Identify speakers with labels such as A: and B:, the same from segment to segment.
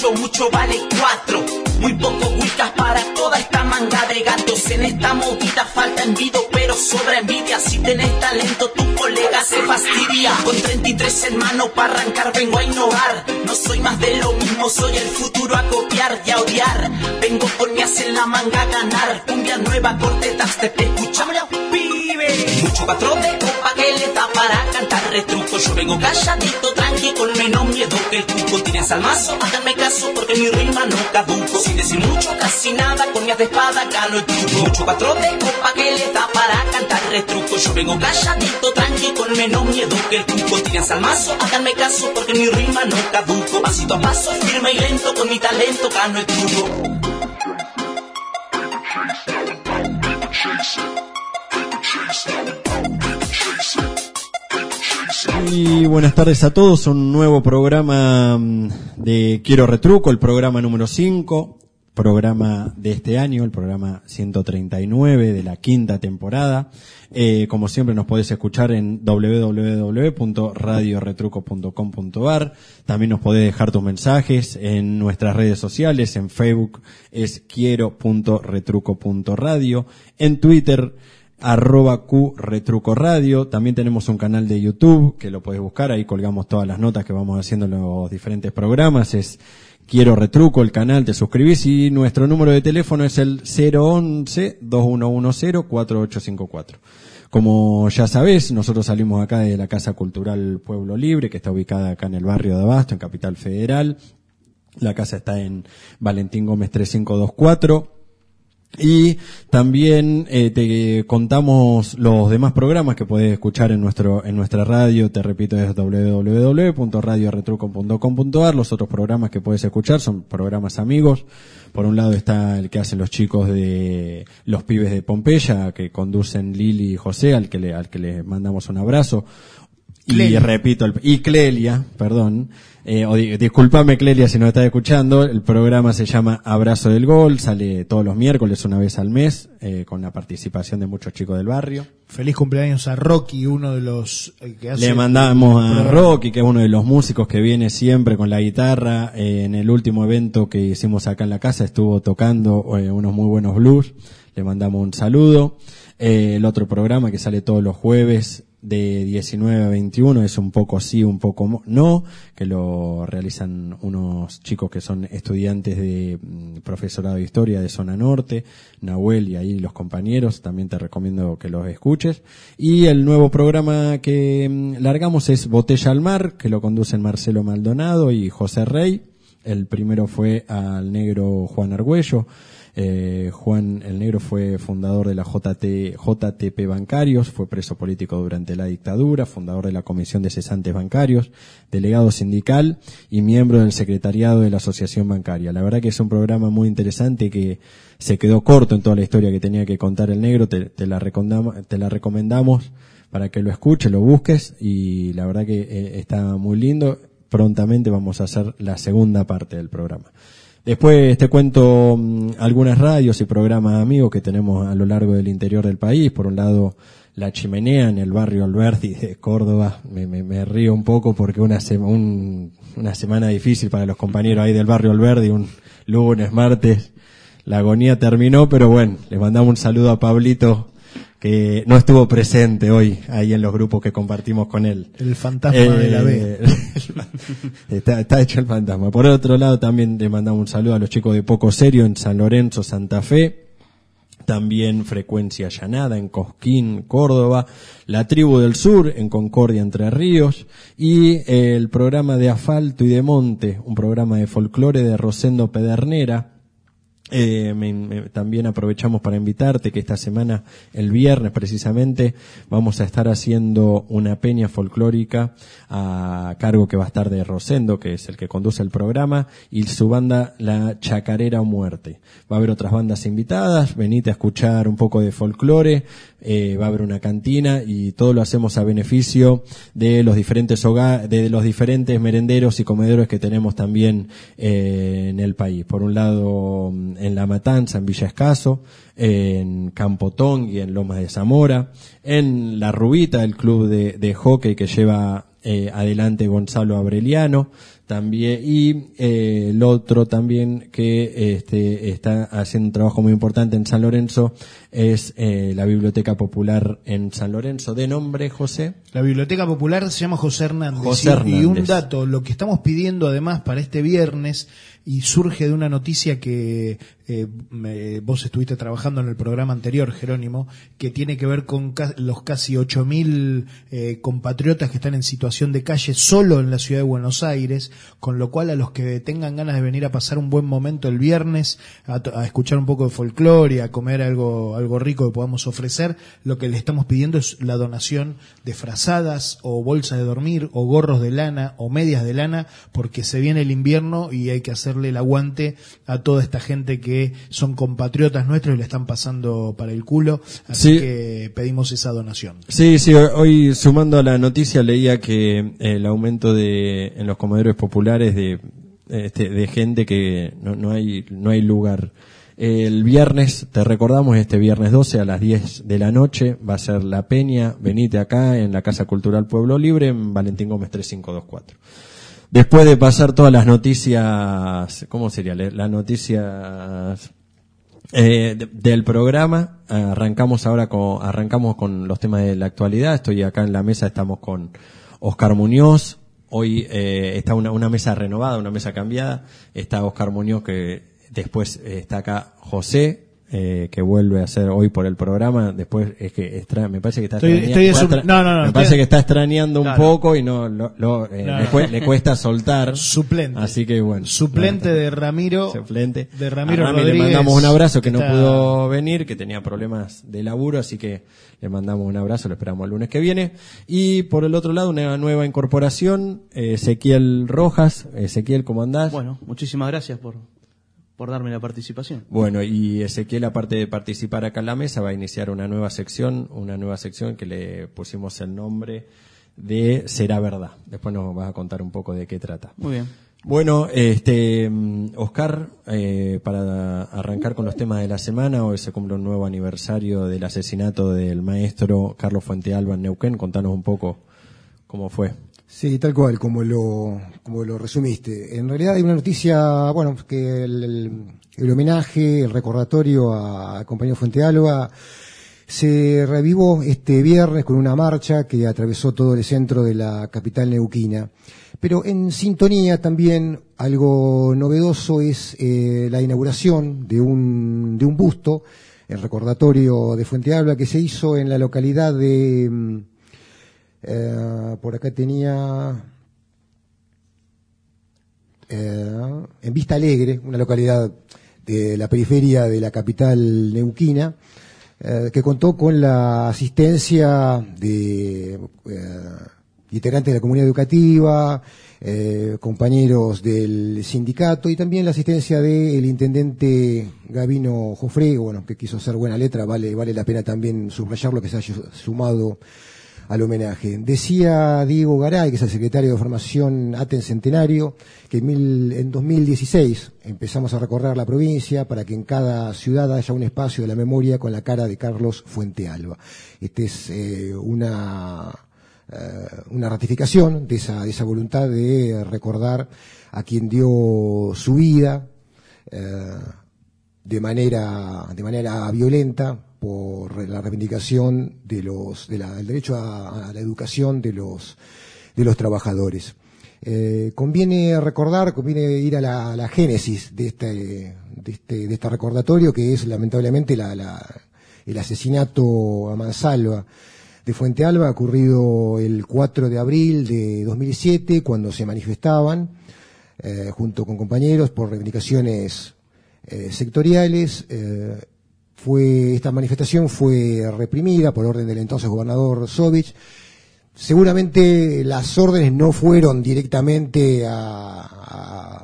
A: mucho vale 4. Muy poco wicas para toda esta manga de gatos. En esta movida falta envido, pero sobra envidia. Si tenés talento, tu colega se fastidia. Con 33 en mano para arrancar vengo a innovar. No soy más de lo mismo, soy el futuro a copiar y a odiar. Vengo con mi as en la manga a ganar. Cumbia nueva, corte, dubstep, escuchámelo, pibe. Mucho patrón de copa que le da para cantar retruco. Yo vengo calladito, tranqui, con menos miedo que el cuco. Tienes al mazo, háganme caso porque mi rima no caduco. Sin decir mucho, casi nada, con mi as de espada gano el truco. Mucho patrón de copa que le da para cantar retruco. Yo vengo calladito, tranqui, con menos miedo que el cuco. Tienes al mazo, háganme caso porque mi rima no caduco. Pasito a paso, firme y lento, con mi talento gano el truco.
B: Y buenas tardes a todos, un nuevo programa de Quiero Retruco, el programa número 5, programa de este año, el programa 139 de la quinta temporada. Como siempre nos podés escuchar en www.radioretruco.com.ar. También nos podés dejar tus mensajes en nuestras redes sociales, en Facebook es quiero.retruco.radio, en Twitter @QRetrucoRadio. También tenemos un canal de YouTube que lo podés buscar, ahí colgamos todas las notas que vamos haciendo en los diferentes programas, es Quiero Retruco el canal, te suscribís y nuestro número de teléfono es el 011-2110-4854. Como ya sabés, nosotros salimos acá de la Casa Cultural Pueblo Libre, que está ubicada acá en el barrio de Abasto, en Capital Federal. La casa está en Valentín Gómez 3524. Y también te contamos los demás programas que podés escuchar en nuestra radio. Te repito, es www.radioretruco.com.ar. Los otros programas que podés escuchar son programas amigos. Por un lado está el que hacen los chicos de Los Pibes de Pompeya, que conducen Lili y José, al que les mandamos un abrazo. Clelia. Y repito, Clelia, perdón. Disculpame Clelia si nos estás escuchando. El programa se llama Abrazo del Gol, sale todos los miércoles una vez al mes, con la participación de muchos chicos del barrio.
C: Feliz cumpleaños a Rocky, uno de los que hace.
B: Le mandamos a Rocky, que es uno de los músicos que viene siempre con la guitarra. En el último evento que hicimos acá en la casa estuvo tocando unos muy buenos blues. Le mandamos un saludo. El otro programa que sale todos los jueves de 19 a 21 es Un Poco Sí, Un Poco No, que lo realizan unos chicos que son estudiantes de profesorado de historia de zona norte, Nahuel y ahí los compañeros, también te recomiendo que los escuches. Y el nuevo programa que largamos es Botella al Mar, que lo conducen Marcelo Maldonado y José Rey. El primero fue al negro Juan Argüello. Juan el Negro fue fundador de la JTP Bancarios, fue preso político durante la dictadura, fundador de la Comisión de Cesantes Bancarios, delegado sindical y miembro del secretariado de la Asociación Bancaria. La verdad que es un programa muy interesante que se quedó corto en toda la historia que tenía que contar el Negro, te la recomendamos para que lo escuches, lo busques y la verdad que está muy lindo. Prontamente vamos a hacer la segunda parte del programa. Después te cuento algunas radios y programas amigos que tenemos a lo largo del interior del país. Por un lado, La Chimenea en el barrio Alberti de Córdoba. Me río un poco porque una semana difícil para los compañeros ahí del barrio Alberti, un lunes, martes. La agonía terminó, pero bueno, les mandamos un saludo a Pablito, que no estuvo presente hoy ahí en los grupos que compartimos con él.
C: El fantasma de la B.
B: Está hecho el fantasma. Por otro lado, también le mandamos un saludo a los chicos de Poco Serio en San Lorenzo, Santa Fe. También Frecuencia Llanada en Cosquín, Córdoba. La Tribu del Sur en Concordia, Entre Ríos. Y el programa de Asfalto y de Monte, un programa de folclore de Rosendo Pedernera. También aprovechamos para invitarte que esta semana, el viernes precisamente, vamos a estar haciendo una peña folclórica a cargo que va a estar de Rosendo, que es el que conduce el programa, y su banda La Chacarera o Muerte. Va a haber otras bandas invitadas, venite a escuchar un poco de folclore, va a haber una cantina y todo lo hacemos a beneficio de los diferentes de los diferentes merenderos y comedores que tenemos también en el país. Por un lado, en La Matanza, en Villa Escaso, en Campotón y en Lomas de Zamora, en La Rubita, el club de hockey que lleva adelante Gonzalo Abreliano, también, y el otro también que está haciendo un trabajo muy importante en San Lorenzo es la Biblioteca Popular en San Lorenzo, de nombre José.
C: La Biblioteca Popular se llama José Hernández. Y un dato, lo que estamos pidiendo además para este viernes, y surge de una noticia que vos estuviste trabajando en el programa anterior, Jerónimo, que tiene que ver con los casi 8.000 compatriotas que están en situación de calle solo en la ciudad de Buenos Aires, con lo cual a los que tengan ganas de venir a pasar un buen momento el viernes, a escuchar un poco de folclore, a comer algo rico que podamos ofrecer, lo que le estamos pidiendo es la donación de frazadas o bolsas de dormir o gorros de lana o medias de lana, porque se viene el invierno y hay que hacerle el aguante a toda esta gente que son compatriotas nuestros y le están pasando para el culo, así que pedimos esa donación.
B: Sí, hoy sumando a la noticia leía que el aumento en los comedores populares de gente que no hay lugar. El viernes, te recordamos, este viernes 12 a las 10 de la noche va a ser la peña. Venite acá en la Casa Cultural Pueblo Libre, en Valentín Gómez 3524. Después de pasar todas las noticias, ¿cómo sería? Las noticias del programa, arrancamos con los temas de la actualidad. Estoy acá en la mesa, estamos con Oscar Muñoz. Hoy está una mesa renovada, una mesa cambiada. Está Oscar Muñoz, que después está acá José, que vuelve a hacer hoy por el programa. Después es que me parece que está extrañando un poco y le cuesta soltar.
C: Suplente.
B: Así que bueno.
C: Suplente de Ramiro.
B: Suplente.
C: De Ramiro
B: a Rami
C: Rodríguez.
B: Le mandamos un abrazo, que no pudo venir, que tenía problemas de laburo, así que le mandamos un abrazo, lo esperamos el lunes que viene. Y por el otro lado, una nueva incorporación, Ezequiel Rojas. Ezequiel, ¿cómo andás?
D: Bueno, muchísimas gracias por darme la participación.
B: Bueno, y Ezequiel, aparte de participar acá en la mesa, va a iniciar una nueva sección que le pusimos el nombre de Será Verdad. Después nos vas a contar un poco de qué trata.
D: Muy bien.
B: Bueno, Oscar, para arrancar con los temas de la semana, hoy se cumple un nuevo aniversario del asesinato del maestro Carlos Fuentealba en Neuquén. Contanos un poco cómo fue.
E: Sí, tal cual, como lo resumiste. En realidad hay una noticia, bueno, que el homenaje, el recordatorio al compañero Fuentealba se revivó este viernes con una marcha que atravesó todo el centro de la capital neuquina. Pero en sintonía también algo novedoso es la inauguración de un busto, el recordatorio de Fuentealba, que se hizo en la localidad de... por acá tenía en Vista Alegre, una localidad de la periferia de la capital neuquina, que contó con la asistencia de integrantes de la comunidad educativa, compañeros del sindicato y también la asistencia del intendente Gabino Jofre, bueno, que quiso hacer buena letra, vale la pena también subrayarlo, que se haya sumado al homenaje. Decía Diego Garay, que es el secretario de Formación ATEN Centenario, que en 2016 empezamos a recorrer la provincia para que en cada ciudad haya un espacio de la memoria con la cara de Carlos Fuentealba. Esta es una ratificación de esa voluntad de recordar a quien dio su vida de manera violenta por la reivindicación del derecho a la educación de los trabajadores. Conviene ir a la génesis de este recordatorio, que es lamentablemente el asesinato a mansalva de Fuentealba, ocurrido el 4 de abril de 2007, cuando se manifestaban junto con compañeros por reivindicaciones sectoriales. Esta manifestación fue reprimida por orden del entonces gobernador Sovich. Seguramente las órdenes no fueron directamente a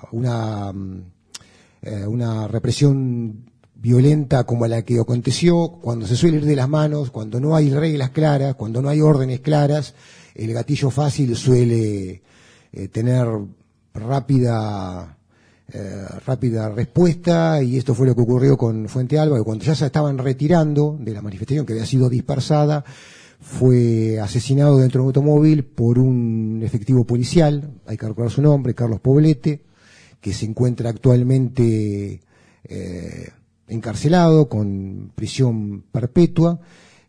E: una represión violenta como la que aconteció, cuando se suele ir de las manos, cuando no hay reglas claras, cuando no hay órdenes claras. El gatillo fácil suele tener rápida respuesta, y esto fue lo que ocurrió con Fuentealba, que cuando ya se estaban retirando de la manifestación que había sido dispersada, fue asesinado dentro de un automóvil por un efectivo policial, hay que recordar su nombre, Carlos Poblete, que se encuentra actualmente encarcelado con prisión perpetua,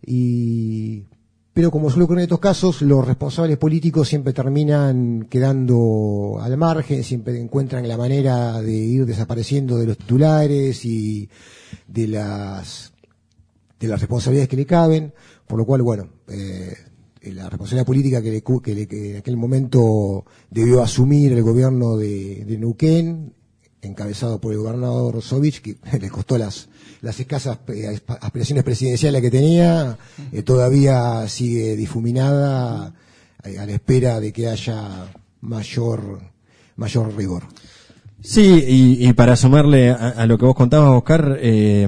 E: pero como suele ocurrir en estos casos, los responsables políticos siempre terminan quedando al margen, siempre encuentran la manera de ir desapareciendo de los titulares y de las responsabilidades que le caben, por lo cual, bueno, la responsabilidad política que en aquel momento debió asumir el gobierno de Neuquén, encabezado por el gobernador Sovich, que le costó las escasas aspiraciones presidenciales que tenía, todavía sigue difuminada a la espera de que haya mayor rigor.
B: Sí, y para sumarle a lo que vos contabas, Oscar,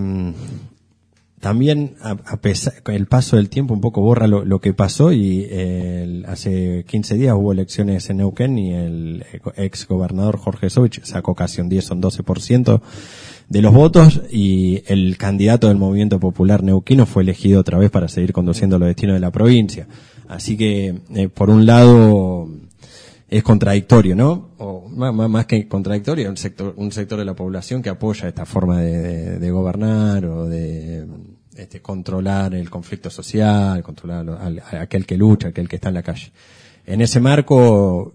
B: también a pesar el paso del tiempo un poco borra lo que pasó, y hace 15 días hubo elecciones en Neuquén y el ex gobernador Jorge Sovich sacó casi un 10 o un 12% de los votos, y el candidato del Movimiento Popular neuquino fue elegido otra vez para seguir conduciendo los destinos de la provincia. Así que por un lado es contradictorio, ¿no? O más que contradictorio, un sector de la población que apoya esta forma de gobernar o de controlar el conflicto social, controlar a aquel que lucha, aquel que está en la calle. En ese marco,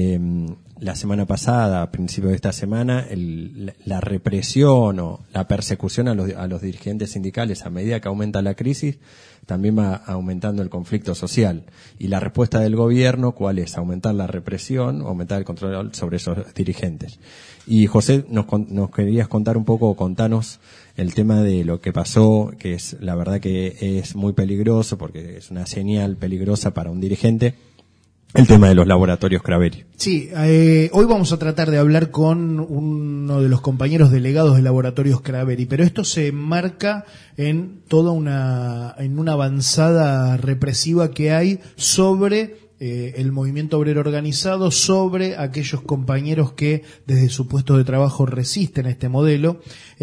B: la semana pasada, a principios de esta semana, la represión o la persecución a los dirigentes sindicales a medida que aumenta la crisis, también va aumentando el conflicto social. Y la respuesta del gobierno, ¿cuál es? Aumentar la represión, aumentar el control sobre esos dirigentes. Y José, nos querías contar un poco, contanos el tema de lo que pasó, que es la verdad que es muy peligroso, porque es una señal peligrosa para un dirigente. El tema de los laboratorios Craveri.
C: Sí, hoy vamos a tratar de hablar con uno de los compañeros delegados de Laboratorios Craveri, pero esto se enmarca en toda una avanzada represiva que hay sobre el movimiento obrero organizado, sobre aquellos compañeros que desde su puesto de trabajo resisten este modelo.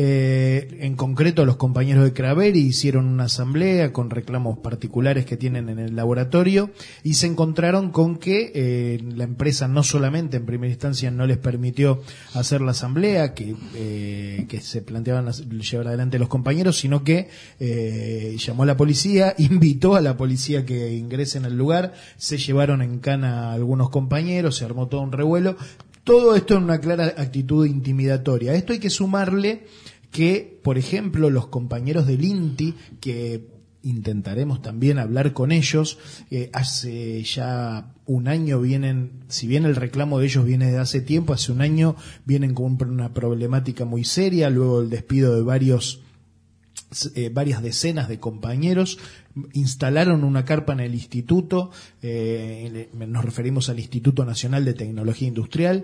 C: En concreto, los compañeros de Craveri hicieron una asamblea con reclamos particulares que tienen en el laboratorio y se encontraron con que la empresa no solamente en primera instancia no les permitió hacer la asamblea que se planteaban llevar adelante los compañeros, sino que llamó a la policía, invitó a la policía que ingrese en el lugar, se llevaron en cana a algunos compañeros, se armó todo un revuelo. Todo esto en una clara actitud intimidatoria. A esto hay que sumarle que, por ejemplo, los compañeros del INTI, que intentaremos también hablar con ellos, hace ya un año vienen, si bien el reclamo de ellos viene de hace tiempo, hace un año vienen con una problemática muy seria, luego el despido de varias decenas de compañeros, instalaron una carpa en el instituto, nos referimos al Instituto Nacional de Tecnología Industrial,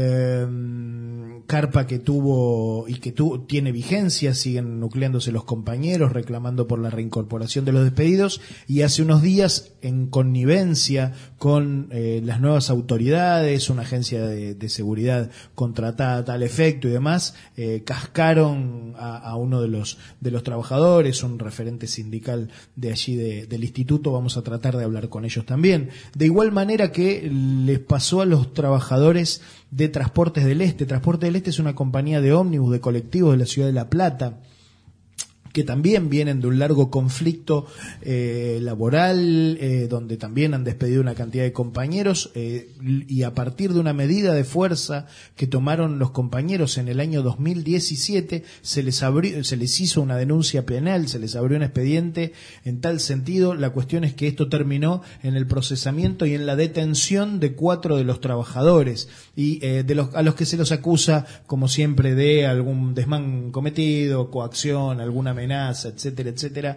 C: carpa que tiene vigencia, siguen nucleándose los compañeros, reclamando por la reincorporación de los despedidos, y hace unos días, en connivencia con las nuevas autoridades, una agencia de seguridad contratada a tal efecto y demás, cascaron a uno de los trabajadores, un referente sindical de allí del instituto. Vamos a tratar de hablar con ellos también. De igual manera que les pasó a los trabajadores de Transportes del Este. Transportes del Este es una compañía de ómnibus, de colectivos de la ciudad de La Plata, que también vienen de un largo conflicto laboral, donde también han despedido una cantidad de compañeros, y a partir de una medida de fuerza que tomaron los compañeros en el año 2017, se les hizo una denuncia penal, se les abrió un expediente en tal sentido. La cuestión es que esto terminó en el procesamiento y en la detención de 4 de los trabajadores, y a los que se los acusa, como siempre, de algún desmán cometido, coacción, alguna amenaza, etcétera, etcétera,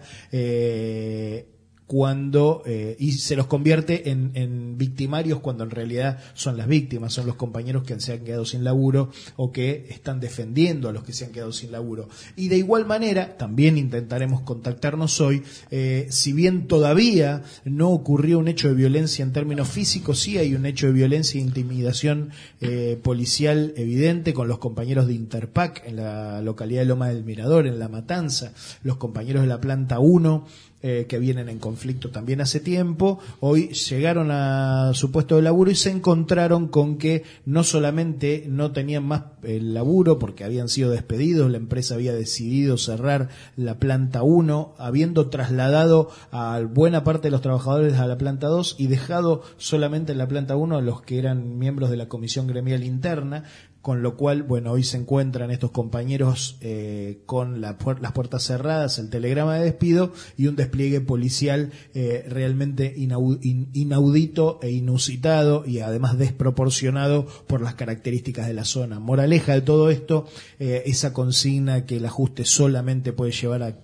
C: y se los convierte en victimarios cuando en realidad son las víctimas, son los compañeros que se han quedado sin laburo o que están defendiendo a los que se han quedado sin laburo. Y de igual manera, también intentaremos contactarnos hoy, si bien todavía no ocurrió un hecho de violencia en términos físicos, sí hay un hecho de violencia e intimidación policial evidente con los compañeros de Interpac en la localidad de Loma del Mirador, en La Matanza, los compañeros de la planta 1, que vienen en conflicto también hace tiempo. Hoy llegaron a su puesto de laburo y se encontraron con que no solamente no tenían más el laburo porque habían sido despedidos, la empresa había decidido cerrar la planta 1, habiendo trasladado a buena parte de los trabajadores a la planta 2 y dejado solamente en la planta 1 a los que eran miembros de la comisión gremial interna, con lo cual, bueno, hoy se encuentran estos compañeros con las puertas cerradas, el telegrama de despido y un despliegue policial realmente inaudito e inusitado y además desproporcionado por las características de la zona. Moraleja de todo esto, esa consigna que el ajuste solamente puede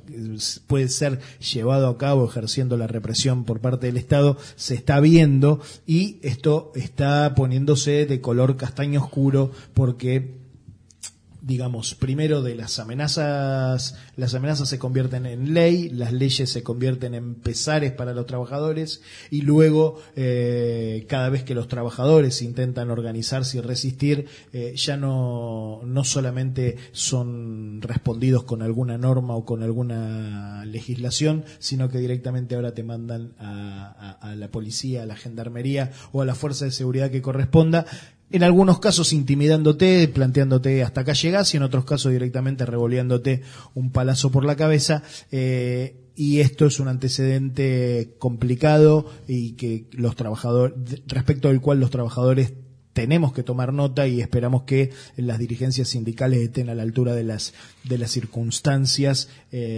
C: ser llevado a cabo ejerciendo la represión por parte del Estado, se está viendo y esto está poniéndose de color castaño oscuro porque, digamos, primero de las amenazas se convierten en ley, las leyes se convierten en pesares para los trabajadores y luego cada vez que los trabajadores intentan organizarse y resistir, ya no solamente son respondidos con alguna norma o con alguna legislación, sino que directamente ahora te mandan a la policía, a la gendarmería o a la fuerza de seguridad que corresponda. En algunos casos intimidándote, planteándote hasta acá llegás y en otros casos directamente revoleándote un palazo por la cabeza. Y esto es un antecedente complicado y que los trabajadores, respecto del cual los trabajadores tenemos que tomar nota y esperamos que las dirigencias sindicales estén a la altura de las circunstancias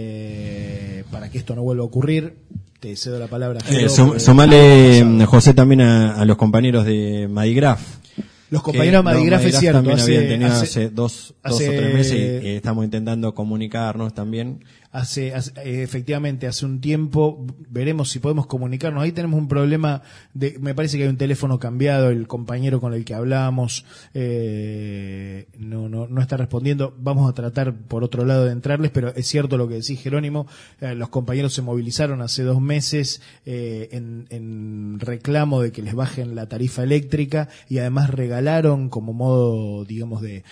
C: para que esto no vuelva a ocurrir. Te cedo la palabra.
B: Sumale, José, también a los compañeros de Madigraf.
C: Los compañeros de Madigraf, es cierto,
B: también habían tenido hace dos o 3 meses y estamos intentando comunicarnos también.
C: Efectivamente, hace un tiempo, veremos si podemos comunicarnos. Ahí tenemos un problema me parece que hay un teléfono cambiado, el compañero con el que hablamos no está respondiendo. Vamos a tratar por otro lado de entrarles, pero es cierto lo que decís, Jerónimo, los compañeros se movilizaron hace 2 meses en reclamo de que les bajen la tarifa eléctrica y además regalaron como modo, digamos, de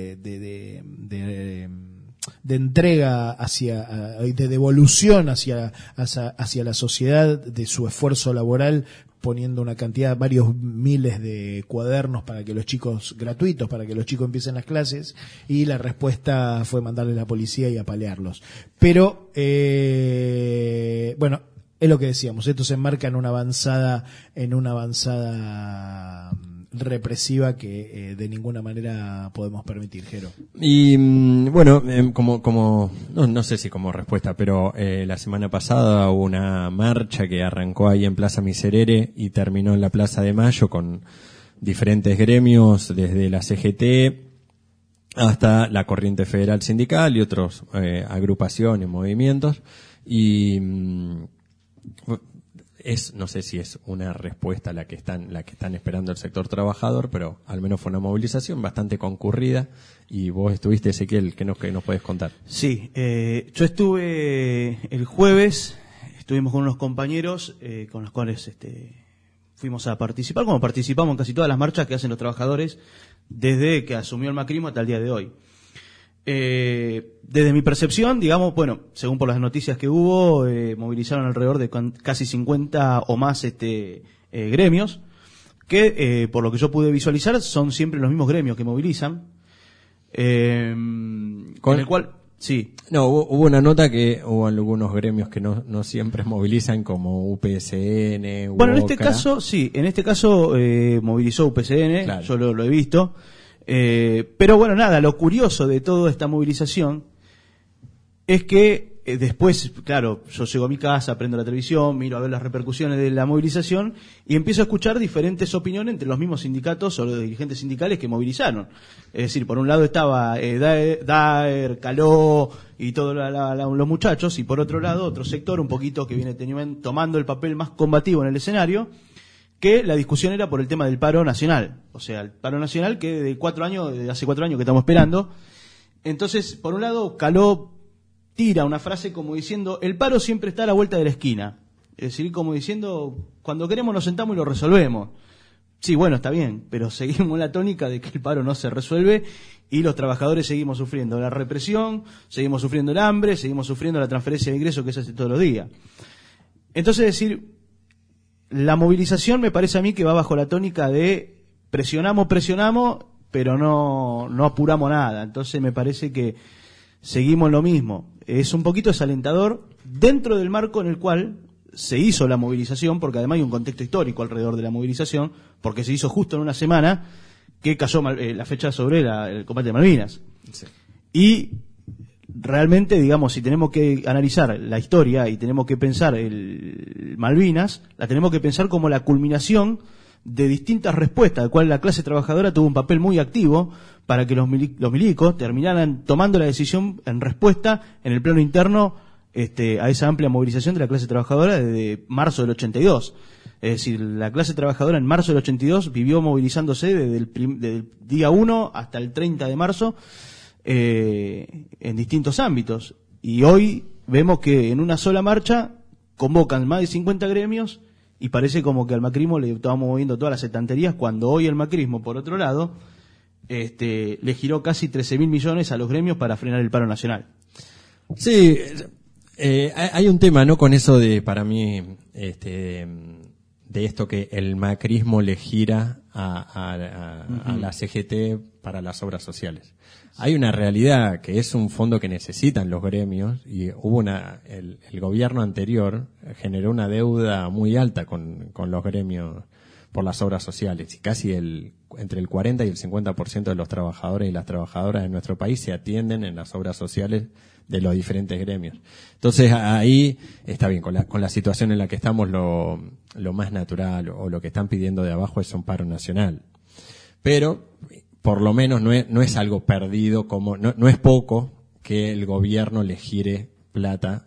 C: entrega de devolución hacia la sociedad de su esfuerzo laboral, poniendo una cantidad, varios miles de cuadernos gratuitos para que los chicos empiecen las clases, y la respuesta fue mandarle a la policía y apalearlos. Pero, bueno, es lo que decíamos, esto se enmarca en una avanzada represiva que de ninguna manera podemos permitir, Jero.
B: Y bueno, no sé si como respuesta, pero la semana pasada hubo una marcha que arrancó ahí en Plaza Miserere y terminó en la Plaza de Mayo con diferentes gremios, desde la CGT hasta la Corriente Federal Sindical y otros agrupaciones, movimientos, y no sé si es una respuesta la que están esperando el sector trabajador, pero al menos fue una movilización bastante concurrida. Y vos estuviste, Ezequiel, ¿qué nos podés contar?
D: Sí, yo estuve el jueves, estuvimos con unos compañeros con los cuales fuimos a participar, como participamos en casi todas las marchas que hacen los trabajadores desde que asumió el macrismo hasta el día de hoy. Desde mi percepción, digamos, bueno, según por las noticias que hubo, movilizaron alrededor de casi 50 o más gremios, que por lo que yo pude visualizar son siempre los mismos gremios que movilizan, con el cual, sí.
B: No, hubo una nota que hubo algunos gremios que no siempre movilizan, como UPSN.
D: Bueno, en este caso, sí, movilizó UPSN, claro. Yo lo he visto. Pero bueno, nada, lo curioso de toda esta movilización es que después, claro, yo llego a mi casa, prendo la televisión, miro a ver las repercusiones de la movilización y empiezo a escuchar diferentes opiniones entre los mismos sindicatos o los dirigentes sindicales que movilizaron. Es decir, por un lado estaba Daer, Caló y todos los muchachos, y por otro lado otro sector un poquito que viene tomando el papel más combativo en el escenario, que la discusión era por el tema del paro nacional. O sea, el paro nacional que desde hace 4 años que estamos esperando. Entonces, por un lado, Caló tira una frase como diciendo, el paro siempre está a la vuelta de la esquina. Es decir, como diciendo, cuando queremos nos sentamos y lo resolvemos. Sí, bueno, está bien, pero seguimos la tónica de que el paro no se resuelve y los trabajadores seguimos sufriendo la represión, seguimos sufriendo el hambre, seguimos sufriendo la transferencia de ingresos que se hace todos los días. Entonces, decir, la movilización me parece a mí que va bajo la tónica de presionamos, pero no apuramos nada. Entonces me parece que seguimos lo mismo. Es un poquito desalentador dentro del marco en el cual se hizo la movilización, porque además hay un contexto histórico alrededor de la movilización, porque se hizo justo en una semana que cayó la fecha sobre el combate de Malvinas. Sí. Y realmente, digamos, si tenemos que analizar la historia y tenemos que pensar el Malvinas, la tenemos que pensar como la culminación de distintas respuestas, de cual la clase trabajadora tuvo un papel muy activo para que los milicos terminaran tomando la decisión en respuesta en el plano interno a esa amplia movilización de la clase trabajadora desde marzo del 82. Es decir, la clase trabajadora en marzo del 82 vivió movilizándose desde el día 1 hasta el 30 de marzo en distintos ámbitos. Y hoy vemos que en una sola marcha convocan más de 50 gremios y parece como que al macrismo le estábamos moviendo todas las estanterías, cuando hoy el macrismo, por otro lado, le giró casi 13.000 millones a los gremios para frenar el paro nacional.
B: Sí, hay un tema, ¿no? Con eso de, para mí, de esto que el macrismo le gira a la CGT para las obras sociales. Hay una realidad que es un fondo que necesitan los gremios, y hubo el gobierno anterior generó una deuda muy alta con los gremios por las obras sociales, y casi entre el 40 y el 50% de los trabajadores y las trabajadoras de nuestro país se atienden en las obras sociales de los diferentes gremios. Entonces ahí está bien, con la situación en la que estamos, lo más natural o lo que están pidiendo de abajo es un paro nacional. Pero por lo menos no es algo perdido, no es poco que el gobierno le gire plata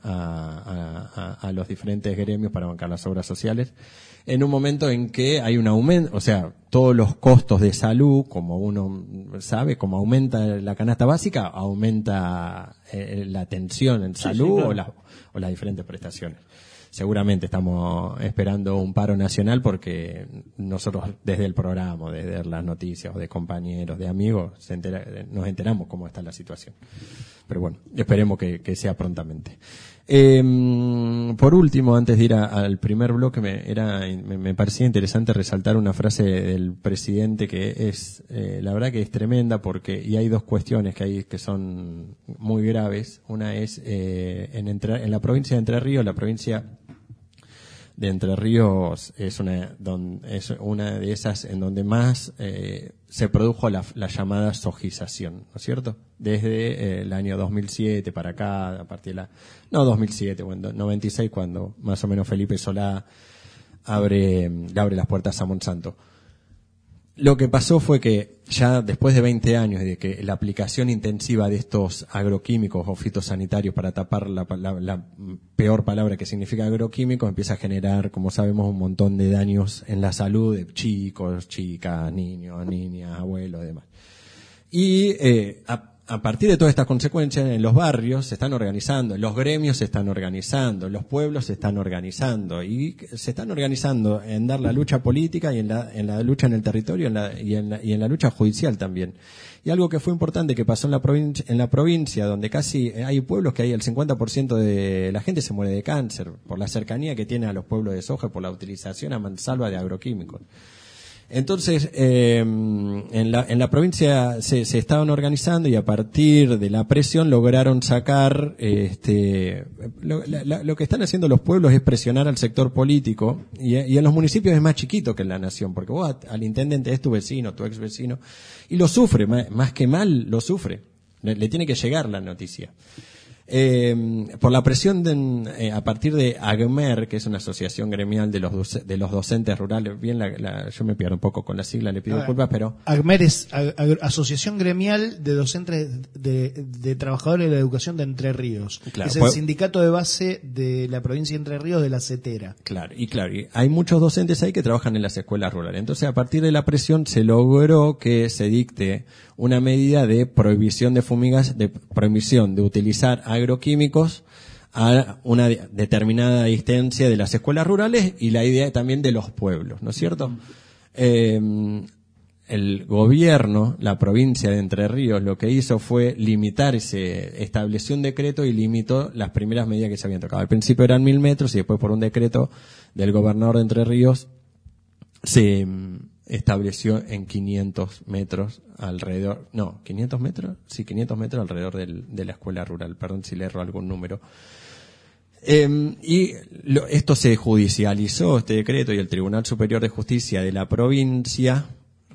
B: a los diferentes gremios para bancar las obras sociales, en un momento en que hay un aumento, o sea, todos los costos de salud, como uno sabe, como aumenta la canasta básica, aumenta la atención en salud, sí, claro, o las diferentes prestaciones. Seguramente estamos esperando un paro nacional porque nosotros desde el programa, desde las noticias o de compañeros, de amigos, nos enteramos cómo está la situación. Pero bueno, esperemos que sea prontamente. Por último, antes de ir al primer bloque, me parecía interesante resaltar una frase del presidente que es, la verdad que es tremenda, y hay dos cuestiones que son muy graves. Una es, en la provincia de Entre Ríos, la provincia de Entre Ríos es una de esas en donde más se produjo la llamada sojización, ¿no es cierto? Desde el año 2007 para acá, a partir de 2007, bueno, 96, cuando más o menos Felipe Solá le abre las puertas a Monsanto. Lo que pasó fue que ya después de 20 años de que la aplicación intensiva de estos agroquímicos o fitosanitarios para tapar la peor palabra que significa agroquímico, empieza a generar, como sabemos, un montón de daños en la salud de chicos, chicas, niños, niñas, abuelos y demás. Y a partir de todas estas consecuencias, en los barrios se están organizando, los gremios se están organizando, los pueblos se están organizando, y se están organizando en dar la lucha política y en la lucha en el territorio y en la lucha judicial también. Y algo que fue importante que pasó en la provincia, donde casi hay pueblos que hay el 50% de la gente se muere de cáncer por la cercanía que tiene a los pueblos de soja, por la utilización a mansalva de agroquímicos. Entonces, en la provincia se estaban organizando, y a partir de la presión lograron sacar, lo que están haciendo los pueblos es presionar al sector político, y en los municipios es más chiquito que en la nación, porque vos al intendente es tu vecino, tu ex vecino, y lo sufre, más que mal lo sufre, le tiene que llegar la noticia. Por la presión a partir de AGMER, que es una asociación gremial de los docentes rurales, yo me pierdo un poco con la sigla, le pido disculpas, pero
C: AGMER es Asociación Gremial de Docentes de Trabajadores de la Educación de Entre Ríos. Claro, es el sindicato de base de la provincia de Entre Ríos, de la CETERA.
B: Claro, y hay muchos docentes ahí que trabajan en las escuelas rurales. Entonces, a partir de la presión se logró que se dicte una medida de prohibición de prohibición de utilizar agroquímicos a una determinada distancia de las escuelas rurales, y la idea también de los pueblos, ¿no es cierto? el gobierno, la provincia de Entre Ríos, lo que hizo fue estableció un decreto y limitó las primeras medidas que se habían tocado. Al principio eran 1000 metros y después por un decreto del gobernador de Entre Ríos se estableció en 500 metros alrededor, no, 500 metros, sí, 500 metros alrededor de la escuela rural, perdón si le erro algún número. Esto se judicializó, este decreto, y el Tribunal Superior de Justicia de la provincia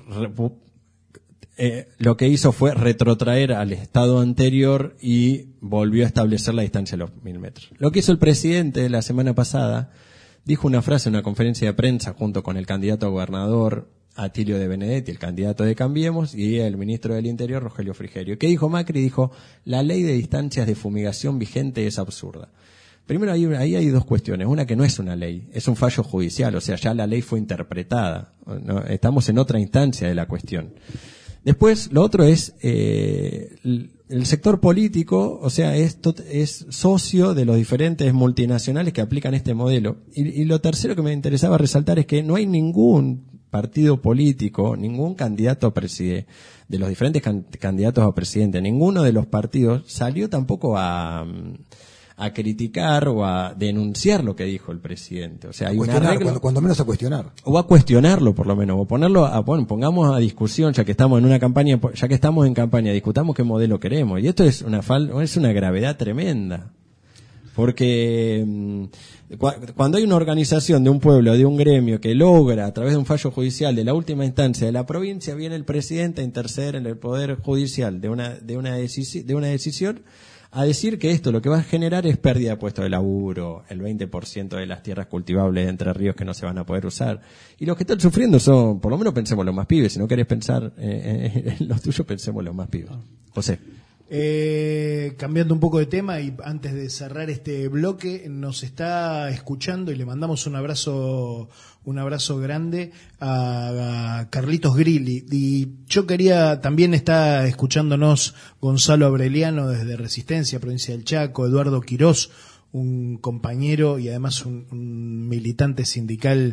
B: lo que hizo fue retrotraer al estado anterior y volvió a establecer la distancia de los 1000 metros. Lo que hizo el presidente la semana pasada, dijo una frase en una conferencia de prensa junto con el candidato a gobernador Atilio de Benedetti, el candidato de Cambiemos, y el ministro del Interior, Rogelio Frigerio. ¿Qué dijo Macri? Dijo, la ley de distancias de fumigación vigente es absurda. Primero, ahí hay dos cuestiones. Una, que no es una ley, es un fallo judicial, o sea, ya la ley fue interpretada, ¿no? Estamos en otra instancia de la cuestión. Después, lo otro es el sector político, o sea, es socio de los diferentes multinacionales que aplican este modelo. Y lo tercero que me interesaba resaltar es que no hay ningún partido político, ningún candidato a presidente, de los diferentes candidatos a presidente, ninguno de los partidos salió tampoco a criticar o a denunciar lo que dijo el presidente. O sea, hay una regla,
E: cuando menos a cuestionar.
B: O a cuestionarlo, por lo menos, o ponerlo pongamos a discusión, ya que estamos en una campaña, ya que estamos en campaña, discutamos qué modelo queremos. Y esto es una gravedad tremenda. Porque cuando hay una organización de un pueblo, de un gremio que logra, a través de un fallo judicial de la última instancia de la provincia, viene el presidente a interceder en el poder judicial de una decisión, a decir que esto lo que va a generar es pérdida de puestos de laburo, el 20% de las tierras cultivables de Entre Ríos que no se van a poder usar. Y los que están sufriendo son, por lo menos pensemos los más pibes. Si no querés pensar en los tuyos, pensemos los más pibes. José.
C: Cambiando un poco de tema y antes de cerrar este bloque, nos está escuchando y le mandamos un abrazo grande a Carlitos Grilli. Y yo también está escuchándonos Gonzalo Aureliano desde Resistencia, provincia del Chaco, Eduardo Quirós, un compañero y además un militante sindical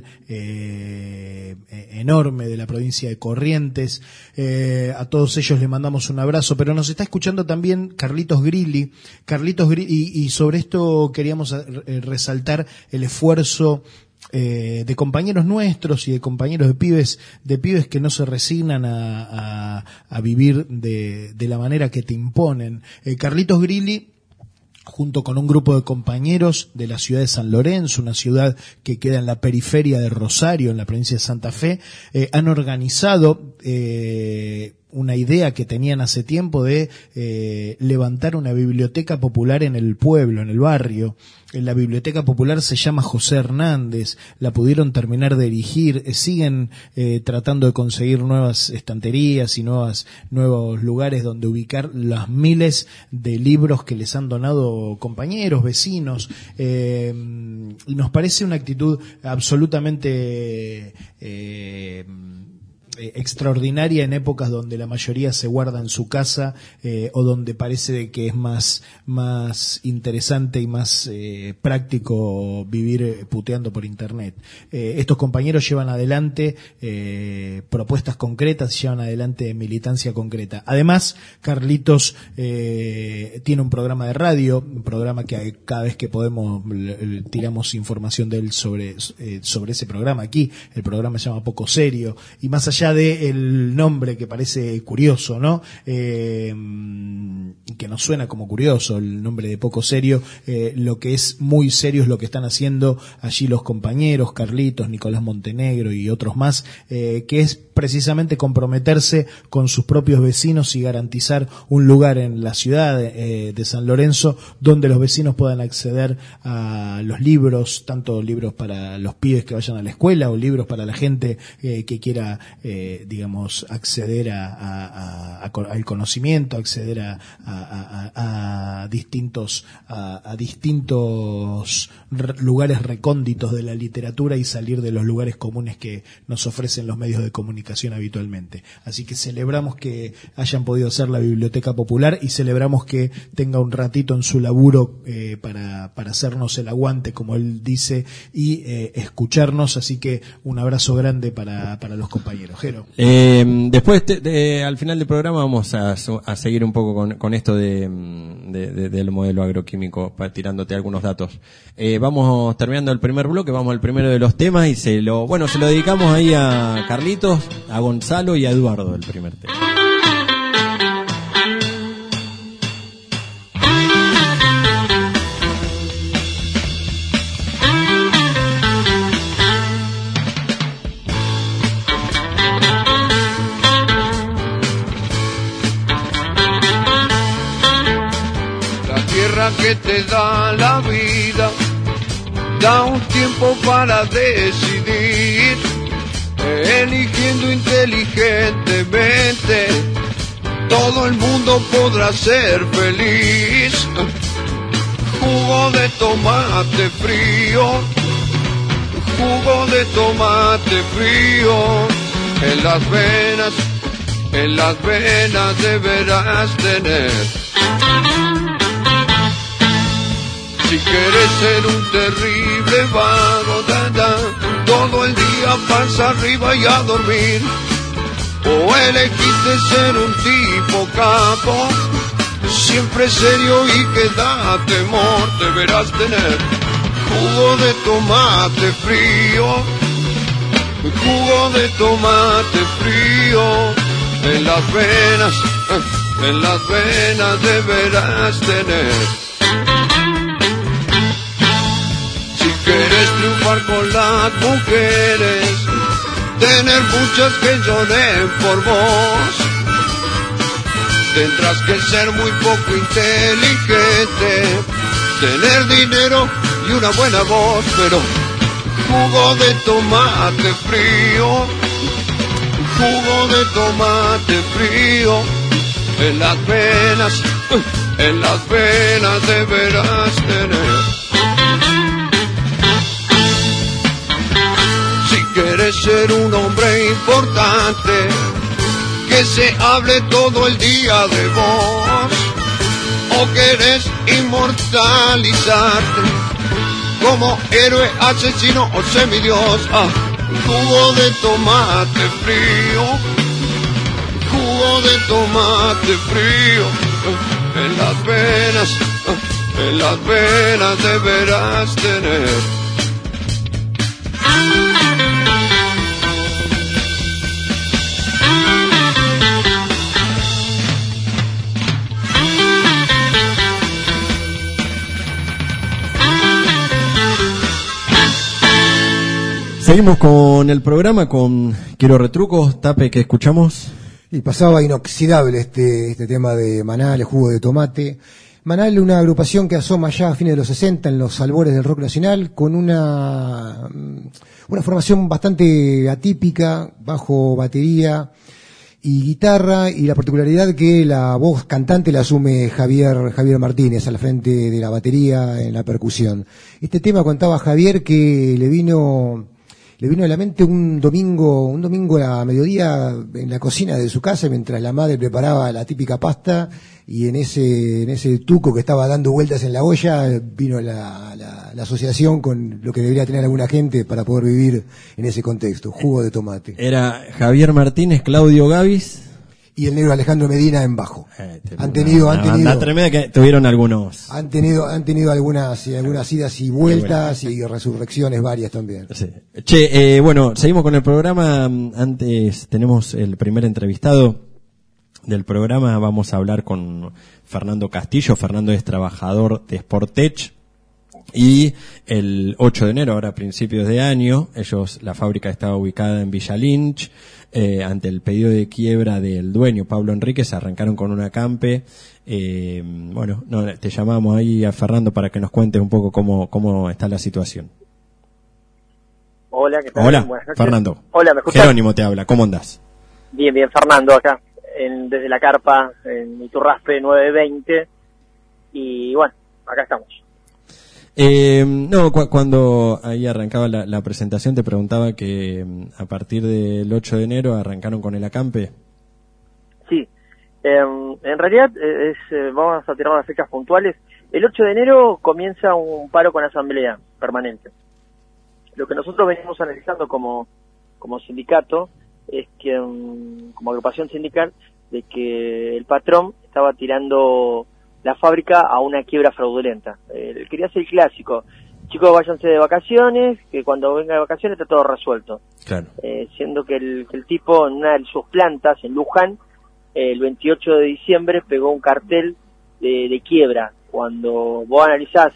C: enorme de la provincia de Corrientes. A todos ellos les mandamos un abrazo, pero nos está escuchando también Carlitos Grilli, y sobre esto queríamos resaltar el esfuerzo de compañeros nuestros y de compañeros de pibes que no se resignan a vivir de la manera que te imponen. Carlitos Grilli, junto con un grupo de compañeros de la ciudad de San Lorenzo, una ciudad que queda en la periferia de Rosario, en la provincia de Santa Fe, han organizado una idea que tenían hace tiempo de levantar una biblioteca popular en el pueblo, en el barrio. La biblioteca popular se llama José Hernández, la pudieron terminar de erigir, siguen tratando de conseguir nuevas estanterías y nuevos lugares donde ubicar las miles de libros que les han donado compañeros, vecinos. Nos parece una actitud absolutamente extraordinaria en épocas donde la mayoría se guarda en su casa, o donde parece que es más interesante y más práctico vivir puteando por internet. Estos compañeros llevan adelante propuestas concretas, llevan adelante militancia concreta. Además, Carlitos tiene un programa de radio, un programa que cada vez que podemos tiramos información de él sobre ese programa aquí. El programa se llama Poco Serio, y más allá de el nombre que parece curioso, ¿no? Que nos suena como curioso el nombre de Poco Serio, lo que es muy serio es lo que están haciendo allí los compañeros, Carlitos, Nicolás Montenegro y otros más, que es precisamente comprometerse con sus propios vecinos y garantizar un lugar en la ciudad de San Lorenzo donde los vecinos puedan acceder a los libros, tanto libros para los pibes que vayan a la escuela o libros para la gente que quiera acceder al conocimiento, acceder a distintos lugares recónditos de la literatura y salir de los lugares comunes que nos ofrecen los medios de comunicación. comunicación habitualmente. Así que celebramos que hayan podido hacer la Biblioteca Popular y celebramos que tenga un ratito en su laburo para hacernos el aguante, como él dice, y escucharnos. Así que un abrazo grande para los compañeros. Jero.
B: Después, al final del programa, vamos a seguir un poco con esto del modelo agroquímico, tirándote algunos datos. Vamos terminando el primer bloque, vamos al primero de los temas y se lo dedicamos ahí a Carlitos, a Gonzalo y a Eduardo, el primer tema.
F: Que te da la vida, da un tiempo para decidir, eligiendo inteligentemente, todo el mundo podrá ser feliz. Jugo de tomate frío, jugo de tomate frío, en las venas deberás tener. Si quieres ser un terrible vago, todo el día pasa arriba y a dormir, o elegiste ser un tipo capo, siempre serio y que da temor, deberás tener jugo de tomate frío, jugo de tomate frío, en las venas deberás tener. Quieres triunfar con las mujeres, tener muchas que lloren por vos, tendrás que ser muy poco inteligente, tener dinero y una buena voz, pero jugo de tomate frío, jugo de tomate frío, en las venas deberás tener. Quieres ser un hombre importante, que se hable todo el día de vos, o querés inmortalizarte como héroe, asesino o semidios. Jugo de tomate frío, jugo de tomate frío, en las venas deberás tener.
B: Seguimos con el programa con Quiero Retrucos. Tape, ¿qué escuchamos?
E: Y pasaba inoxidable este tema de Manal, el jugo de tomate. Manal, una agrupación que asoma ya a fines de los 60 en los albores del rock nacional, con una formación bastante atípica, bajo, batería y guitarra, y la particularidad que la voz cantante la asume Javier Martínez al frente de la batería en la percusión. Este tema, contaba Javier, que le vino a la mente un domingo a mediodía en la cocina de su casa, mientras la madre preparaba la típica pasta, y en ese tuco que estaba dando vueltas en la olla vino la asociación con lo que debería tener alguna gente para poder vivir en ese contexto. Jugo de tomate.
B: Era Javier Martínez, Claudio Gavis
E: y el negro Alejandro Medina en bajo. Han tenido
B: la tremenda que tuvieron algunos.
E: Han tenido algunas idas y vueltas y resurrecciones varias también.
B: Sí. Che, bueno, seguimos con el programa. Antes tenemos el primer entrevistado del programa. Vamos a hablar con Fernando Castillo. Fernando es trabajador de Sportech, y el 8 de enero, ahora a principios de año, la fábrica estaba ubicada en Villa Lynch. Ante el pedido de quiebra del dueño, Pablo Enríquez, arrancaron con una campe. Te llamamos ahí a Fernando para que nos cuentes un poco cómo está la situación.
G: Hola, ¿qué tal?
B: Hola, Fernando.
G: Hola, ¿me escuchas?
B: Jerónimo te habla, ¿cómo andás?
G: Bien, Fernando, acá, desde la carpa, en Iturraspe 920, y bueno, acá estamos.
B: No, cuando ahí arrancaba la presentación te preguntaba que a partir del 8 de enero arrancaron con el acampe.
G: Sí, en realidad vamos a tirar las fechas puntuales. El 8 de enero comienza un paro con asamblea permanente. Lo que nosotros venimos analizando como sindicato es que, como agrupación sindical, de que el patrón estaba tirando la fábrica a una quiebra fraudulenta. Quería ser el clásico: chicos, váyanse de vacaciones, que cuando venga de vacaciones está todo resuelto. Claro. Siendo que el tipo en una de sus plantas, en Luján, el 28 de diciembre pegó un cartel de quiebra. Cuando vos analizás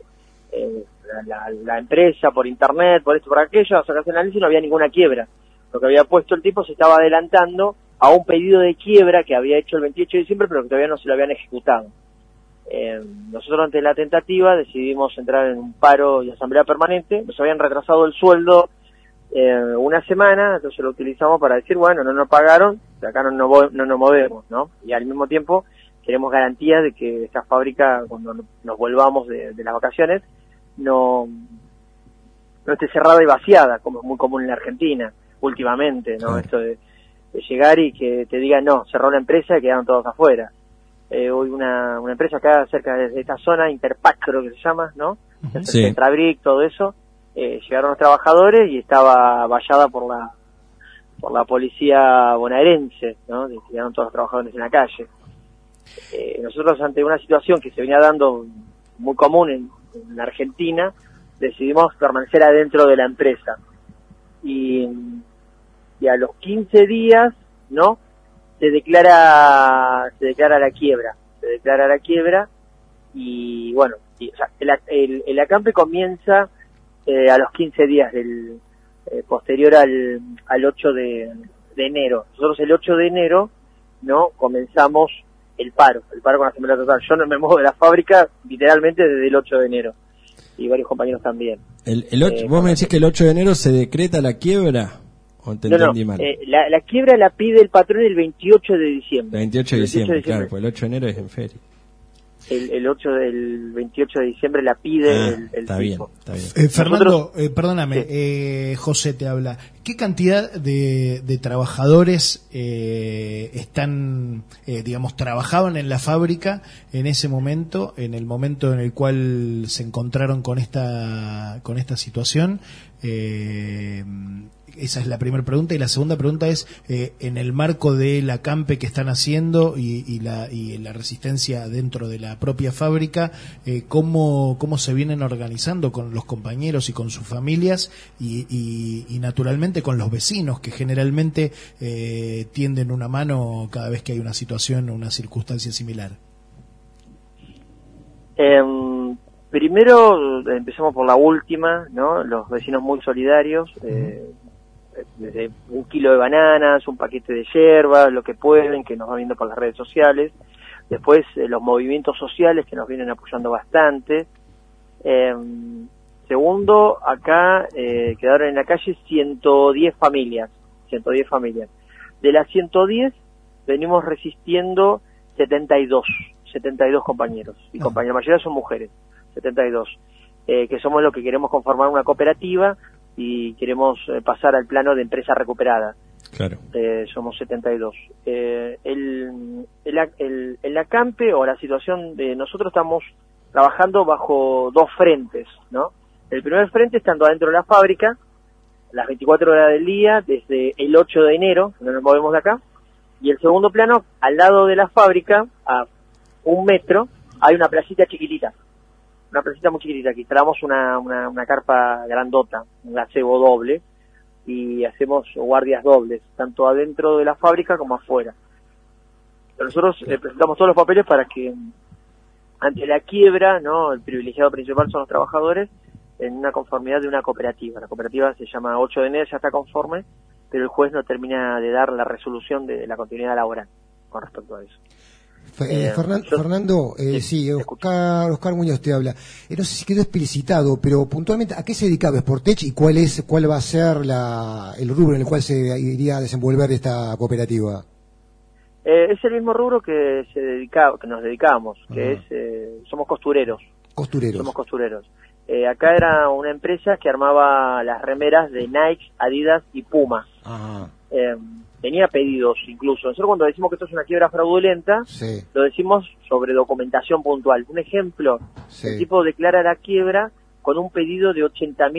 G: la empresa por internet, por esto, por aquello, sacás el análisis, no había ninguna quiebra. Lo que había puesto el tipo se estaba adelantando a un pedido de quiebra que había hecho el 28 de diciembre, pero que todavía no se lo habían ejecutado. Nosotros, ante la tentativa, decidimos entrar en un paro y asamblea permanente. Nos habían retrasado el sueldo una semana, entonces lo utilizamos para decir, bueno, no nos pagaron, de acá no nos movemos, ¿no? Y al mismo tiempo queremos garantías de que esta fábrica, cuando nos volvamos de las vacaciones, no esté cerrada y vaciada, como es muy común en la Argentina últimamente, ¿no? Esto de llegar y que te digan, no, cerró la empresa y quedaron todos afuera. Hoy una empresa acá cerca de esta zona, Interpac creo que se llama, ¿no? Sí. Centrabric, todo eso, llegaron los trabajadores y estaba vallada por la policía bonaerense, ¿no? Quedaron todos los trabajadores en la calle. Nosotros, ante una situación que se venía dando muy común en la Argentina, decidimos permanecer adentro de la empresa. Y a los 15 días, ¿no?, se declara la quiebra, y bueno, o sea, el acampe comienza a los 15 días del posterior al 8 de enero. Nosotros el 8 de enero, ¿no?, comenzamos el paro con la asamblea total. Yo no me muevo de la fábrica literalmente desde el 8 de enero, y varios compañeros también.
B: ¿Vos me decís que el 8 de enero se decreta la quiebra? ¿O te entendí mal?
G: La quiebra la pide el patrón el 28 de diciembre.
B: El 28 de diciembre, claro, pues el 8 de enero es en feria.
G: El 28 de diciembre la pide el
B: está
G: tipo.
B: Bien, está bien.
C: Fernando, perdóname, sí. José te habla. ¿Qué cantidad de trabajadores están, trabajaban en la fábrica en ese momento, en el momento en el cual se encontraron con esta situación? Esa es la primera pregunta, y la segunda pregunta es, en el marco del acampe que están haciendo y la resistencia dentro de la propia fábrica, ¿cómo se vienen organizando con los compañeros y con sus familias y naturalmente con los vecinos, que generalmente tienden una mano cada vez que hay una situación o una circunstancia similar?
G: Primero empezamos por la última, ¿no? Los vecinos muy solidarios, desde un kilo de bananas, un paquete de yerba, lo que pueden, que nos va viendo por las redes sociales. Después los movimientos sociales, que nos vienen apoyando bastante. Segundo, acá quedaron en la calle 110 familias. De las 110 venimos resistiendo 72 compañeros y compañeras. La mayoría son mujeres, 72, que somos los que queremos conformar una cooperativa y queremos pasar al plano de empresa recuperada. Claro. Somos 72. El acampe, o la situación de nosotros, estamos trabajando bajo dos frentes, ¿no? El primer frente, estando adentro de la fábrica, las 24 horas del día, desde el 8 de enero, no nos movemos de acá. Y el segundo plano, al lado de la fábrica, a 1 metro, hay una placita chiquitita. Una placita muy chiquitita, que instalamos una carpa grandota, un gazebo doble, y hacemos guardias dobles, tanto adentro de la fábrica como afuera. Pero nosotros presentamos todos los papeles para que, ante la quiebra, ¿no?, el privilegiado principal son los trabajadores, en una conformidad de una cooperativa. La cooperativa se llama 8 de enero, ya está conforme, pero el juez no termina de dar la resolución de la continuidad laboral con respecto a eso.
E: Fernando, sí, Oscar Muñoz te habla. No sé si quedó explicitado, pero puntualmente, ¿a qué se dedicaba Sportech y cuál va a ser el rubro en el cual se iría a desenvolver esta cooperativa?
G: Es el mismo rubro que nos dedicamos, que es somos costureros. Somos costureros. Acá era una empresa que armaba las remeras de Nike, Adidas y Puma. Tenía pedidos incluso. Nosotros cuando decimos que esto es una quiebra fraudulenta, lo decimos sobre documentación puntual. Un ejemplo, el tipo declara la quiebra con un pedido de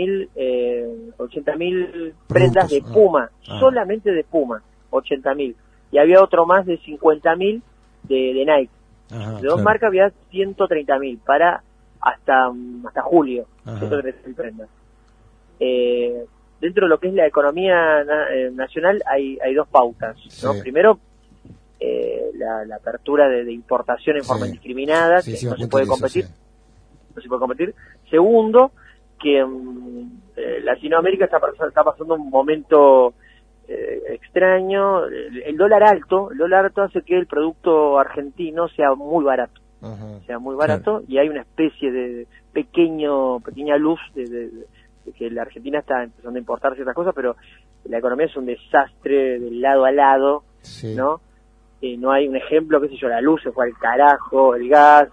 G: 80.000 prendas de Puma, solamente de Puma, 80.000. Y había otro más de 50.000 de Nike. De dos marcas había 130.000 para hasta julio, 130.000 prendas. Dentro de lo que es la economía nacional hay dos pautas, ¿no? Primero, la apertura de importación en forma indiscriminada, que no se puede competir. No se puede competir. Segundo, que Latinoamérica está pasando un momento extraño. El dólar alto hace que el producto argentino sea muy barato. Y hay una especie de pequeña luz de que la Argentina está empezando a importar ciertas cosas, pero la economía es un desastre de lado a lado, ¿no? No hay un ejemplo, qué sé yo, la luz se fue al carajo, el gas,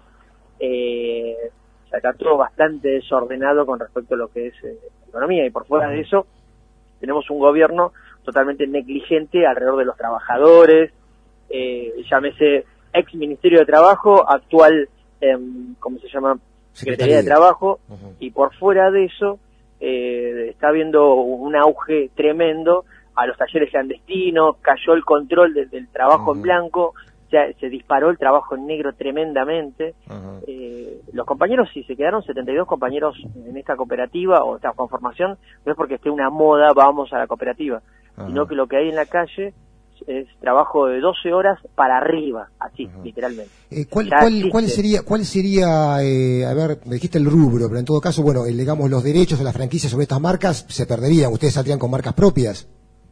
G: está todo bastante desordenado con respecto a lo que es la economía, y por fuera de eso tenemos un gobierno totalmente negligente alrededor de los trabajadores, llámese ex Ministerio de Trabajo, actual, ¿cómo se llama? Secretaría de Trabajo, y por fuera de eso está habiendo un auge tremendo a los talleres clandestinos, cayó el control del trabajo en blanco, se disparó el trabajo en negro tremendamente. Los compañeros, si se quedaron 72 compañeros en esta cooperativa o esta conformación, no es porque esté una moda, vamos a la cooperativa, sino que lo que hay en la calle es trabajo de 12 horas para arriba, así, literalmente.
E: ¿Cuál sería, a ver, me dijiste el rubro, pero en todo caso, bueno, digamos, los derechos o las franquicias sobre estas marcas se perderían, ustedes saldrían con marcas propias?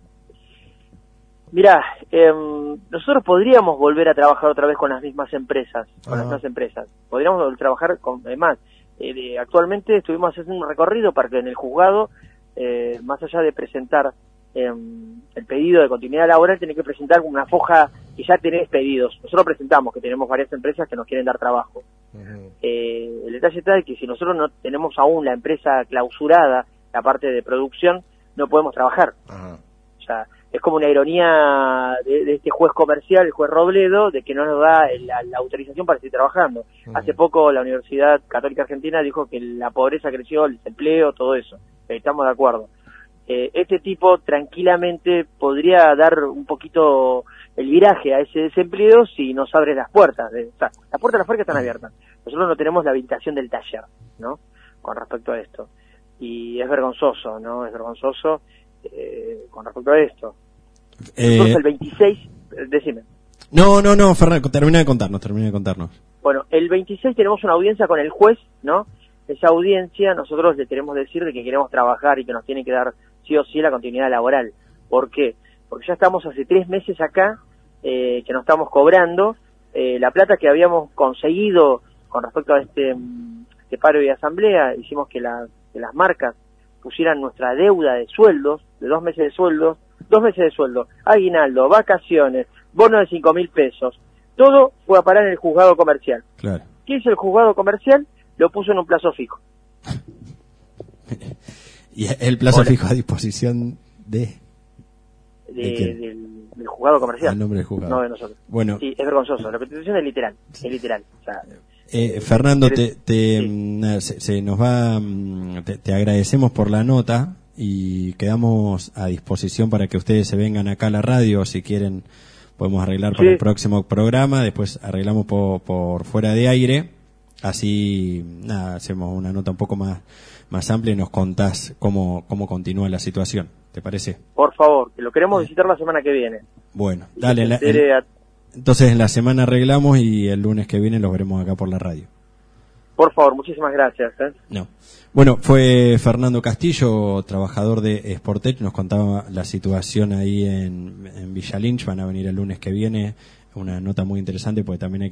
G: Mirá, nosotros podríamos volver a trabajar otra vez con las mismas empresas, podríamos volver a trabajar con, además, actualmente estuvimos haciendo un recorrido para que en el juzgado, más allá de presentar el pedido de continuidad laboral, tiene que presentar una foja que ya tenés pedidos. Nosotros presentamos que tenemos varias empresas que nos quieren dar trabajo. El detalle está de que si nosotros no tenemos aún la empresa clausurada, la parte de producción, no podemos trabajar. O sea, es como una ironía de este juez comercial, el juez Robledo, de que no nos da la autorización para seguir trabajando. Hace poco la Universidad Católica Argentina dijo que la pobreza creció, el desempleo, todo eso. Estamos de acuerdo. Este tipo tranquilamente podría dar un poquito el viraje a ese desempleo si nos abre las puertas. O sea, las puertas de la fábrica están abiertas. Nosotros no tenemos la habilitación del taller, ¿no? Con respecto a esto. Y es vergonzoso, ¿no? Es vergonzoso con respecto a esto. Entonces el 26, decime.
B: No, Fernando, termina de contarnos.
G: Bueno, el 26 tenemos una audiencia con el juez, ¿no? Esa audiencia nosotros le queremos decir de que queremos trabajar y que nos tiene que dar sí o sí la continuidad laboral. ¿Por qué? Porque ya estamos hace 3 meses acá, que no estamos cobrando. La plata que habíamos conseguido con respecto a este paro y asamblea, hicimos que las marcas pusieran nuestra deuda de sueldos, de 2 meses de sueldo, aguinaldo, vacaciones, bono de 5.000 pesos, todo fue a parar en el juzgado comercial.
B: Claro.
G: ¿Qué hizo el juzgado comercial? Lo puso en un plazo fijo.
B: ¿Y el plazo fijo a disposición del
G: juzgado comercial?
B: Al nombre del juzgado.
G: No de nosotros.
B: Bueno.
G: Sí, es vergonzoso. La Constitución es literal. Es literal. O sea,
B: Fernando, se nos va. Te agradecemos por la nota y quedamos a disposición para que ustedes se vengan acá a la radio. Si quieren, podemos arreglar para el próximo programa. Después arreglamos por fuera de aire. Así, hacemos una nota un poco más amplia y nos contás cómo continúa la situación. ¿Te parece?
G: Por favor, que lo queremos visitar la semana que viene.
B: Bueno, dale. Entonces en la semana arreglamos y el lunes que viene los veremos acá por la radio.
G: Por favor, muchísimas gracias.
B: No. Bueno, fue Fernando Castillo, trabajador de Sportech, nos contaba la situación ahí en Villa Lynch. Van a venir el lunes que viene, una nota muy interesante porque también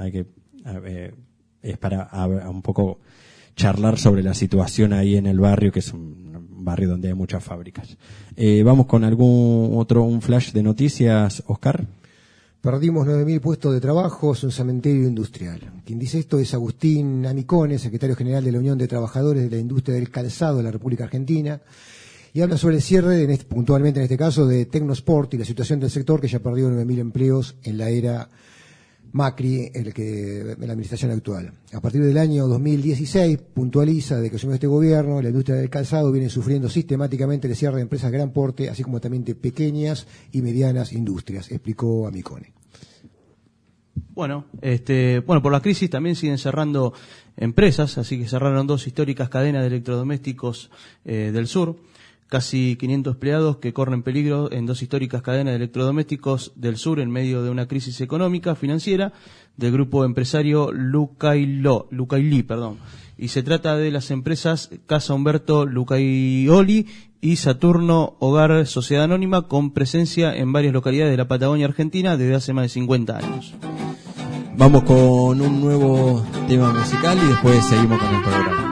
B: es para un poco charlar sobre la situación ahí en el barrio, que es un barrio donde hay muchas fábricas. Vamos con un flash de noticias, Oscar.
E: Perdimos 9.000 puestos de trabajo, es un cementerio industrial. Quien dice esto es Agustín Amicone, secretario general de la Unión de Trabajadores de la Industria del Calzado de la República Argentina, y habla sobre el cierre, puntualmente en este caso, de Tecnosport y la situación del sector que ya perdió 9.000 empleos en la era Macri, en la administración actual. A partir del año 2016, puntualiza de que asumió este gobierno, la industria del calzado viene sufriendo sistemáticamente el cierre de empresas de gran porte, así como también de pequeñas y medianas industrias, explicó Amicone.
D: Bueno, por la crisis también siguen cerrando empresas, así que cerraron 2 históricas cadenas de electrodomésticos del sur. Casi 500 empleados que corren peligro en 2 históricas cadenas de electrodomésticos del sur en medio de una crisis económica, financiera, del grupo empresario Lucailí. Y se trata de las empresas Casa Humberto Lucaioli y Saturno Hogar Sociedad Anónima, con presencia en varias localidades de la Patagonia Argentina desde hace más de 50 años.
B: Vamos con un nuevo tema musical y después seguimos con el programa.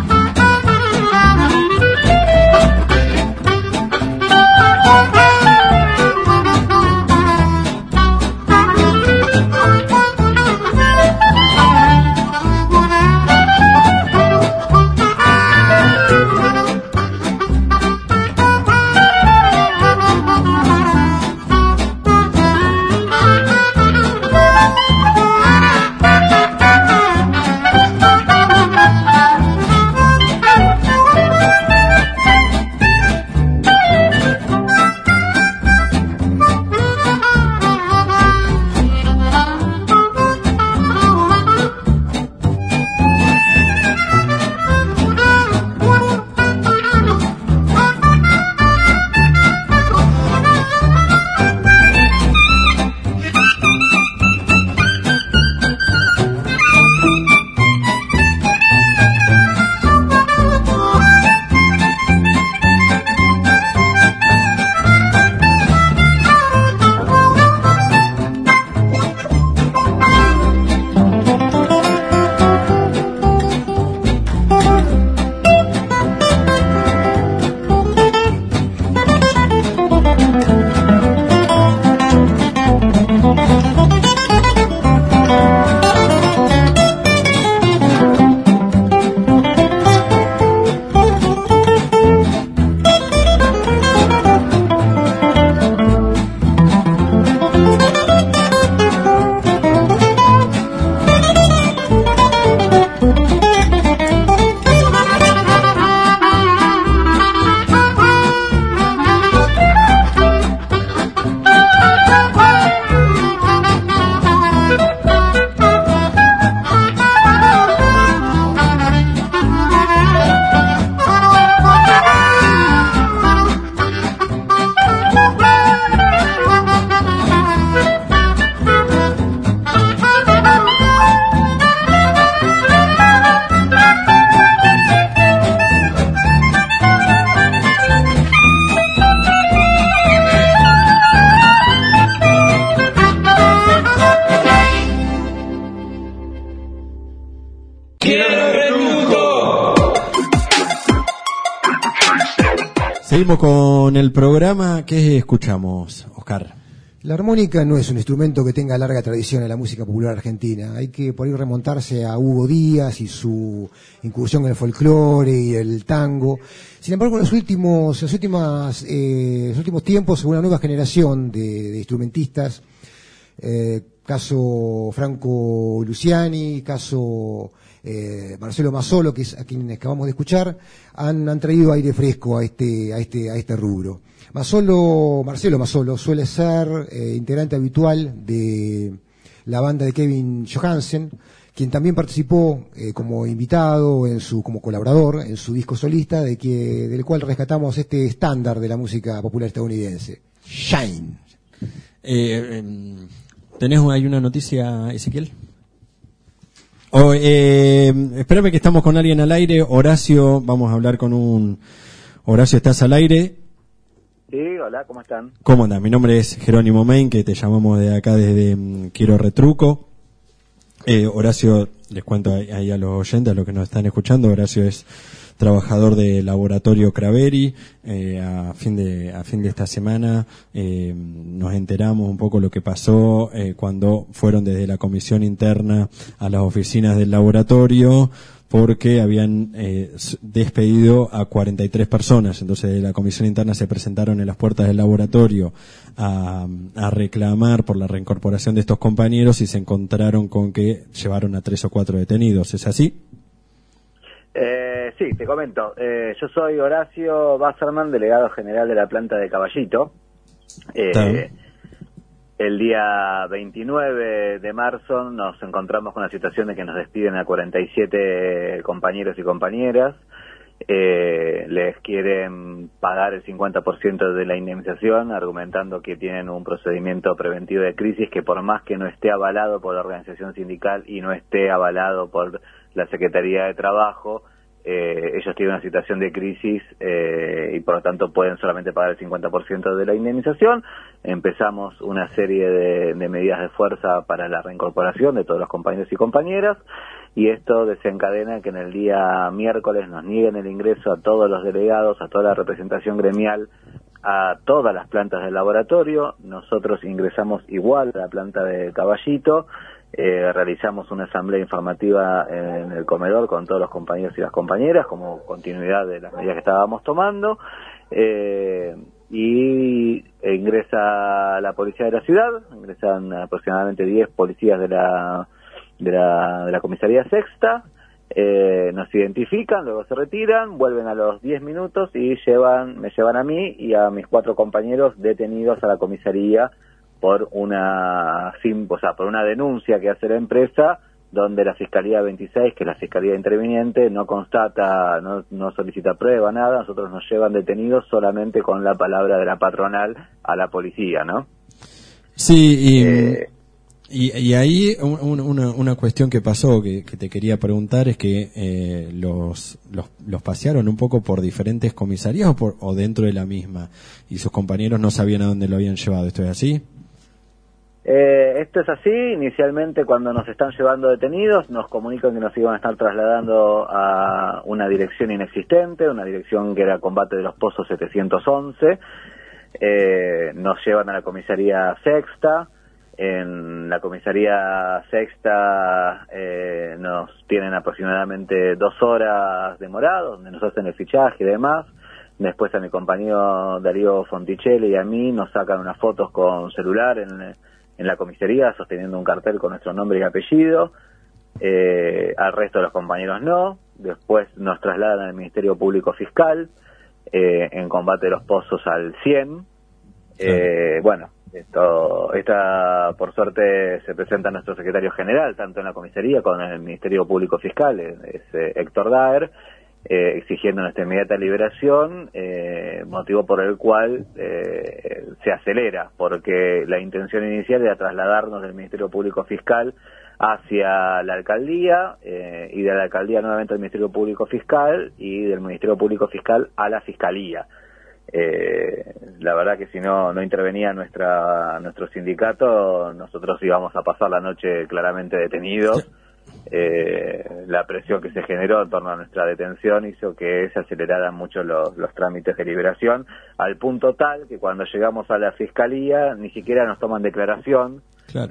B: Seguimos con el programa. ¿Qué escuchamos, Oscar?
E: La armónica no es un instrumento que tenga larga tradición en la música popular argentina. Hay que por ahí remontarse a Hugo Díaz y su incursión en el folclore y el tango. Sin embargo, en los últimos tiempos, una nueva generación de instrumentistas, caso Franco Luciani, caso Marcelo Mazzolo, que es a quienes acabamos de escuchar, han traído aire fresco a este rubro. Marcelo Mazzolo suele ser integrante habitual de la banda de Kevin Johansen, quien también participó como invitado, como colaborador en su disco solista, del cual rescatamos este estándar de la música popular estadounidense, Shine.
B: ¿Tenés ahí una noticia, Ezequiel? Espérame que estamos con alguien al aire. Horacio, vamos a hablar con Horacio, ¿estás al aire?
H: Sí, hola, ¿cómo están?
B: ¿Cómo andas? Mi nombre es Jerónimo Main, que te llamamos de acá desde Quiero Retruco. Horacio, les cuento ahí a los oyentes, a los que nos están escuchando, Horacio es trabajador del laboratorio Craveri. A fin de esta semana nos enteramos un poco lo que pasó cuando fueron desde la comisión interna a las oficinas del laboratorio, porque habían despedido a 43 personas. Entonces de la comisión interna se presentaron en las puertas del laboratorio a reclamar por la reincorporación de estos compañeros y se encontraron con que llevaron a 3 o 4 detenidos. ¿Es así?
H: Sí, te comento. Yo soy Horacio Basserman, delegado general de la planta de Caballito. El día 29 de marzo nos encontramos con la situación de que nos despiden a 47 compañeros y compañeras. Les quieren pagar el 50% de la indemnización, argumentando que tienen un procedimiento preventivo de crisis que, por más que no esté avalado por la organización sindical y no esté avalado por la Secretaría de Trabajo, ellos tienen una situación de crisis y por lo tanto pueden solamente pagar el 50% de la indemnización. Empezamos una serie de medidas de fuerza para la reincorporación de todos los compañeros y compañeras, y esto desencadena que en el día miércoles nos nieguen el ingreso a todos los delegados, a toda la representación gremial, a todas las plantas del laboratorio. Nosotros ingresamos igual a la planta de Caballito. Realizamos una asamblea informativa en el comedor con todos los compañeros y las compañeras como continuidad de las medidas que estábamos tomando, y ingresa la policía de la ciudad, ingresan aproximadamente 10 policías de la comisaría sexta, nos identifican, luego se retiran, vuelven a los 10 minutos y me llevan a mí y a mis 4 compañeros detenidos a la comisaría por una denuncia que hace la empresa, donde la Fiscalía 26, que es la Fiscalía Interviniente, no constata, no solicita prueba, nada. Nosotros nos llevan detenidos solamente con la palabra de la patronal a la policía, ¿no?
B: Sí, y ahí una cuestión que pasó, que te quería preguntar, es que los pasearon un poco por diferentes comisarías o dentro de la misma, y sus compañeros no sabían a dónde lo habían llevado. ¿Esto es así?
H: Esto es así. Inicialmente, cuando nos están llevando detenidos, nos comunican que nos iban a estar trasladando a una dirección inexistente, una dirección que era Combate de los Pozos 711. Nos llevan a la comisaría sexta. En la comisaría sexta nos tienen aproximadamente 2 horas demorados, donde nos hacen el fichaje y demás. Después a mi compañero Darío Fonticelli y a mí nos sacan unas fotos con celular en la comisaría, sosteniendo un cartel con nuestro nombre y apellido. Al resto de los compañeros no. Después nos trasladan al Ministerio Público Fiscal, en Combate de los Pozos al 100. Bueno, por suerte se presenta nuestro secretario general, tanto en la comisaría como en el Ministerio Público Fiscal, es Héctor Daer, exigiendo nuestra inmediata liberación, motivo por el cual se acelera, porque la intención inicial era trasladarnos del Ministerio Público Fiscal hacia la alcaldía, y de la alcaldía nuevamente al Ministerio Público Fiscal, y del Ministerio Público Fiscal a la Fiscalía. La verdad que si no intervenía nuestro sindicato, nosotros íbamos a pasar la noche claramente detenidos. La presión que se generó en torno a nuestra detención hizo que se aceleraran mucho los trámites de liberación, al punto tal que cuando llegamos a la Fiscalía ni siquiera nos toman declaración. Claro.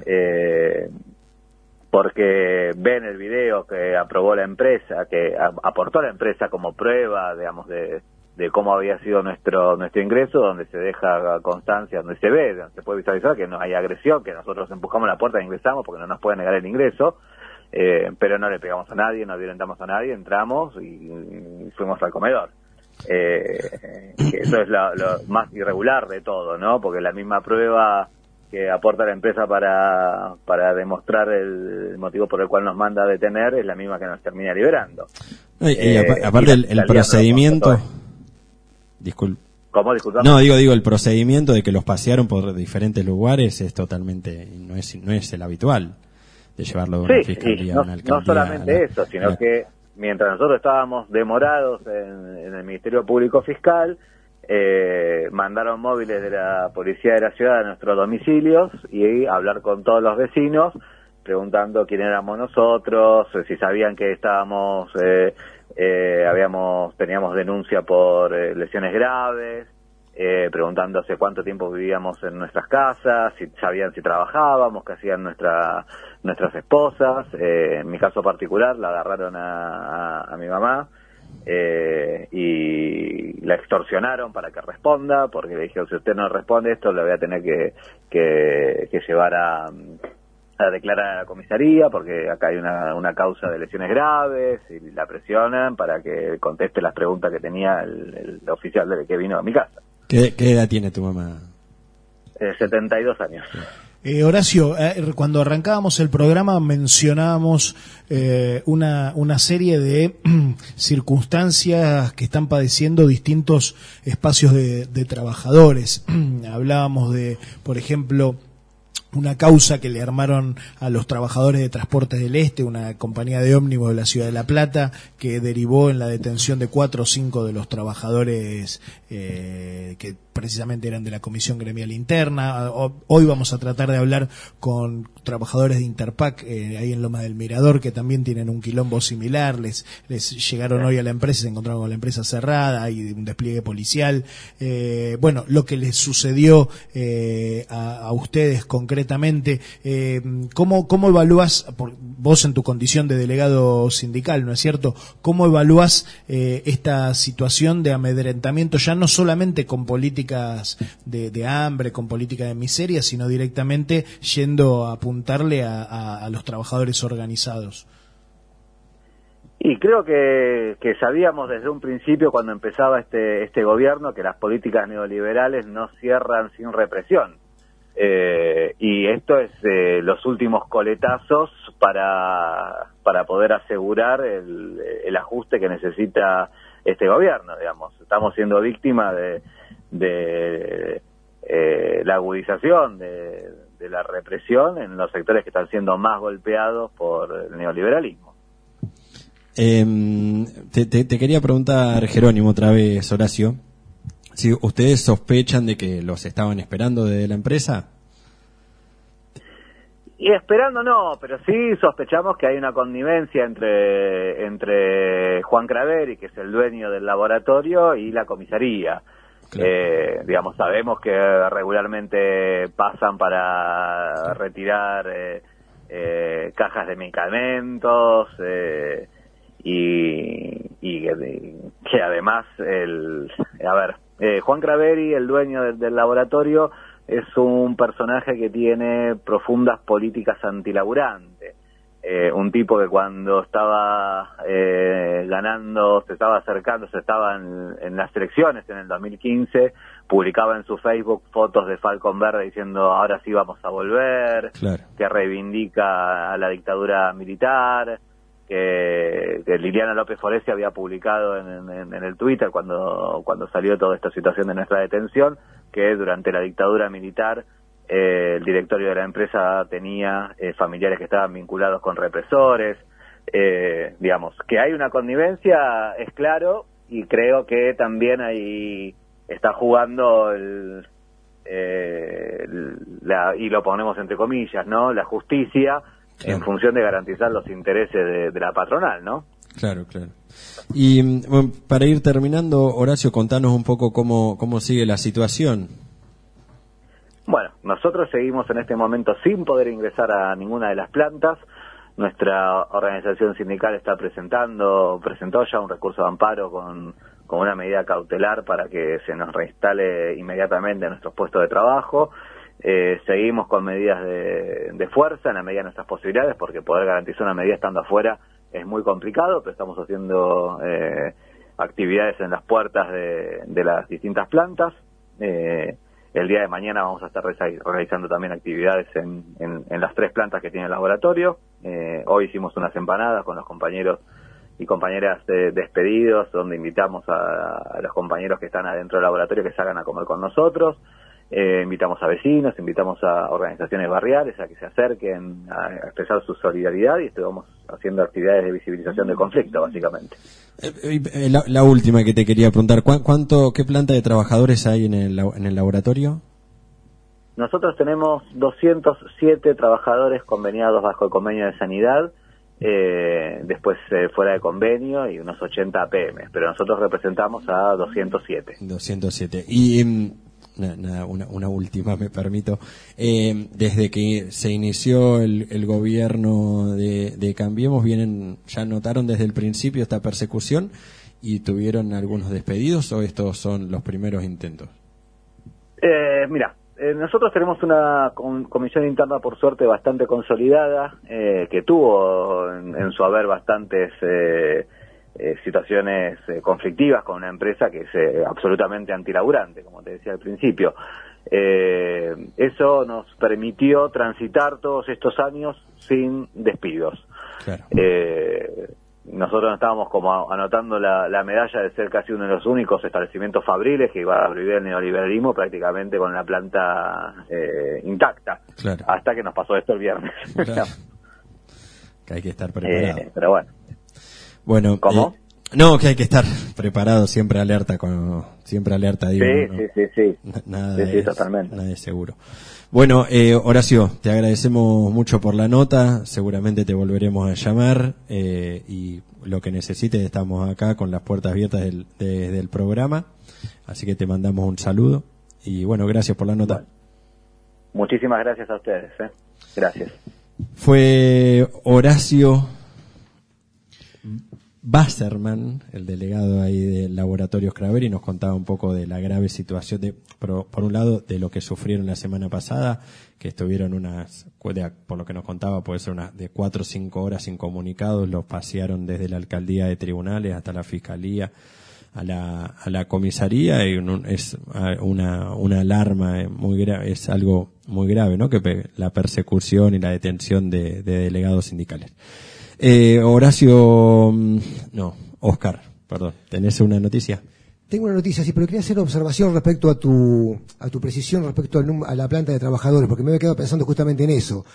H: Porque ven el video que aprobó la empresa, que aportó la empresa como prueba, digamos, de cómo había sido nuestro ingreso, donde se deja constancia, donde se ve, donde se puede visualizar que no hay agresión, que nosotros empujamos la puerta e ingresamos porque no nos pueden negar el ingreso, pero no le pegamos a nadie, no violentamos a nadie, entramos y fuimos al comedor. Eso es lo más irregular de todo, ¿no? Porque la misma prueba que aporta la empresa para demostrar el motivo por el cual nos manda a detener es la misma que nos termina liberando.
B: Y aparte el procedimiento... Disculpe.
H: ¿Cómo? Disculpa.
B: No, digo, el procedimiento de que los pasearon por diferentes lugares es totalmente, no es el habitual de llevarlo de una fiscalía a una alcaldía.
H: No solamente eso, sino que mientras nosotros estábamos demorados en el Ministerio Público Fiscal, mandaron móviles de la policía de la ciudad a nuestros domicilios y hablar con todos los vecinos, preguntando quién éramos nosotros, si sabían que estábamos teníamos denuncia por lesiones graves, preguntando hace cuánto tiempo vivíamos en nuestras casas, si sabían si trabajábamos, qué hacían nuestras esposas. En mi caso particular la agarraron a mi mamá y la extorsionaron para que responda, porque le dijeron, si usted no responde esto lo voy a tener que llevar a declarar a la comisaría, porque acá hay una causa de lesiones graves, y la presionan para que conteste las preguntas que tenía el oficial que vino a mi casa.
B: ¿Qué edad tiene tu mamá?
H: 72 años.
C: Horacio, cuando arrancábamos el programa mencionábamos una serie de circunstancias que están padeciendo distintos espacios de trabajadores. Hablábamos de, por ejemplo, una causa que le armaron a los trabajadores de Transportes del Este, una compañía de ómnibus de la Ciudad de La Plata, que derivó en la detención de 4 o 5 de los trabajadores que precisamente eran de la Comisión Gremial Interna. Hoy vamos a tratar de hablar con trabajadores de Interpac ahí en Loma del Mirador, que también tienen un quilombo similar. Les llegaron hoy a la empresa, se encontraron con la empresa cerrada, hay un despliegue policial. Bueno, lo que les sucedió a ustedes concretamente, ¿cómo evalúas, vos en tu condición de delegado sindical, ¿no es cierto? ¿Cómo evalúas esta situación de amedrentamiento, ya no solamente con políticas de hambre, con política de miseria, sino directamente yendo a apuntarle a los trabajadores organizados?
H: Y creo que sabíamos desde un principio, cuando empezaba este gobierno, que las políticas neoliberales no cierran sin represión. Y esto es los últimos coletazos para poder asegurar el ajuste que necesita este gobierno, digamos. Estamos siendo víctimas de la agudización de la represión en los sectores que están siendo más golpeados por el neoliberalismo.
B: Te quería preguntar, Jerónimo, otra vez, Horacio, si ustedes sospechan de que los estaban esperando desde la empresa.
H: Y esperando no, pero sí sospechamos que hay una connivencia entre Juan Craveri, que es el dueño del laboratorio, y la comisaría. Claro. Digamos, sabemos que regularmente pasan para retirar cajas de medicamentos y que además Juan Craveri, el dueño del laboratorio, es un personaje que tiene profundas políticas antilaburantes. Un tipo que cuando estaba ganando, se estaba acercando, estaba en las elecciones en el 2015, publicaba en su Facebook fotos de Falcón Verde diciendo ahora sí vamos a volver, claro, que reivindica a la dictadura militar, que Liliana López Foresi había publicado en el Twitter cuando salió toda esta situación de nuestra detención, que durante la dictadura militar el directorio de la empresa tenía familiares que estaban vinculados con represores. Digamos, que hay una connivencia, es claro, y creo que también ahí está jugando y lo ponemos entre comillas, ¿no?, la justicia, claro, en función de garantizar los intereses de la patronal, ¿no?
B: Claro, claro. Y bueno, para ir terminando, Horacio, contanos un poco cómo sigue la situación.
H: Bueno, nosotros seguimos en este momento sin poder ingresar a ninguna de las plantas. Nuestra organización sindical presentó ya un recurso de amparo con una medida cautelar para que se nos reinstale inmediatamente a nuestros puestos de trabajo. Seguimos con medidas de fuerza en la medida de nuestras posibilidades, porque poder garantizar una medida estando afuera es muy complicado, pero estamos haciendo actividades en las puertas de las distintas plantas. El día de mañana vamos a estar realizando también actividades en las 3 plantas que tiene el laboratorio. Hoy hicimos unas empanadas con los compañeros y compañeras despedidos, donde invitamos a los compañeros que están adentro del laboratorio que salgan a comer con nosotros. Invitamos a vecinos, invitamos a organizaciones barriales a que se acerquen a expresar su solidaridad, y estamos haciendo actividades de visibilización del conflicto, básicamente.
B: La última que te quería preguntar, ¿qué planta de trabajadores hay en el laboratorio?
H: Nosotros tenemos 207 trabajadores conveniados bajo el convenio de sanidad, después fuera de convenio y unos 80 APM, pero nosotros representamos a 207.
B: 207. Y una última, me permito. Desde que se inició el gobierno de Cambiemos, ¿ya notaron desde el principio esta persecución y tuvieron algunos despedidos o estos son los primeros intentos?
H: Mira, nosotros tenemos una comisión interna, por suerte, bastante consolidada, que tuvo en su haber bastantes situaciones conflictivas con una empresa que es absolutamente antilaburante, como te decía al principio. Eso nos permitió transitar todos estos años sin despidos.
B: Claro.
H: Nosotros estábamos como anotando la medalla de ser casi uno de los únicos establecimientos fabriles que iba a vivir el neoliberalismo prácticamente con la planta intacta,
B: claro,
H: hasta que nos pasó esto el viernes.
B: Claro. Que hay que estar preparado.
H: Pero bueno.
B: ¿Cómo? No, que hay que estar preparado, siempre alerta, digo.
H: Sí.
B: Nada
H: totalmente.
B: Nada de seguro. Bueno, Horacio, te agradecemos mucho por la nota, seguramente te volveremos a llamar, y lo que necesites, estamos acá con las puertas abiertas del programa, así que te mandamos un saludo, y bueno, gracias por la nota.
H: Bueno, muchísimas gracias a ustedes, gracias.
B: Fue Horacio Wasserman, el delegado ahí del Laboratorios Craveri, nos contaba un poco de la grave situación por un lado, de lo que sufrieron la semana pasada, que estuvieron por lo que nos contaba, puede ser de 4 o 5 horas incomunicados, los pasearon desde la alcaldía de tribunales hasta la fiscalía, a la comisaría, y es una alarma muy grave, es algo muy grave, ¿no? Que la persecución y la detención de delegados sindicales. Oscar, perdón, ¿tenés una noticia?
E: Tengo una noticia, sí, pero quería hacer una observación respecto a tu precisión respecto a la planta de trabajadores, porque me había quedado pensando justamente en eso.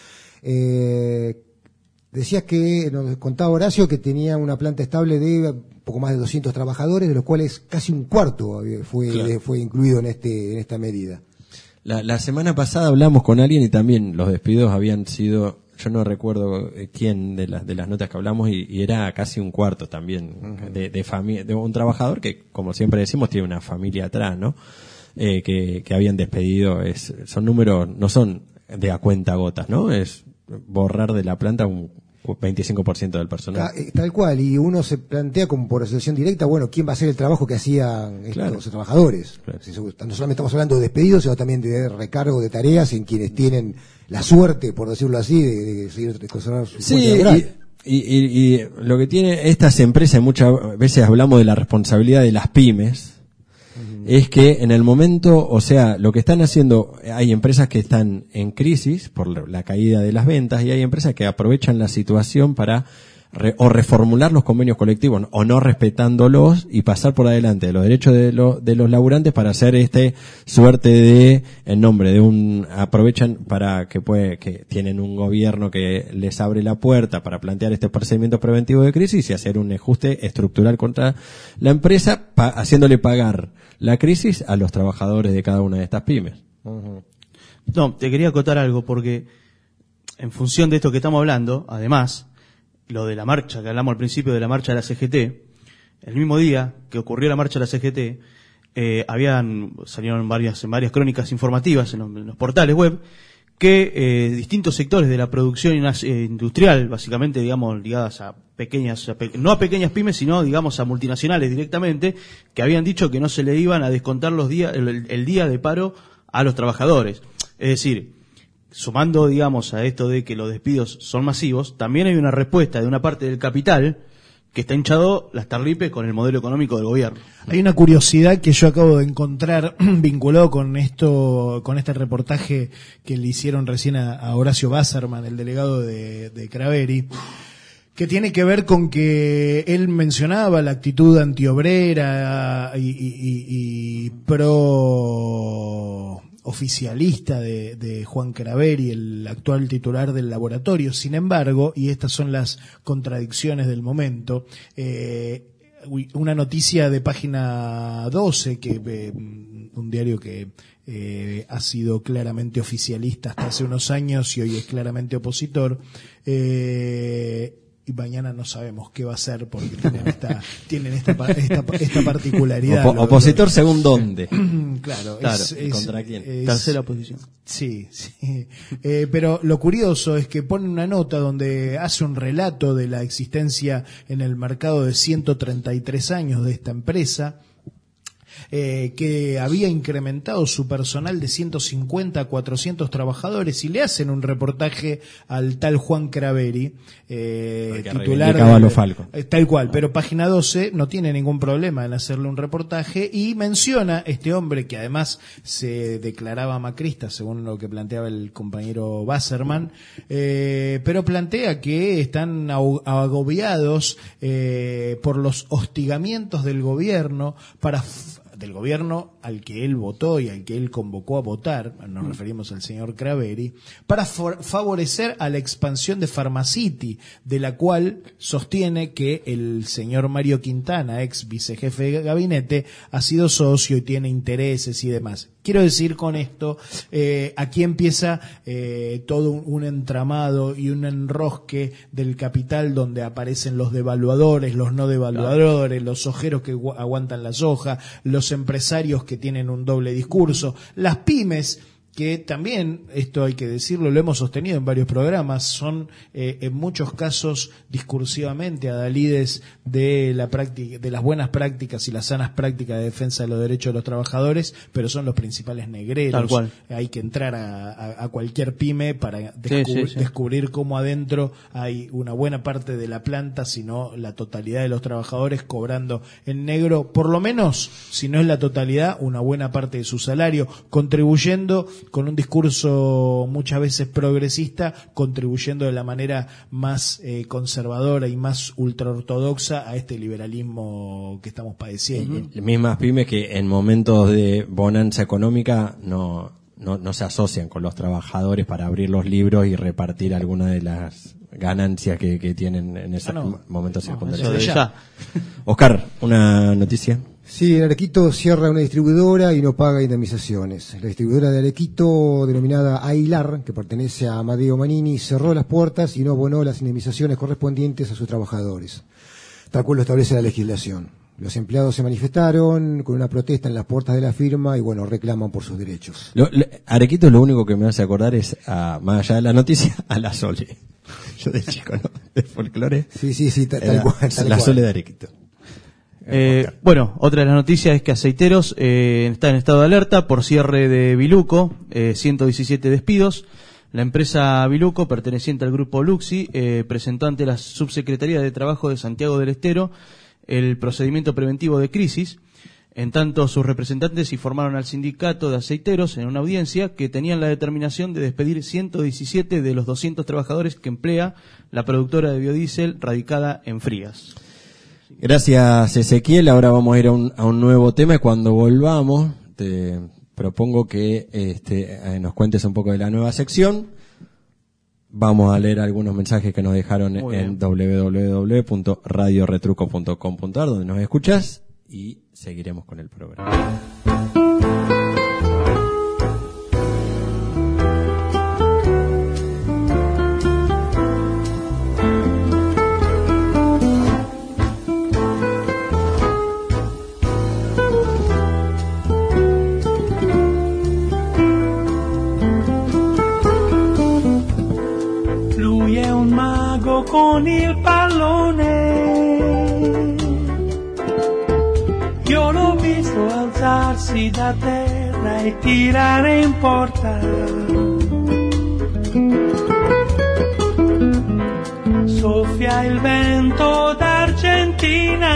E: Decías que, nos contaba Horacio, que tenía una planta estable de poco más de 200 trabajadores, de los cuales casi un cuarto fue incluido en esta medida.
B: La semana pasada hablamos con alguien y también los despidos habían sido, yo no recuerdo quién de las notas que hablamos, y era casi un cuarto también, uh-huh, de familia, de un trabajador que, como siempre decimos, tiene una familia atrás, ¿no? Que habían despedido. Son números, no son de a cuenta gotas, ¿no? Es borrar de la planta un 25% del personal.
E: Tal cual, y uno se plantea como por asociación directa, bueno, ¿quién va a hacer el trabajo que hacían estos trabajadores? Claro. No solamente estamos hablando de despedidos, sino también de recargo de tareas en quienes tienen la suerte, por decirlo así, de seguir conservando su fuente laboral.
B: Y lo que tiene estas empresas, muchas veces hablamos de la responsabilidad de las pymes, es que en el momento, o sea, lo que están haciendo, hay empresas que están en crisis por la caída de las ventas, y hay empresas que aprovechan la situación para reformular los convenios colectivos o no respetándolos y pasar por adelante de los derechos de los laburantes para hacer suerte de, en nombre de aprovechan para que tienen un gobierno que les abre la puerta para plantear este procedimiento preventivo de crisis y hacer un ajuste estructural contra la empresa, haciéndole pagar la crisis a los trabajadores de cada una de estas pymes.
D: Uh-huh. No, te quería acotar algo, porque en función de esto que estamos hablando, además, lo de la marcha, que hablamos al principio de la marcha de la CGT, el mismo día que ocurrió la marcha de la CGT, salieron varias crónicas informativas en los portales web, que distintos sectores de la producción industrial, básicamente, digamos, ligadas a no a pequeñas pymes, sino, digamos, a multinacionales directamente, que habían dicho que no se le iban a descontar el día de paro a los trabajadores. Es decir, sumando, digamos, a esto de que los despidos son masivos, también hay una respuesta de una parte del capital que está hinchado las tarripes con el modelo económico del gobierno.
C: Hay una curiosidad que yo acabo de encontrar vinculado con este reportaje que le hicieron recién a Horacio Wasserman, el delegado de Craveri, que tiene que ver con que él mencionaba la actitud antiobrera y pro oficialista de Juan Craveri, el actual titular del laboratorio. Sin embargo, y estas son las contradicciones del momento, una noticia de página 12, un diario que ha sido claramente oficialista hasta hace unos años y hoy es claramente opositor, y mañana no sabemos qué va a ser porque tienen esta particularidad.
B: Opositor según dónde.
C: Claro,
D: ¿contra quién? Tercera posición.
C: Sí. Pero lo curioso es que pone una nota donde hace un relato de la existencia en el mercado de 133 años de esta empresa, que había incrementado su personal de 150 a 400 trabajadores, y le hacen un reportaje al tal Juan Craveri, titular
B: de Falco.
C: Tal cual, pero Página 12 no tiene ningún problema en hacerle un reportaje y menciona este hombre que además se declaraba macrista, según lo que planteaba el compañero Wasserman, pero plantea que están agobiados por los hostigamientos del gobierno al que él votó y al que él convocó a votar, nos referimos al señor Craveri, para favorecer a la expansión de Pharmacity, de la cual sostiene que el señor Mario Quintana, ex vicejefe de gabinete, ha sido socio y tiene intereses y demás. Quiero decir con esto, aquí empieza todo un entramado y un enrosque del capital donde aparecen los devaluadores, los no devaluadores, los sojeros que aguantan la soja, los empresarios que tienen un doble discurso, las pymes, que también, esto hay que decirlo, lo hemos sostenido en varios programas, son en muchos casos discursivamente adalides de la práctica, de las buenas prácticas y las sanas prácticas de defensa de los derechos de los trabajadores, pero son los principales negreros.
D: Tal cual.
C: Hay que entrar a cualquier pyme para descubrir cómo adentro hay una buena parte de la planta, si no la totalidad de los trabajadores cobrando en negro, por lo menos, si no es la totalidad, una buena parte de su salario, contribuyendo con un discurso muchas veces progresista, contribuyendo de la manera más conservadora y más ultraortodoxa a este liberalismo que estamos padeciendo.
B: Y mismas pymes que en momentos de bonanza económica no se asocian con los trabajadores para abrir los libros y repartir algunas de las ganancias que tienen en esos momentos secundarios. Oscar, una noticia.
E: Sí, el Arequito cierra una distribuidora y no paga indemnizaciones. La distribuidora de Arequito, denominada Ailar, que pertenece a Amadeo Manini, cerró las puertas y no abonó las indemnizaciones correspondientes a sus trabajadores, tal cual lo establece la legislación. Los empleados se manifestaron con una protesta en las puertas de la firma y, reclaman por sus derechos.
B: Arequito lo único que me hace acordar es, más allá de la noticia, a la Sole. Yo de chico, ¿no? De folclore.
E: Sí, tal cual.
B: La Sole de Arequito.
D: Otra de las noticias es que Aceiteros está en estado de alerta por cierre de Biluco, 117 despidos. La empresa Biluco, perteneciente al grupo Luxi, presentó ante la Subsecretaría de Trabajo de Santiago del Estero el procedimiento preventivo de crisis. En tanto, sus representantes informaron al sindicato de aceiteros en una audiencia que tenían la determinación de despedir 117 de los 200 trabajadores que emplea la productora de biodiesel radicada en Frías.
B: Gracias, Ezequiel. Ahora vamos a ir a un nuevo tema y cuando volvamos te propongo que nos cuentes un poco de la nueva sección. Vamos a leer algunos mensajes que nos dejaron en www.radioretruco.com.ar, donde nos escuchas, y seguiremos con el programa.
I: Con il pallone, io l'ho visto alzarsi da terra e tirare in porta. Soffia il vento d'Argentina,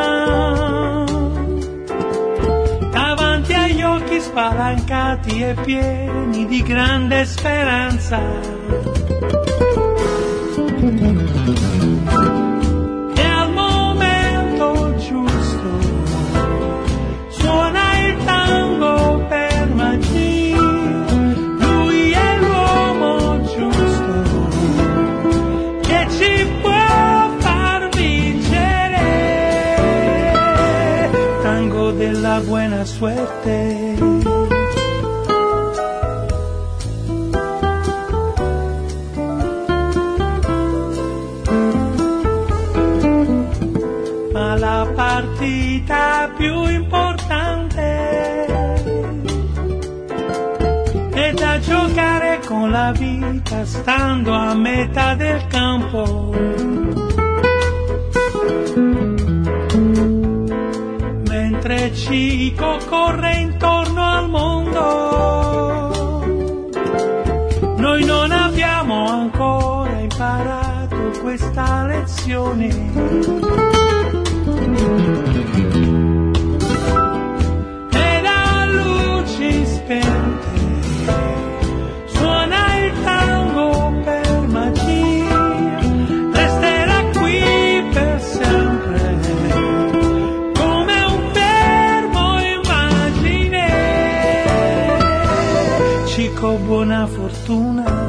I: davanti agli occhi spalancati e pieni di grande speranza. E al momento giusto suona il tango per Maggi, lui è l'uomo giusto che ci può far vincere, tango della buona suerte. partita più importante è da giocare con la vita stando a metà del campo. Mentre Chico corre intorno al mondo, noi non abbiamo ancora imparato questa lezione. E da luci spente suona il tango per magia, resterà qui per sempre come un fermo immagine. Chico, buona fortuna.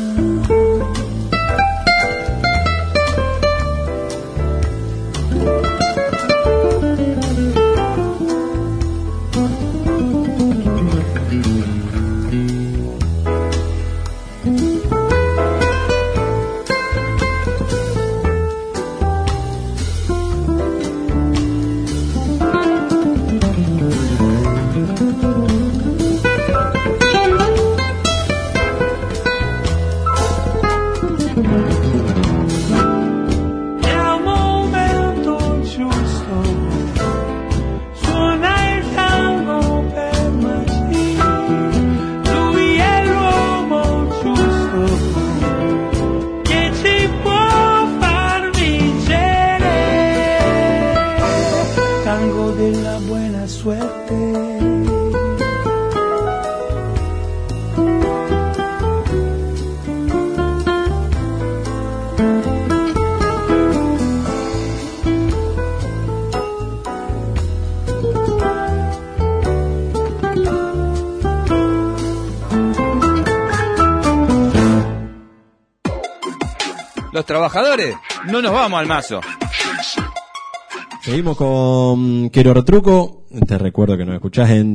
J: Los trabajadores no nos vamos al mazo.
B: Seguimos con Quiero Retruco. Te recuerdo que nos escuchás en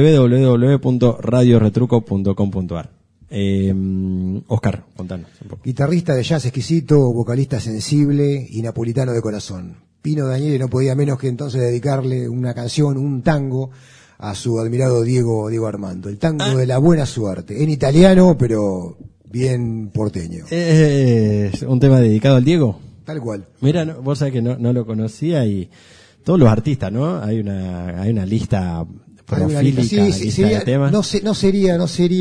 B: www.radioretruco.com.ar. Oscar, contanos un poco.
E: Guitarrista de jazz exquisito, vocalista sensible y napolitano de corazón. Pino Daniele no podía menos que entonces dedicarle una canción, un tango, a su admirado Diego Armando. El tango de la buena suerte. En italiano, pero bien porteño.
B: ¿Es un tema dedicado al Diego?
E: Tal cual.
B: Mira, vos sabés que no lo conocía, y todos los artistas, ¿no? Hay una lista profílica, lista de temas.
E: No sería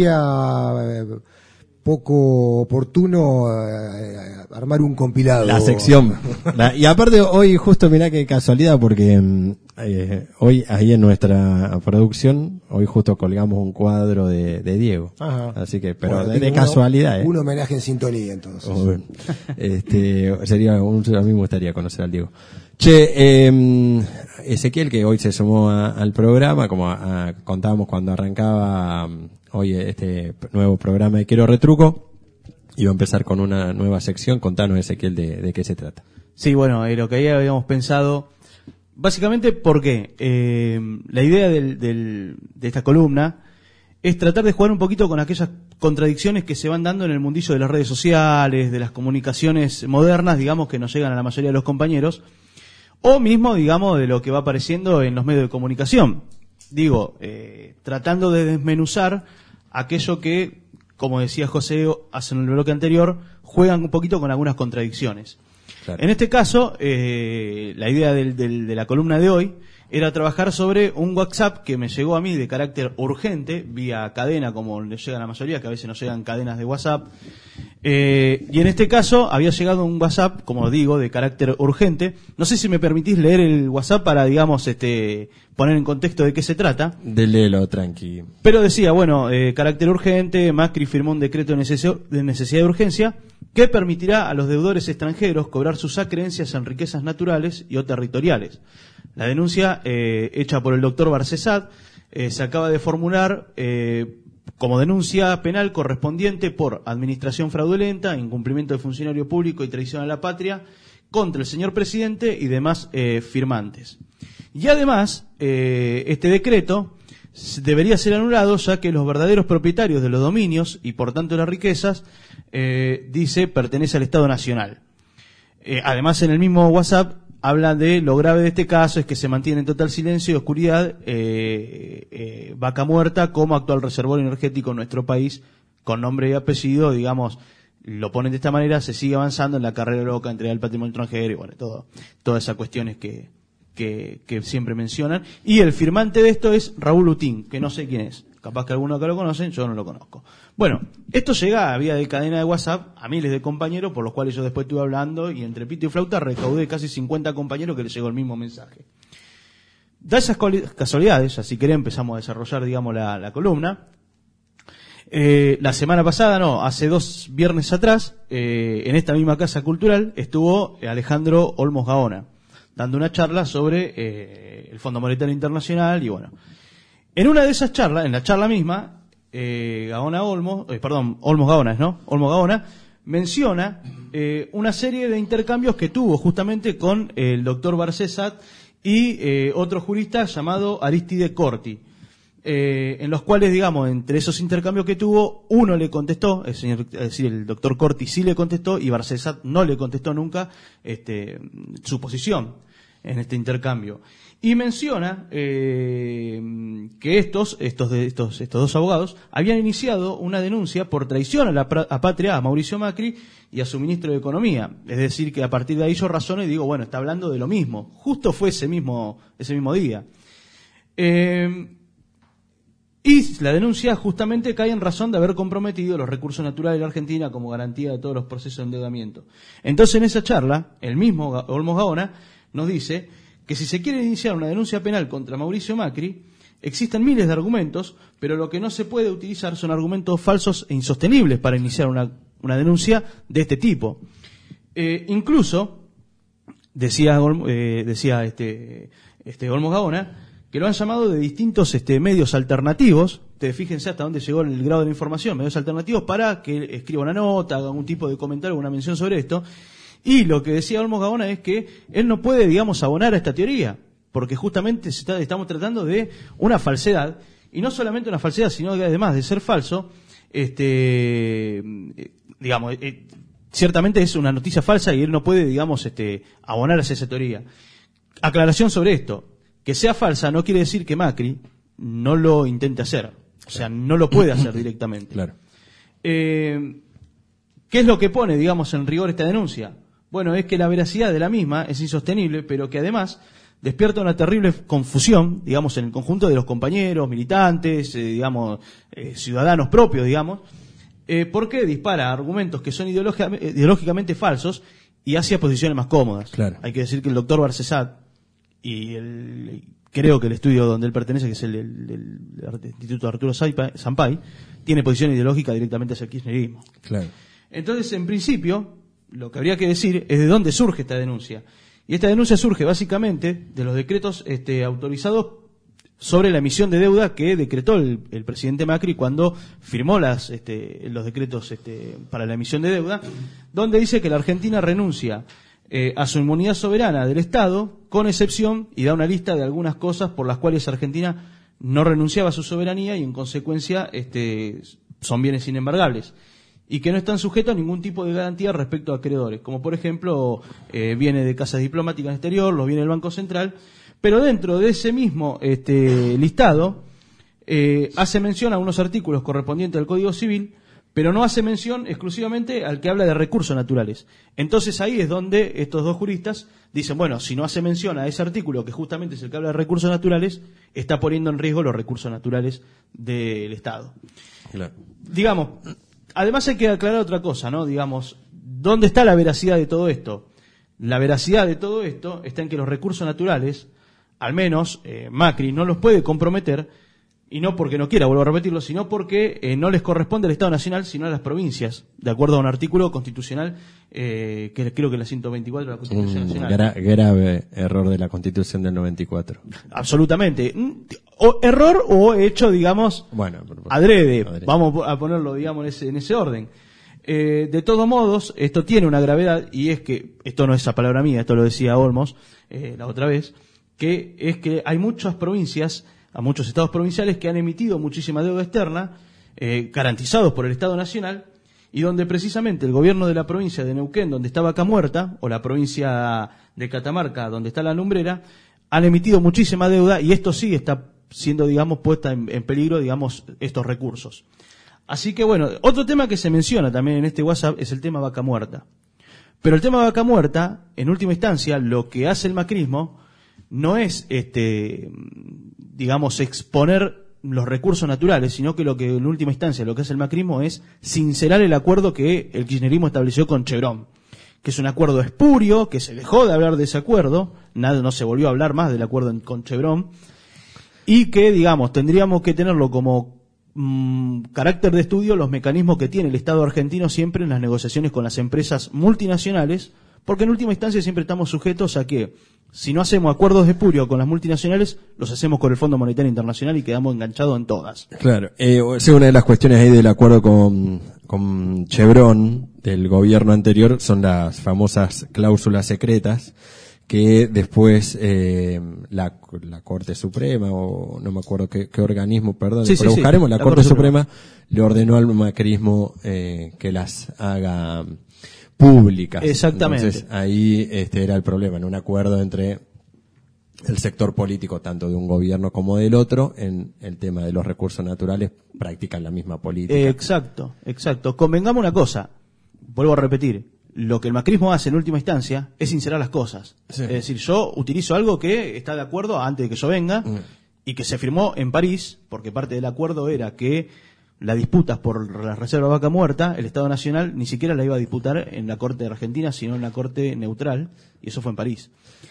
E: poco oportuno armar un compilado.
B: La sección. Y aparte hoy justo mirá qué casualidad, porque hoy ahí en nuestra producción, hoy justo colgamos un cuadro de Diego. Ajá. Así que, pero bueno, de casualidad.
E: Un homenaje en sintonía, entonces.
B: Bueno, a mí me gustaría conocer al Diego. Che, Ezequiel, que hoy se sumó al programa, como contábamos cuando arrancaba hoy este nuevo programa de Quiero Retruco, iba a empezar con una nueva sección. Contanos, Ezequiel, de qué se trata.
D: Sí, bueno, lo que ahí habíamos pensado, básicamente, ¿por qué? La idea de esta columna es tratar de jugar un poquito con aquellas contradicciones que se van dando en el mundillo de las redes sociales, de las comunicaciones modernas, digamos, que nos llegan a la mayoría de los compañeros, o mismo, digamos, de lo que va apareciendo en los medios de comunicación. Digo, tratando de desmenuzar aquello que, como decía José hace en el bloque anterior, juegan un poquito con algunas contradicciones. Claro. En este caso, la idea de la columna de hoy era trabajar sobre un WhatsApp que me llegó a mí de carácter urgente, vía cadena, como le llega a la mayoría, que a veces nos llegan cadenas de WhatsApp. Y en este caso había llegado un WhatsApp, como digo, de carácter urgente. No sé si me permitís leer el WhatsApp para, digamos, poner en contexto de qué se trata.
B: Léelo, tranqui.
D: Pero decía, bueno, carácter urgente, Macri firmó un decreto de necesidad de urgencia que permitirá a los deudores extranjeros cobrar sus acreencias en riquezas naturales y o territoriales. La denuncia hecha por el doctor Barcesat se acaba de formular como denuncia penal correspondiente por administración fraudulenta, incumplimiento de funcionario público y traición a la patria contra el señor presidente y demás firmantes. Y además, este decreto debería ser anulado, ya que los verdaderos propietarios de los dominios y por tanto las riquezas, dice, pertenece al Estado Nacional. Además, en el mismo WhatsApp habla de lo grave de este caso es que se mantiene en total silencio y oscuridad Vaca Muerta como actual reservorio energético en nuestro país, con nombre y apellido, digamos, lo ponen de esta manera, se sigue avanzando en la carrera loca entre el patrimonio extranjero y bueno, todas esas cuestiones que siempre mencionan. Y el firmante de esto es Raúl Utín, que no sé quién es. Capaz que algunos acá lo conocen, yo no lo conozco. Bueno, esto llega a vía de cadena de WhatsApp a miles de compañeros, por los cuales yo después estuve hablando, y entre pito y flauta recaudé casi 50 compañeros que les llegó el mismo mensaje. Da esas casualidades, así que empezamos a desarrollar, digamos, la columna. La semana pasada, hace 2 viernes atrás, en esta misma casa cultural, estuvo Alejandro Olmos Gaona, dando una charla sobre el Fondo Monetario Internacional, y bueno, en una de esas charlas, en la charla misma, Olmos Gaona menciona una serie de intercambios que tuvo justamente con el doctor Barcesat y otro jurista llamado Aristide Corti, en los cuales, digamos, entre esos intercambios que tuvo, uno le contestó, el doctor Corti sí le contestó y Barcesat no le contestó nunca su posición en este intercambio. Y menciona que estos 2 abogados habían iniciado una denuncia por traición a la patria a Mauricio Macri y a su ministro de Economía. Es decir, que a partir de ahí yo razono y digo, bueno, está hablando de lo mismo. Justo fue ese mismo día. Y la denuncia justamente cae en razón de haber comprometido los recursos naturales de la Argentina como garantía de todos los procesos de endeudamiento. Entonces, en esa charla, el mismo Olmos Gaona nos dice que si se quiere iniciar una denuncia penal contra Mauricio Macri, existen miles de argumentos, pero lo que no se puede utilizar son argumentos falsos e insostenibles para iniciar una denuncia de este tipo. Incluso, decía Olmos Gaona, que lo han llamado de distintos medios alternativos. Ustedes fíjense hasta dónde llegó el grado de la información, medios alternativos para que escriba una nota, haga un tipo de comentario, una mención sobre esto. Y lo que decía Olmos Gaona es que él no puede, digamos, abonar a esta teoría, porque justamente estamos tratando de una falsedad, y no solamente una falsedad, sino que además de ser falso, ciertamente es una noticia falsa y él no puede, digamos, abonar hacia esa teoría. Aclaración sobre esto: que sea falsa no quiere decir que Macri no lo intente hacer, o sea, no lo puede hacer directamente.
B: Claro.
D: ¿Qué es lo que pone, digamos, en rigor esta denuncia? Bueno, es que la veracidad de la misma es insostenible, pero que además despierta una terrible confusión, digamos, en el conjunto de los compañeros, militantes, ciudadanos propios, digamos, porque dispara argumentos que son ideológicamente falsos y hacia posiciones más cómodas.
B: Claro.
D: Hay que decir que el doctor Barcesat y creo que el estudio donde él pertenece, que es el Instituto Arturo Sampay, tiene posición ideológica directamente hacia el kirchnerismo.
B: Claro.
D: Entonces, en principio, lo que habría que decir es de dónde surge esta denuncia. Y esta denuncia surge básicamente de los decretos autorizados sobre la emisión de deuda que decretó el presidente Macri cuando firmó los decretos para la emisión de deuda, donde dice que la Argentina renuncia a su inmunidad soberana del Estado, con excepción, y da una lista de algunas cosas por las cuales Argentina no renunciaba a su soberanía y en consecuencia son bienes inembargables, y que no están sujetos a ningún tipo de garantía respecto a acreedores, como por ejemplo bienes de casas diplomáticas en el exterior, los bienes del Banco Central. Pero dentro de ese mismo listado hace mención a unos artículos correspondientes al Código Civil, pero no hace mención exclusivamente al que habla de recursos naturales. Entonces ahí es donde estos 2 juristas dicen, bueno, si no hace mención a ese artículo que justamente es el que habla de recursos naturales, está poniendo en riesgo los recursos naturales del Estado.
B: Claro.
D: Digamos, además hay que aclarar otra cosa, ¿no? Digamos, ¿dónde está la veracidad de todo esto? La veracidad de todo esto está en que los recursos naturales, al menos Macri no los puede comprometer, y no porque no quiera, vuelvo a repetirlo, sino porque no les corresponde al Estado Nacional, sino a las provincias, de acuerdo a un artículo constitucional, que creo que es la 124 de la Constitución Nacional.
B: Grave error de la Constitución del 94.
D: Absolutamente. O error o hecho, digamos, adrede. Vamos a ponerlo, digamos, en ese orden. De todos modos, esto tiene una gravedad, y es que, esto no es esa palabra mía, esto lo decía Olmos la otra vez, que es que hay muchas provincias, a muchos estados provinciales que han emitido muchísima deuda externa, garantizados por el Estado Nacional, y donde precisamente el gobierno de la provincia de Neuquén, donde está Vaca Muerta, o la provincia de Catamarca, donde está la lumbrera, han emitido muchísima deuda y esto sí está siendo, digamos, puesta en peligro, digamos, estos recursos. Así que bueno, otro tema que se menciona también en este WhatsApp es el tema vaca muerta. Pero el tema vaca muerta, en última instancia, lo que hace el macrismo no es, digamos, exponer los recursos naturales, sino que lo que en última instancia lo que hace el macrismo es sincerar el acuerdo que el kirchnerismo estableció con Chevron, que es un acuerdo espurio, que se dejó de hablar de ese acuerdo, no se volvió a hablar más del acuerdo con Chevron, y que, digamos, tendríamos que tenerlo como carácter de estudio los mecanismos que tiene el Estado argentino siempre en las negociaciones con las empresas multinacionales, porque en última instancia siempre estamos sujetos a que si no hacemos acuerdos de espurio con las multinacionales, los hacemos con el Fondo Monetario Internacional y quedamos enganchados en todas.
B: Claro, una de las cuestiones ahí del acuerdo con Chevron del gobierno anterior son las famosas cláusulas secretas que después la Corte Suprema, o no me acuerdo qué organismo, perdón, pero buscaremos, la Corte Suprema le ordenó al macrismo que las haga públicas.
D: Exactamente.
B: Entonces ahí era el problema, en un acuerdo entre el sector político, tanto de un gobierno como del otro, en el tema de los recursos naturales, practican la misma política.
D: Exacto. Convengamos una cosa, vuelvo a repetir, lo que el macrismo hace en última instancia es sincerar las cosas. Sí. Es decir, yo utilizo algo que está de acuerdo antes de que yo venga y que se firmó en París, porque parte del acuerdo era que la disputa por la reserva vaca muerta, el Estado Nacional ni siquiera la iba a disputar en la Corte de Argentina, sino en la Corte neutral, y eso fue en París.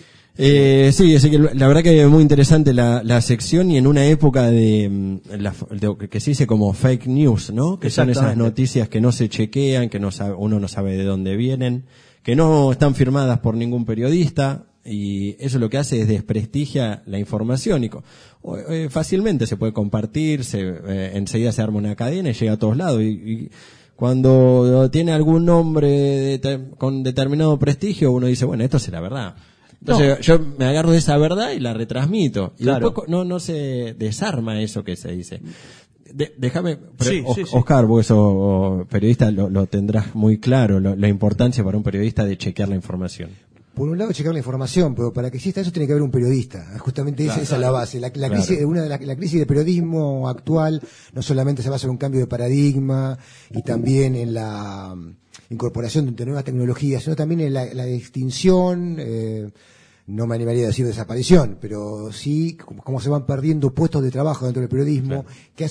B: Sí, así que la verdad que es muy interesante la sección, y en una época de que se dice como fake news, ¿no? Que son esas noticias que no se chequean, que uno no sabe de dónde vienen, que no están firmadas por ningún periodista, y eso lo que hace es desprestigia la información, y fácilmente se puede compartir, enseguida se arma una cadena y llega a todos lados, y cuando tiene algún nombre con determinado prestigio, uno dice, bueno, esto será verdad. Entonces yo me agarro de esa verdad y la retransmito. Y después no se desarma eso que se dice. Déjame, Oscar, vos sos periodista, lo tendrás muy claro, la importancia para un periodista de chequear la información.
E: Por un lado, chequear la información, pero para que exista eso tiene que haber un periodista. Justamente esa es la base. La crisis de periodismo actual no solamente se basa en un cambio de paradigma y también en la incorporación de nuevas tecnologías, sino también en la extinción, no me animaría a decir desaparición, pero sí como se van perdiendo puestos de trabajo dentro del periodismo,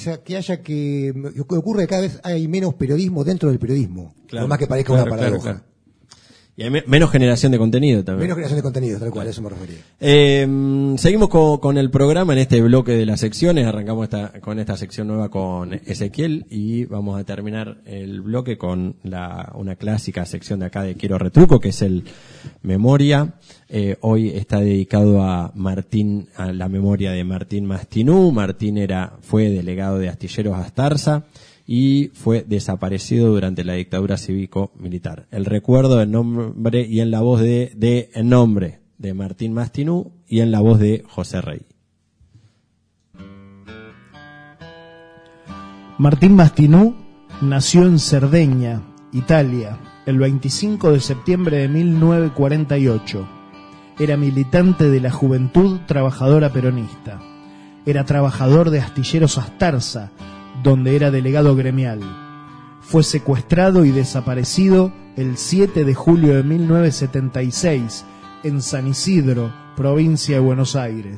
E: que ocurre que cada vez hay menos periodismo dentro del periodismo, por más que parezca una paradoja.
B: Y hay menos generación de contenido también.
E: Menos generación de contenido, tal cual, eso me refería.
B: Seguimos con el programa en este bloque de las secciones. Arrancamos con esta sección nueva con Ezequiel y vamos a terminar el bloque con una clásica sección de acá de Quiero Retruco, que es el Memoria. Hoy está dedicado a la memoria de Martín Mastinú. Martín fue delegado de Astilleros Astarza y fue desaparecido durante la dictadura cívico-militar. El recuerdo, el nombre y en la voz el nombre de Martín Mastinú y en la voz de José Rey.
C: Martín Mastinú nació en Cerdeña, Italia, el 25 de septiembre de 1948. Era militante de la Juventud Trabajadora Peronista. Era trabajador de Astilleros Astarza, donde era delegado gremial. Fue secuestrado y desaparecido el 7 de julio de 1976 en San Isidro, provincia de Buenos Aires.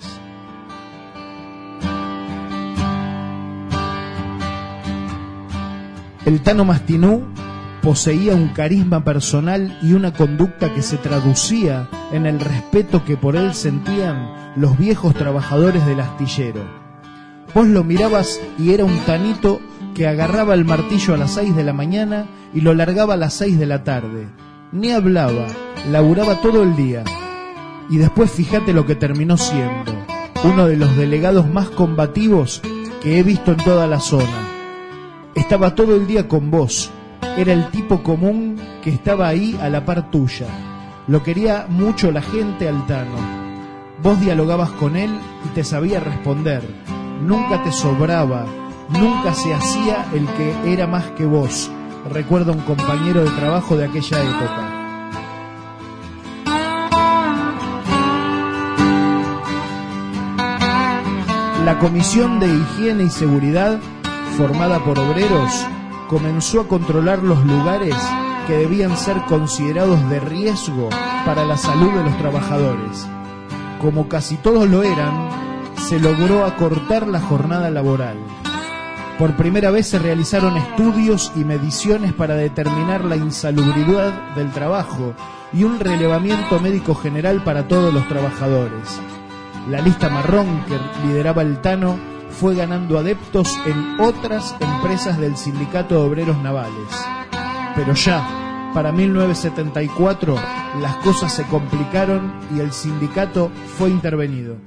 C: El Tano Mastinú poseía un carisma personal y una conducta que se traducía en el respeto que por él sentían los viejos trabajadores del astillero. Vos lo mirabas y era un tanito que agarraba el martillo a las 6 de la mañana y lo largaba a las 6 de la tarde. Ni hablaba, laburaba todo el día. Y después fíjate lo que terminó siendo, uno de los delegados más combativos que he visto en toda la zona. Estaba todo el día con vos, era el tipo común que estaba ahí a la par tuya. Lo quería mucho la gente al Tano. Vos dialogabas con él y te sabía responder. Nunca te sobraba, nunca se hacía el que era más que vos. Recuerda un compañero de trabajo de aquella época. La Comisión de Higiene y Seguridad, formada por obreros, comenzó a controlar los lugares que debían ser considerados de riesgo para la salud de los trabajadores. Como casi todos lo eran, se logró acortar la jornada laboral. Por primera vez se realizaron estudios y mediciones para determinar la insalubridad del trabajo y un relevamiento médico general para todos los trabajadores. La lista marrón que lideraba el Tano fue ganando adeptos en otras empresas del Sindicato de Obreros Navales. Pero ya, para 1974, las cosas se complicaron y el sindicato fue intervenido.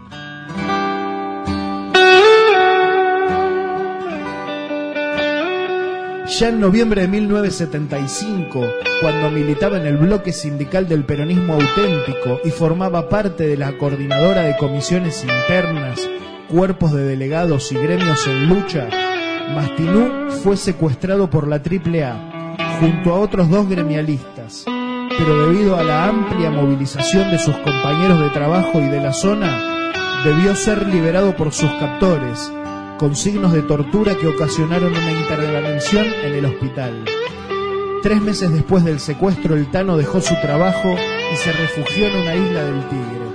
C: Ya en noviembre de 1975, cuando militaba en el bloque sindical del peronismo auténtico y formaba parte de la coordinadora de comisiones internas, cuerpos de delegados y gremios en lucha, Mastinú fue secuestrado por la AAA, junto a otros 2 gremialistas, pero debido a la amplia movilización de sus compañeros de trabajo y de la zona, debió ser liberado por sus captores, con signos de tortura que ocasionaron una intervención en el hospital. 3 meses después del secuestro, el Tano dejó su trabajo y se refugió en una isla del Tigre.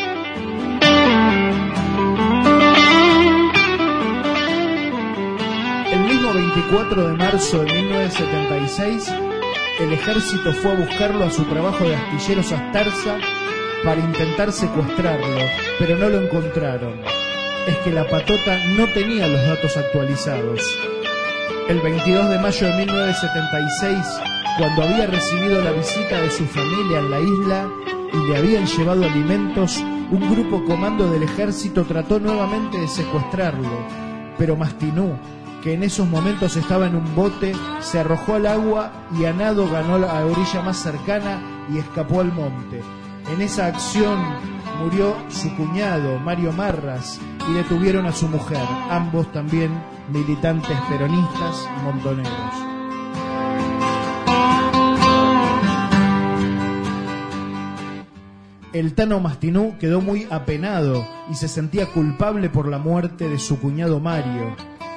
C: El mismo 24 de marzo de 1976, el ejército fue a buscarlo a su trabajo de astilleros Astarza para intentar secuestrarlo, pero no lo encontraron. Es que la patota no tenía los datos actualizados. El 22 de mayo de 1976, cuando había recibido la visita de su familia en la isla y le habían llevado alimentos, un grupo comando del ejército trató nuevamente de secuestrarlo, pero Mastinú, que en esos momentos estaba en un bote, se arrojó al agua y a nado ganó a la orilla más cercana y escapó al monte. En esa acción murió su cuñado, Mario Marras, y detuvieron a su mujer, ambos también militantes peronistas montoneros. El Tano Mastinú quedó muy apenado y se sentía culpable por la muerte de su cuñado Mario.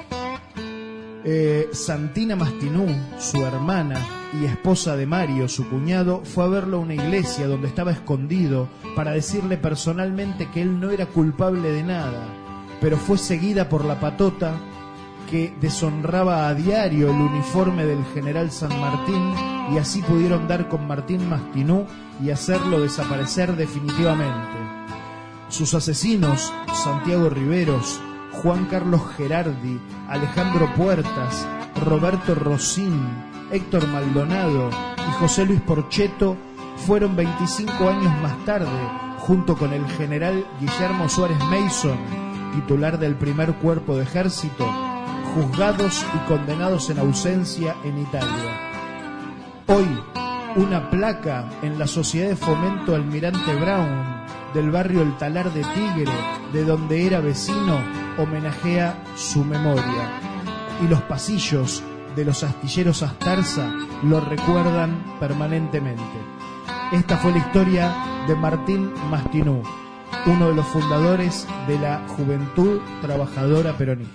C: Santina Mastinú, su hermana y esposa de Mario, su cuñado, fue a verlo a una iglesia donde estaba escondido para decirle personalmente que él no era culpable de nada, pero fue seguida por la patota, que deshonraba a diario el uniforme del general San Martín, y así pudieron dar con Martín Mastinú y hacerlo desaparecer definitivamente. Sus asesinos, Santiago Riveros, Juan Carlos Gerardi, Alejandro Puertas, Roberto Rosín, Héctor Maldonado y José Luis Porcheto, fueron 25 años más tarde, junto con el general Guillermo Suárez Mason, titular del primer cuerpo de ejército, juzgados y condenados en ausencia en Italia. Hoy, una placa en la Sociedad de Fomento Almirante Brown del barrio El Talar de Tigre, de donde era vecino, homenajea su memoria, y los pasillos de los astilleros Astarza lo recuerdan permanentemente. Esta fue la historia de Martín Mastinú, uno de los fundadores de la Juventud Trabajadora Peronista.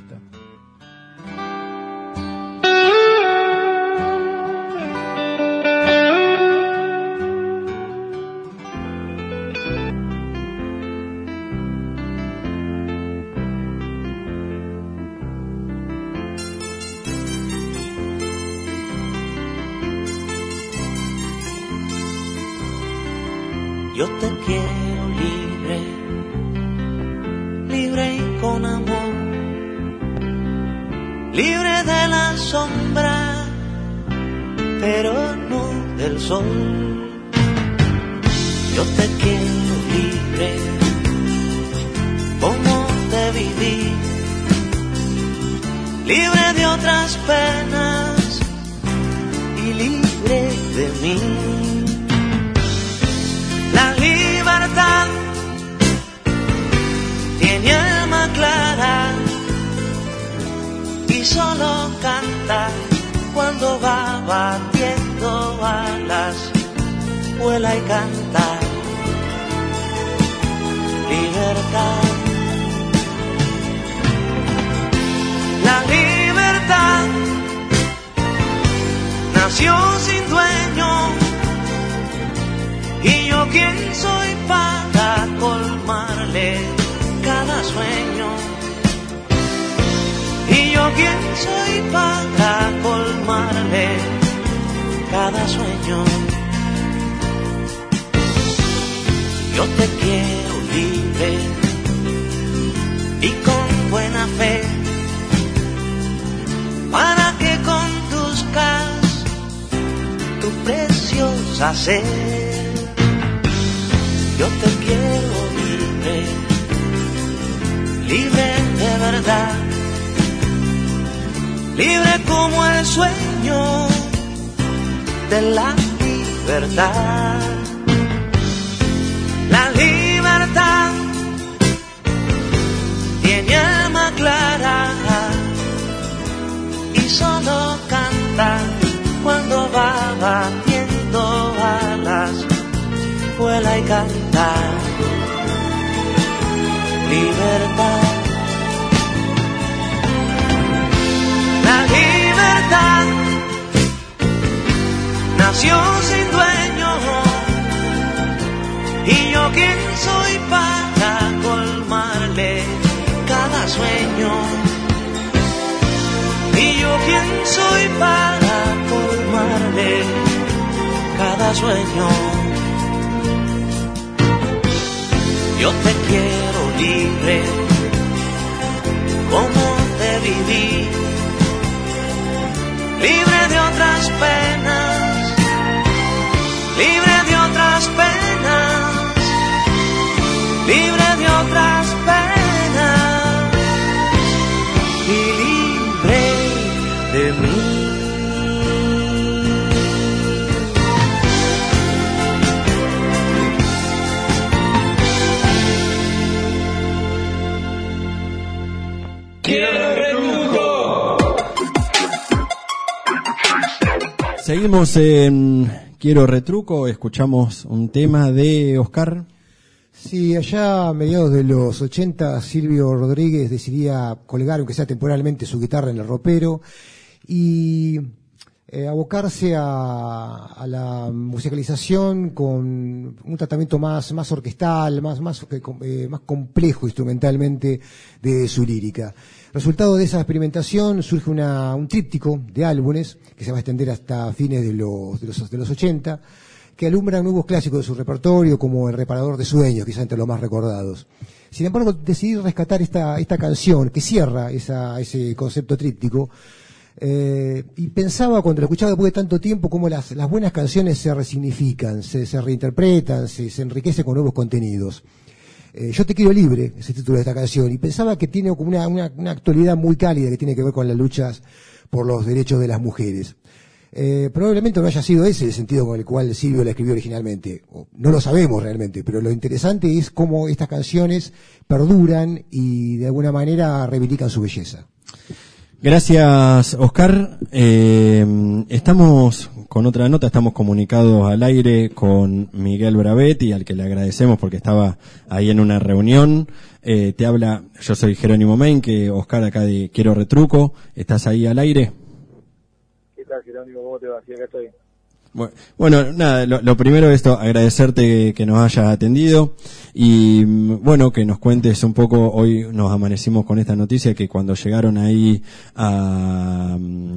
K: Yo te quiero libre, libre y con amor, libre de la sombra, pero no del sol. Yo te quiero libre, como te viví, libre de otras penas y libre de mí. La libertad tiene alma clara y solo canta cuando va batiendo alas. Vuela y canta. Libertad, cada sueño. Yo te quiero libre y con buena fe, para que conduzcas tu preciosa ser. Yo te quiero libre, libre de verdad, libre como el sueño de la libertad. La libertad tiene alma clara y solo canta cuando va batiendo alas, vuela y canta. Libertad. La libertad nació sin dueño, y yo quién soy para colmarle cada sueño. Y yo quién soy para colmarle cada sueño. Yo te quiero libre, como te viví, libre de otras penas, libre de otras penas, libre de otras penas y libre de mí.
B: Seguimos en Quiero Retruco, escuchamos un tema de Oscar.
E: Sí, allá a mediados de los 80 Silvio Rodríguez decidía colgar, aunque sea temporalmente, su guitarra en el ropero y abocarse a la musicalización con un tratamiento más orquestal, más complejo instrumentalmente de su lírica. Resultado de esa experimentación surge un tríptico de álbumes que se va a extender hasta fines de los 80, que alumbran nuevos clásicos de su repertorio, como El Reparador de Sueños, quizás entre los más recordados. Sin embargo, decidí rescatar esta canción que cierra ese concepto tríptico, y pensaba, cuando lo escuchaba después de tanto tiempo, cómo las buenas canciones se resignifican, se reinterpretan, se enriquecen con nuevos contenidos. Yo te quiero libre, es el título de esta canción, y pensaba que tiene como una actualidad muy cálida que tiene que ver con las luchas por los derechos de las mujeres. Probablemente no haya sido ese el sentido con el cual Silvio la escribió originalmente, no lo sabemos realmente, pero lo interesante es cómo estas canciones perduran y de alguna manera reivindican su belleza.
B: Gracias, Oscar. Estamos con otra nota, estamos comunicados al aire con Miguel Bravetti, al que le agradecemos porque estaba ahí en una reunión. Te habla, yo soy Jerónimo Menque, Oscar acá de Quiero Retruco. ¿Estás ahí al aire?
L: ¿Qué tal, Jerónimo? ¿Cómo te va? Sí, acá estoy.
B: Bueno, nada, lo primero es agradecerte que nos hayas atendido y bueno, que nos cuentes un poco. Hoy nos amanecimos con esta noticia que cuando llegaron ahí a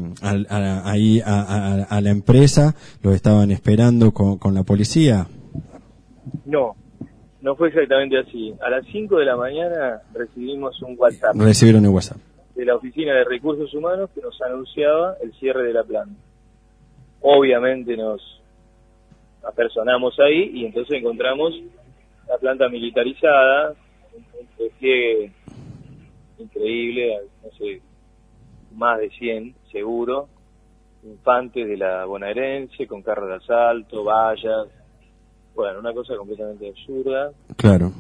B: la empresa los estaban esperando con la policía.
L: No fue exactamente así. A las 5 de la mañana recibimos un WhatsApp.
B: Recibieron el WhatsApp
L: de la Oficina de Recursos Humanos que nos anunciaba el cierre de la planta. Obviamente nos apersonamos ahí y entonces encontramos la planta militarizada, un despliegue increíble, no sé, más de 100 seguro, infantes de la bonaerense con carros de asalto, vallas, bueno, una cosa completamente absurda.
B: Claro.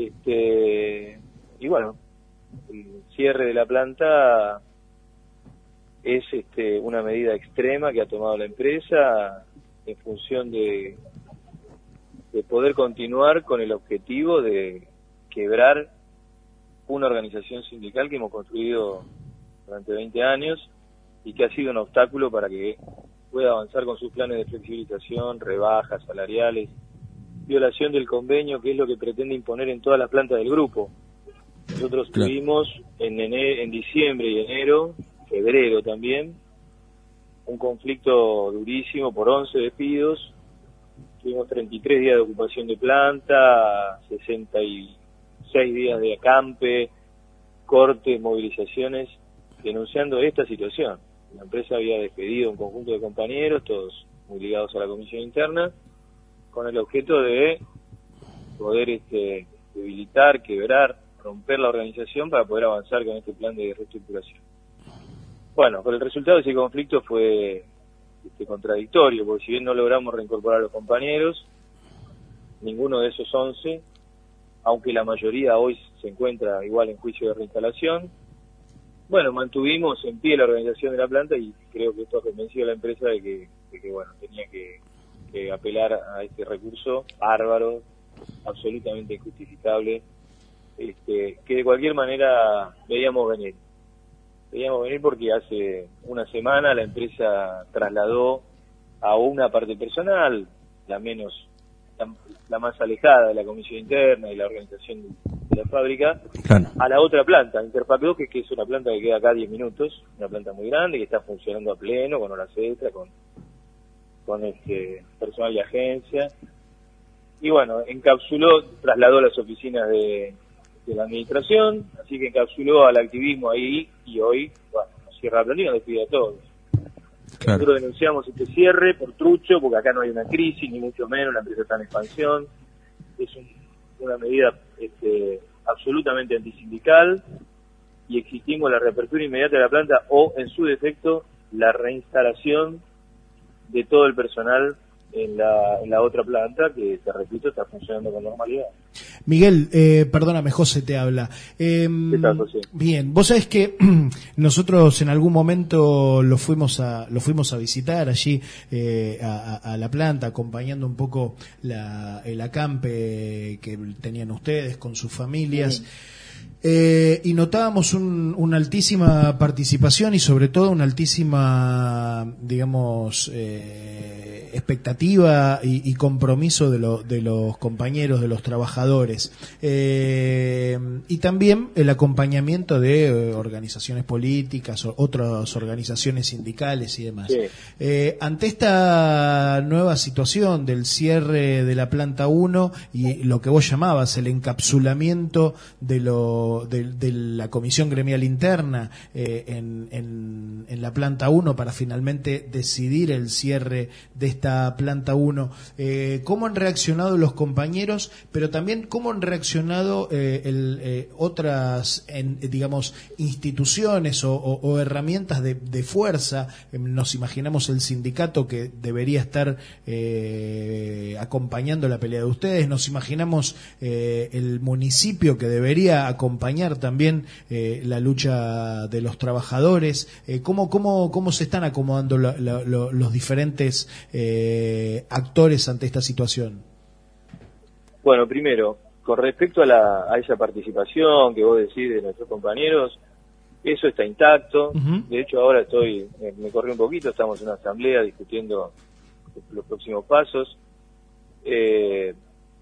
L: Y bueno, el cierre de la planta es una medida extrema que ha tomado la empresa en función de poder continuar con el objetivo de quebrar una organización sindical que hemos construido durante 20 años y que ha sido un obstáculo para que pueda avanzar con sus planes de flexibilización, rebajas salariales, violación del convenio, que es lo que pretende imponer en todas las plantas del grupo. Nosotros tuvimos en diciembre y enero, febrero también, un conflicto durísimo por 11 despidos. Tuvimos 33 días de ocupación de planta, 66 días de acampe, cortes, movilizaciones, denunciando esta situación. La empresa había despedido un conjunto de compañeros, todos muy ligados a la comisión interna, con el objeto de poder debilitar, quebrar, romper la organización para poder avanzar con este plan de reestructuración. Bueno, pero el resultado de ese conflicto fue contradictorio, porque si bien no logramos reincorporar a los compañeros, ninguno de esos 11, aunque la mayoría hoy se encuentra igual en juicio de reinstalación, bueno, mantuvimos en pie la organización de la planta y creo que esto ha convencido a la empresa de que bueno, tenía que apelar a este recurso bárbaro, absolutamente injustificable, que de cualquier manera veíamos venir porque hace una semana la empresa trasladó a una parte personal, la más alejada de la comisión interna y la organización de la fábrica, claro, a la otra planta, Interpack 2, que es una planta que queda acá a 10 minutos, una planta muy grande que está funcionando a pleno, con horas extras, con personal de agencia. Y bueno, trasladó las oficinas de la administración, así que encapsuló al activismo ahí y hoy, bueno, nos cierra la plantilla, nos despide a todos. Claro. Nosotros denunciamos este cierre por trucho, porque acá no hay una crisis, ni mucho menos, la empresa está en expansión. Es una medida absolutamente antisindical y exigimos la reapertura inmediata de la planta o, en su defecto, la reinstalación de todo el personal en la otra planta que, te repito, está funcionando con normalidad.
C: Miguel, perdóname, José te habla. ¿Qué tal, José? Bien, vos sabés que nosotros en algún momento lo fuimos a visitar allí a la planta, acompañando un poco el acampe que tenían ustedes con sus familias. Y notábamos una altísima participación y sobre todo una altísima, digamos, expectativa y compromiso de los compañeros, de los trabajadores, y también el acompañamiento de organizaciones políticas, otras organizaciones sindicales y demás. Sí. Ante esta nueva situación del cierre de la planta 1 y lo que vos llamabas el encapsulamiento de la comisión gremial interna en la planta 1 para finalmente decidir el cierre de esta planta 1, ¿cómo han reaccionado los compañeros, pero también cómo han reaccionado otras, digamos, instituciones o herramientas de fuerza? Nos imaginamos el sindicato que debería estar acompañando la pelea de ustedes, nos imaginamos el municipio que debería acompañar también la lucha de los trabajadores. ¿Cómo se están acomodando los diferentes actores ante esta situación?
L: Bueno, primero, con respecto a esa participación que vos decís de nuestros compañeros, eso está intacto. Uh-huh. De hecho, ahora me corrí un poquito, estamos en una asamblea discutiendo los próximos pasos. Es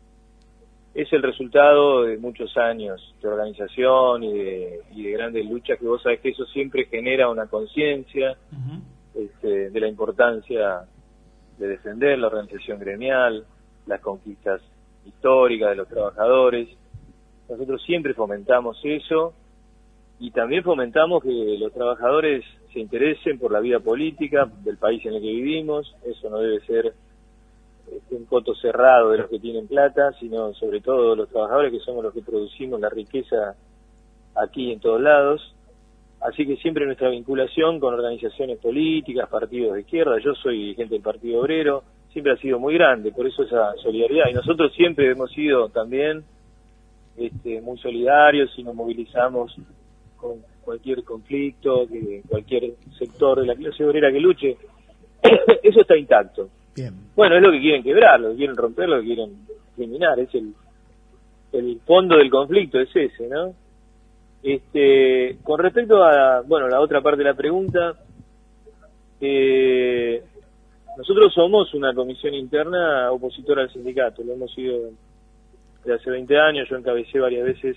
L: el resultado de muchos años de organización y de grandes luchas, que vos sabés que eso siempre genera una conciencia de la importancia de defender la organización gremial, las conquistas históricas de los trabajadores. Nosotros siempre fomentamos eso y también fomentamos que los trabajadores se interesen por la vida política del país en el que vivimos. Eso no debe ser un coto cerrado de los que tienen plata, sino sobre todo los trabajadores, que somos los que producimos la riqueza aquí en todos lados. Así que siempre nuestra vinculación con organizaciones políticas, partidos de izquierda, yo soy dirigente del Partido Obrero, siempre ha sido muy grande, por eso esa solidaridad. Y nosotros siempre hemos sido también muy solidarios y nos movilizamos con cualquier conflicto, cualquier sector de la clase obrera que luche. Eso está intacto. Bien. Bueno, es lo que quieren quebrar, lo que quieren romper, lo que quieren eliminar, es el fondo del conflicto, es ese, ¿no? Con respecto a, la otra parte de la pregunta, nosotros somos una comisión interna opositora al sindicato, lo hemos sido desde hace 20 años, yo encabecé varias veces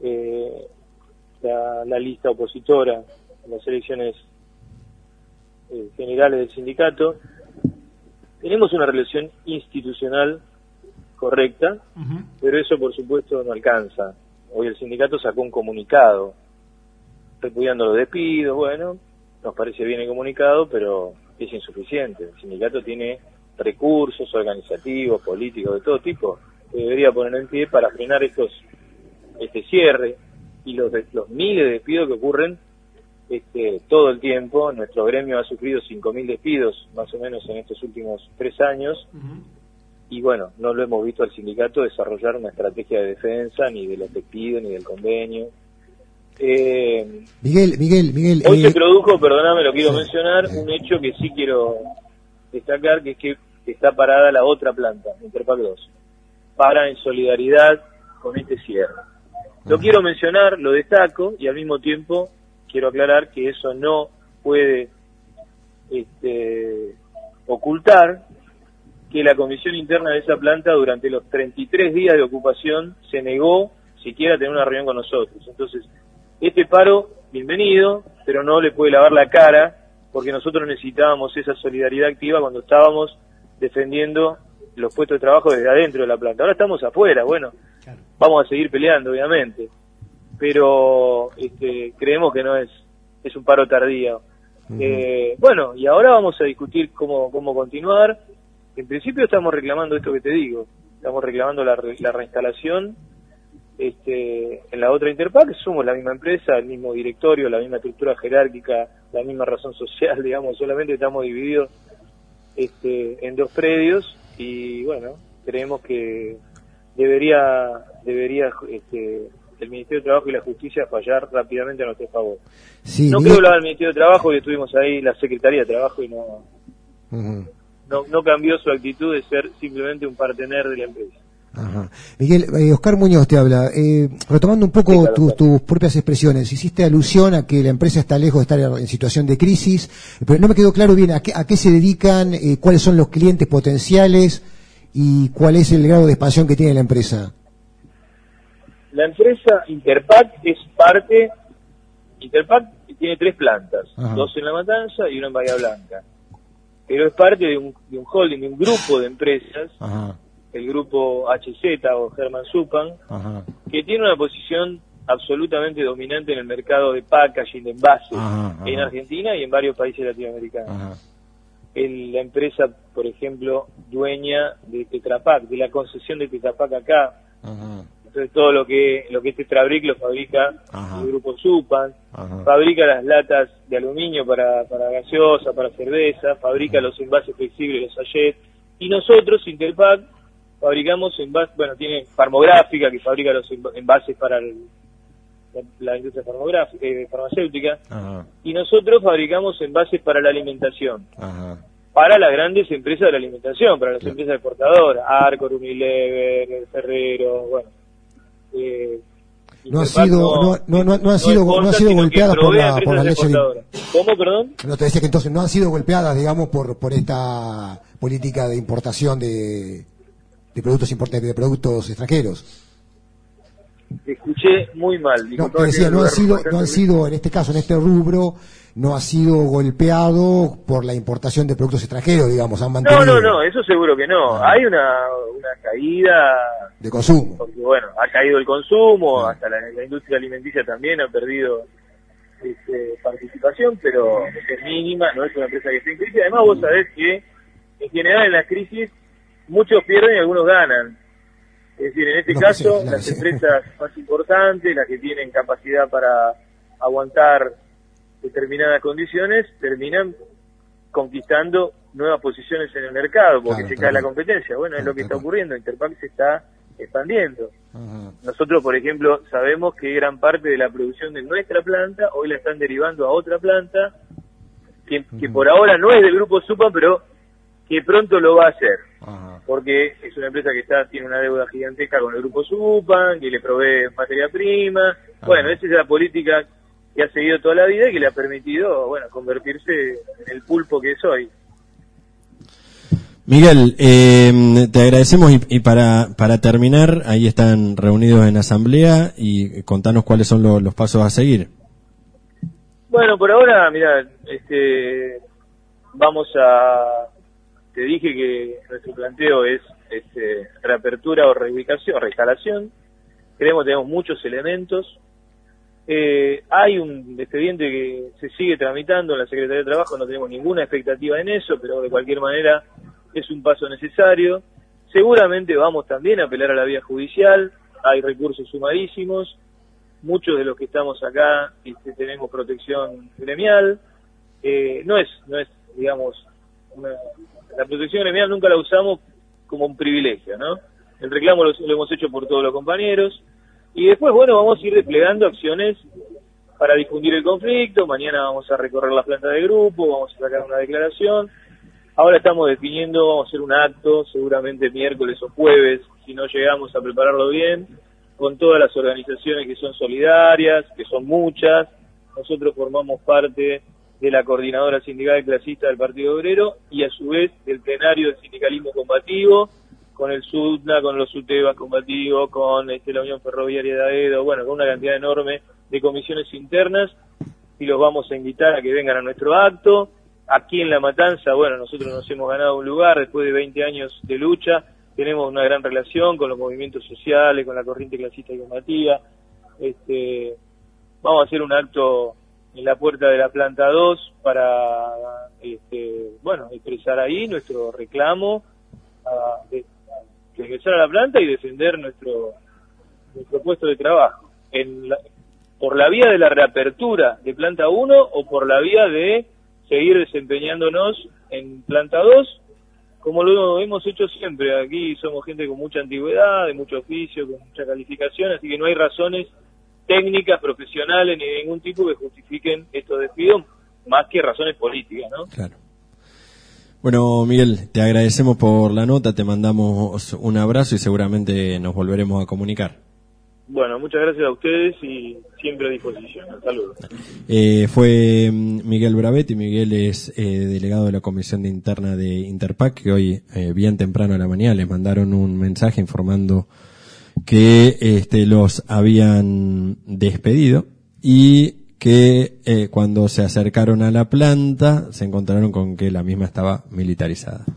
L: la lista opositora en las elecciones generales del sindicato. Tenemos una relación institucional correcta, pero eso por supuesto no alcanza. Hoy el sindicato sacó un comunicado repudiando los despidos. Bueno, nos parece bien el comunicado, pero es insuficiente. El sindicato tiene recursos organizativos, políticos, de todo tipo, que debería poner en pie para frenar este cierre y los miles de despidos que ocurren todo el tiempo. Nuestro gremio ha sufrido 5.000 despidos más o menos en estos últimos 3 años. Y bueno, no lo hemos visto al sindicato desarrollar una estrategia de defensa, ni de los despidos, ni del convenio.
E: Miguel.
L: Hoy se produjo, perdóname, lo quiero mencionar, un hecho que sí quiero destacar, que es que está parada la otra planta, Interpac 2, para en solidaridad con este cierre. Lo quiero mencionar, lo destaco, y al mismo tiempo quiero aclarar que eso no puede ocultar que la comisión interna de esa planta durante los 33 días de ocupación se negó siquiera a tener una reunión con nosotros. Entonces, este paro, bienvenido, pero no le puede lavar la cara, porque nosotros necesitábamos esa solidaridad activa cuando estábamos defendiendo los puestos de trabajo desde adentro de la planta. Ahora estamos afuera, bueno, vamos a seguir peleando, obviamente, pero creemos que no es un paro tardío. Bueno, y ahora vamos a discutir cómo continuar. En principio estamos reclamando esto que te digo, estamos reclamando la reinstalación en la otra Interpac. Somos la misma empresa, el mismo directorio, la misma estructura jerárquica, la misma razón social, digamos, solamente estamos divididos en 2 predios, y bueno, creemos que debería el Ministerio de Trabajo y la Justicia fallar rápidamente a nuestro favor.
E: Sí,
L: no creo que lo haga el Ministerio de Trabajo, y estuvimos ahí, la Secretaría de Trabajo, y no cambió su actitud de ser simplemente un partener de la empresa.
E: Ajá. Miguel, Oscar Muñoz te habla. Retomando un poco tus propias expresiones, hiciste alusión a que la empresa está lejos de estar en situación de crisis, pero no me quedó claro bien a qué se dedican, cuáles son los clientes potenciales y cuál es el grado de expansión que tiene la empresa.
L: La empresa Interpac es parte. Interpac tiene 3 plantas, 2 en La Matanza y 1 en Bahía Blanca, pero es parte de un holding, de un grupo de empresas. El grupo HZ o Herman Zupan, que tiene una posición absolutamente dominante en el mercado de packaging, de envases, en Argentina y en varios países latinoamericanos. La empresa, por ejemplo, dueña de Tetra Pak, de la concesión de Tetra Pak acá. Entonces todo lo que es Tetra Brick lo fabrica el grupo Zupan, fabrica las latas de aluminio para gaseosa, para cerveza, fabrica los envases flexibles, los sachets, y nosotros, Interpac, fabricamos envases. Bueno, tiene Farmográfica, que fabrica los envases para la industria farmacéutica, y nosotros fabricamos envases para la alimentación, para las grandes empresas de la alimentación, para las empresas exportadoras, Arcor, Unilever, Ferrero, bueno.
E: No han sido golpeadas por la leche.
L: ¿Cómo, perdón?
E: No, te decía que entonces no han sido golpeadas, digamos, por esta política de importación de productos extranjeros.
L: Te escuché muy mal.
E: No, te decía, no han sido, en este caso, en este rubro, no ha sido golpeado por la importación de productos extranjeros, digamos, han mantenido.
L: No, eso seguro que no. Hay una caída
E: de consumo.
L: Porque, bueno, ha caído el consumo, hasta la industria alimenticia también ha perdido participación, pero es mínima, no es una empresa que esté en crisis. Además, vos sabés que, en general, en las crisis, muchos pierden y algunos ganan. Es decir, en este caso, las empresas más importantes, las que tienen capacidad para aguantar determinadas condiciones, terminan conquistando nuevas posiciones en el mercado, porque se cae la competencia. Bueno, es lo que está ocurriendo. Interpac se está expandiendo. Nosotros, por ejemplo, sabemos que gran parte de la producción de nuestra planta hoy la están derivando a otra planta que por ahora no es del grupo Zupan, pero que pronto lo va a hacer, porque es una empresa que tiene una deuda gigantesca con el grupo Zupan, que le provee materia prima. Bueno, esa es la política que ha seguido toda la vida y que le ha permitido, bueno, convertirse en el pulpo que es hoy.
B: Miguel, te agradecemos y para terminar, ahí están reunidos en asamblea, y contanos cuáles son los pasos a seguir.
L: Bueno, por ahora, mirá, te dije que nuestro planteo es reapertura o reubicación, reinstalación. Creemos que tenemos muchos elementos. Hay un expediente que se sigue tramitando en la Secretaría de Trabajo, no tenemos ninguna expectativa en eso, pero de cualquier manera es un paso necesario. Seguramente vamos también a apelar a la vía judicial, hay recursos sumarísimos, muchos de los que estamos acá tenemos protección gremial, no es digamos, la protección gremial nunca la usamos como un privilegio, ¿no? El reclamo lo hemos hecho por todos los compañeros, y después, bueno, vamos a ir desplegando acciones para difundir el conflicto. Mañana vamos a recorrer la planta de grupo, vamos a sacar una declaración. Ahora estamos definiendo, vamos a hacer un acto, seguramente miércoles o jueves, si no llegamos a prepararlo bien, con todas las organizaciones que son solidarias, que son muchas. Nosotros formamos parte de la Coordinadora Sindical Clasista del Partido Obrero y a su vez del plenario del sindicalismo combativo, con el SUTNA, con los UTEBAS combativos, con la Unión Ferroviaria de Aedo, bueno, con una cantidad enorme de comisiones internas, y los vamos a invitar a que vengan a nuestro acto. Aquí en La Matanza, bueno, nosotros nos hemos ganado un lugar después de 20 años de lucha, tenemos una gran relación con los movimientos sociales, con la corriente clasista y combativa. Vamos a hacer un acto en la puerta de la planta 2 para, bueno, expresar ahí nuestro reclamo de ingresar a la planta y defender nuestro puesto de trabajo. Por la vía de la reapertura de planta 1 o por la vía de seguir desempeñándonos en planta 2, como lo hemos hecho siempre. Aquí somos gente con mucha antigüedad, de mucho oficio, con mucha calificación, así que no hay razones técnicas, profesionales, ni de ningún tipo que justifiquen estos despidos, más que razones políticas, ¿no? Claro.
B: Bueno, Miguel, te agradecemos por la nota, te mandamos un abrazo y seguramente nos volveremos a comunicar.
L: Bueno, muchas gracias a ustedes y siempre a disposición. Saludos.
B: Fue Miguel Bravetti. Miguel es delegado de la Comisión de Interna de Interpac, que hoy, bien temprano a la mañana, les mandaron un mensaje informando que los habían despedido y que cuando se acercaron a la planta se encontraron con que la misma estaba militarizada.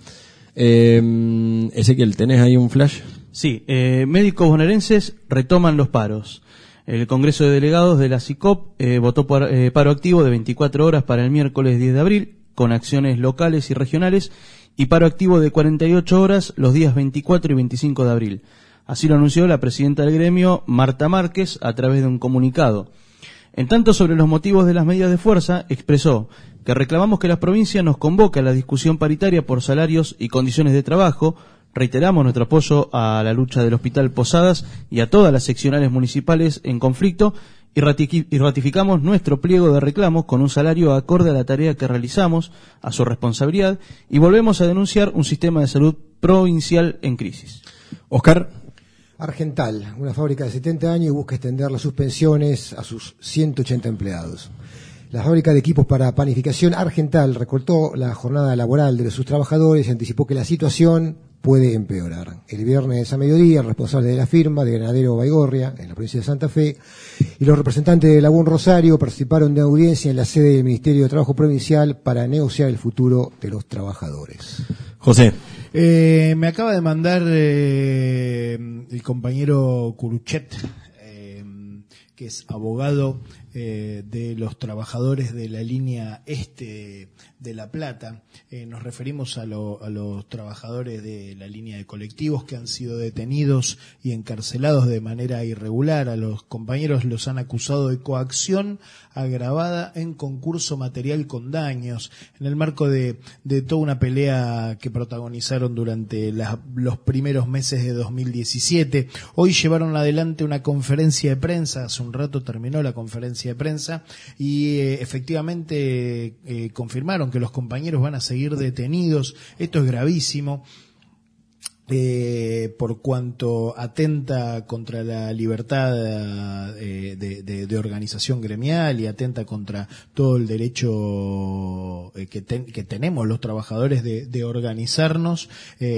B: Ezequiel, ¿tenés ahí un flash?
D: Sí, médicos bonaerenses retoman los paros. El Congreso de Delegados de la CICOP votó por paro activo de 24 horas para el miércoles 10 de abril, con acciones locales y regionales, y paro activo de 48 horas los días 24 y 25 de abril. Así lo anunció la presidenta del gremio, Marta Márquez, a través de un comunicado. En tanto, sobre los motivos de las medidas de fuerza, expresó que reclamamos que la provincia nos convoque a la discusión paritaria por salarios y condiciones de trabajo. Reiteramos nuestro apoyo a la lucha del Hospital Posadas y a todas las seccionales municipales en conflicto y ratificamos nuestro pliego de reclamos con un salario acorde a la tarea que realizamos, a su responsabilidad, y volvemos a denunciar un sistema de salud provincial en crisis.
B: Oscar.
E: Argental, una fábrica de 70 años, busca extender las suspensiones a sus 180 empleados. La fábrica de equipos para panificación Argental recortó la jornada laboral de sus trabajadores y anticipó que la situación puede empeorar. El viernes a mediodía, el responsable de la firma, de Granadero Baigorria, en la provincia de Santa Fe, y los representantes de Lagún Rosario participaron de audiencia en la sede del Ministerio de Trabajo Provincial para negociar el futuro de los trabajadores.
B: José.
C: Me acaba de mandar el compañero Curuchet, que es abogado de los trabajadores de la línea este de La Plata. Nos referimos a los trabajadores de la línea de colectivos que han sido detenidos y encarcelados de manera irregular. A los compañeros los han acusado de coacción agravada en concurso material con daños, en el marco de toda una pelea que protagonizaron durante los primeros meses de 2017. Hoy llevaron adelante una conferencia de prensa, hace un rato terminó la conferencia de prensa, y efectivamente confirmaron que los compañeros van a seguir detenidos. Esto es gravísimo. por cuanto atenta contra la libertad de organización gremial y atenta contra todo el derecho que tenemos los trabajadores de organizarnos,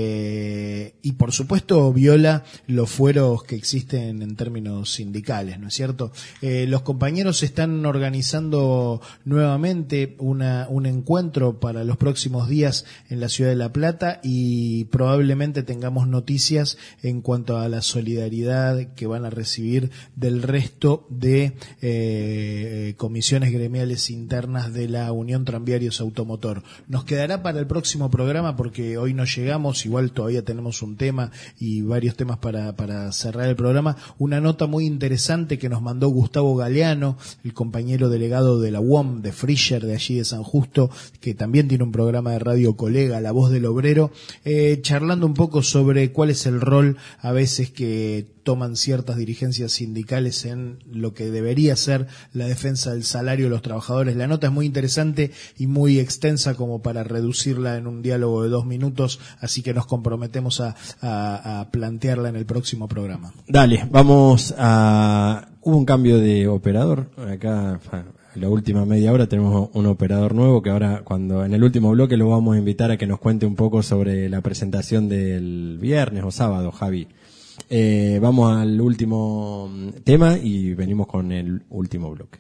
C: y por supuesto viola los fueros que existen en términos sindicales, ¿no es cierto? Los compañeros están organizando nuevamente un encuentro para los próximos días en la ciudad de La Plata, y probablemente tengamos noticias en cuanto a la solidaridad que van a recibir del resto de comisiones gremiales internas de la Unión Tranviarios Automotor. Nos quedará para el próximo programa, porque hoy no llegamos, igual todavía tenemos un tema y varios temas para cerrar el programa, una nota muy interesante que nos mandó Gustavo Galeano, el compañero delegado de la UOM de Frischer, de allí de San Justo, que también tiene un programa de radio colega, La Voz del Obrero, charlando un poco sobre cuál es el rol a veces que toman ciertas dirigencias sindicales en lo que debería ser la defensa del salario de los trabajadores. La nota es muy interesante y muy extensa como para reducirla en un diálogo de 2 minutos, así que nos comprometemos a plantearla en el próximo programa.
B: Dale, vamos a... Hubo un cambio de operador acá. La última media hora tenemos un operador nuevo que ahora, cuando en el último bloque, lo vamos a invitar a que nos cuente un poco sobre la presentación del viernes o sábado, Javi. Vamos al último tema y venimos con el último bloque.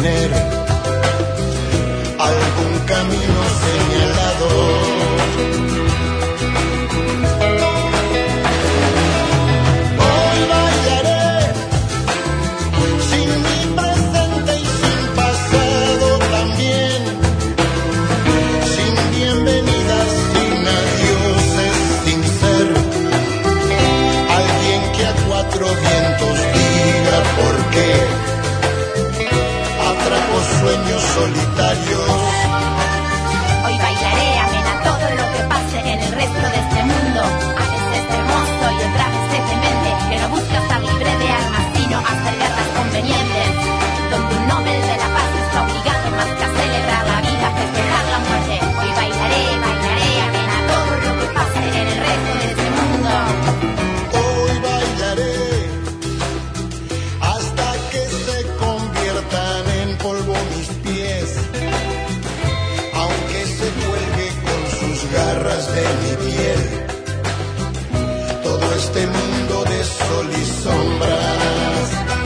M: Algún camino señalado.
F: sueños solitarios.
M: Hoy bailaré amena todo lo que pase en el resto de este mundo. A veces hermoso y otra vez deprimente, pero busca estar libre de armas, sino hacer guerras convenientes, donde un Nobel de la Paz está obligado más que a celebrar la vida, festejar la muerte. Hoy bailaré amena todo lo que pase en el resto de este mundo.
F: Hoy bailaré hasta que se conviertan en polvo mis pies, aunque se cuelgue con sus garras de mi piel todo este mundo de sol y sombras.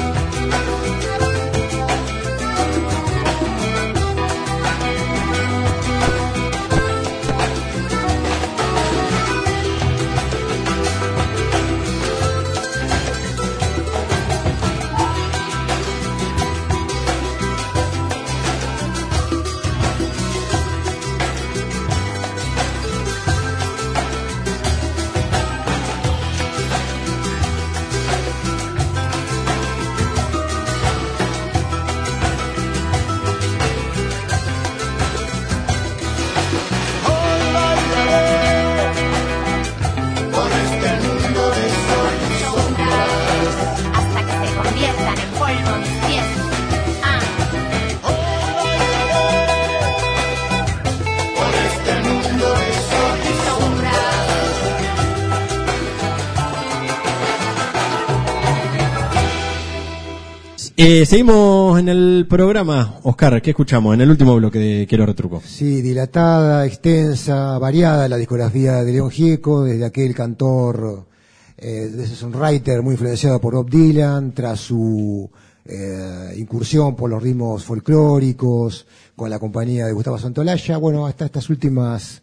B: Seguimos en el programa. Oscar, ¿qué escuchamos en el último bloque de Quiero Retruco?
E: Sí, dilatada, extensa, variada la discografía de León Gieco, desde aquel cantor, desde songwriter muy influenciado por Bob Dylan, tras su incursión por los ritmos folclóricos, con la compañía de Gustavo Santaolalla, bueno, hasta estas últimas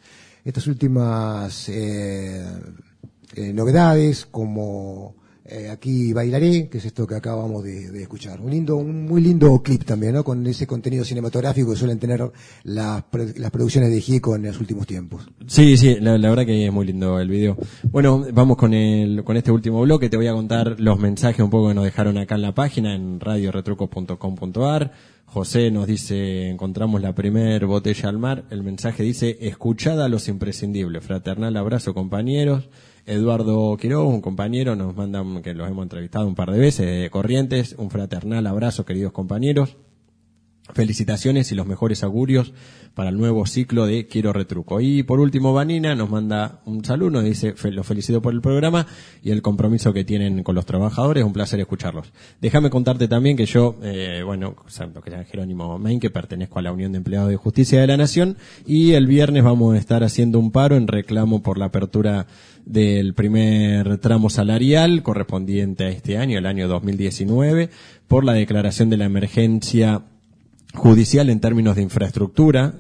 E: novedades, como Aquí bailaré, que es esto que acabamos de escuchar. Un muy lindo clip también, ¿no? Con ese contenido cinematográfico que suelen tener las producciones de Gieco en los últimos tiempos.
B: Sí, la verdad que es muy lindo el video. Bueno, vamos con este último bloque. Te voy a contar los mensajes un poco que nos dejaron acá en la página, en radioretrucos.com.ar. José nos dice, encontramos la primer botella al mar. El mensaje dice, escuchad a los imprescindibles. Fraternal abrazo, compañeros. Eduardo Quiroz, un compañero, nos mandan, que los hemos entrevistado un par de veces, de Corrientes, un fraternal abrazo, queridos compañeros. Felicitaciones y los mejores augurios para el nuevo ciclo de Quiero Retruco. Y por último, Vanina nos manda un saludo, nos dice, los felicito por el programa y el compromiso que tienen con los trabajadores, un placer escucharlos. Déjame contarte también que yo, lo que se llama Jerónimo Main, que pertenezco a la Unión de Empleados de Justicia de la Nación, y el viernes vamos a estar haciendo un paro en reclamo por la apertura del primer tramo salarial correspondiente a este año, el año 2019, por la declaración de la emergencia judicial en términos de infraestructura.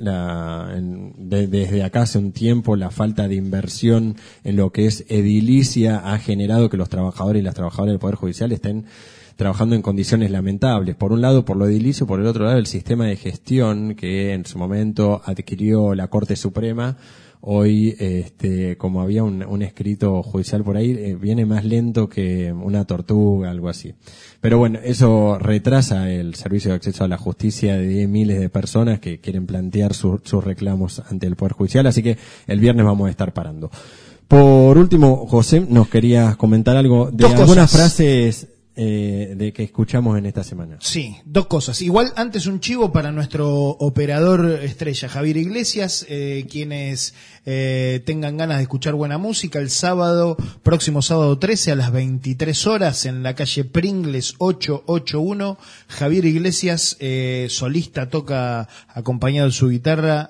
B: Desde acá hace un tiempo la falta de inversión en lo que es edilicia ha generado que los trabajadores y las trabajadoras del Poder Judicial estén trabajando en condiciones lamentables. Por un lado, por lo edilicio, por el otro lado, el sistema de gestión que en su momento adquirió la Corte Suprema. Hoy, como había un escrito judicial por ahí, viene más lento que una tortuga, algo así. Pero bueno, eso retrasa el servicio de acceso a la justicia de miles de personas que quieren plantear sus reclamos ante el Poder Judicial, así que el viernes vamos a estar parando. Por último, José, nos querías comentar algo de algunas frases de que escuchamos en esta semana.
C: Sí, dos cosas. Igual antes un chivo para nuestro operador estrella, Javier Iglesias, quienes tengan ganas de escuchar buena música, el próximo sábado 13 a las 23 horas en la calle Pringles 881, Javier Iglesias, solista, toca acompañado de su guitarra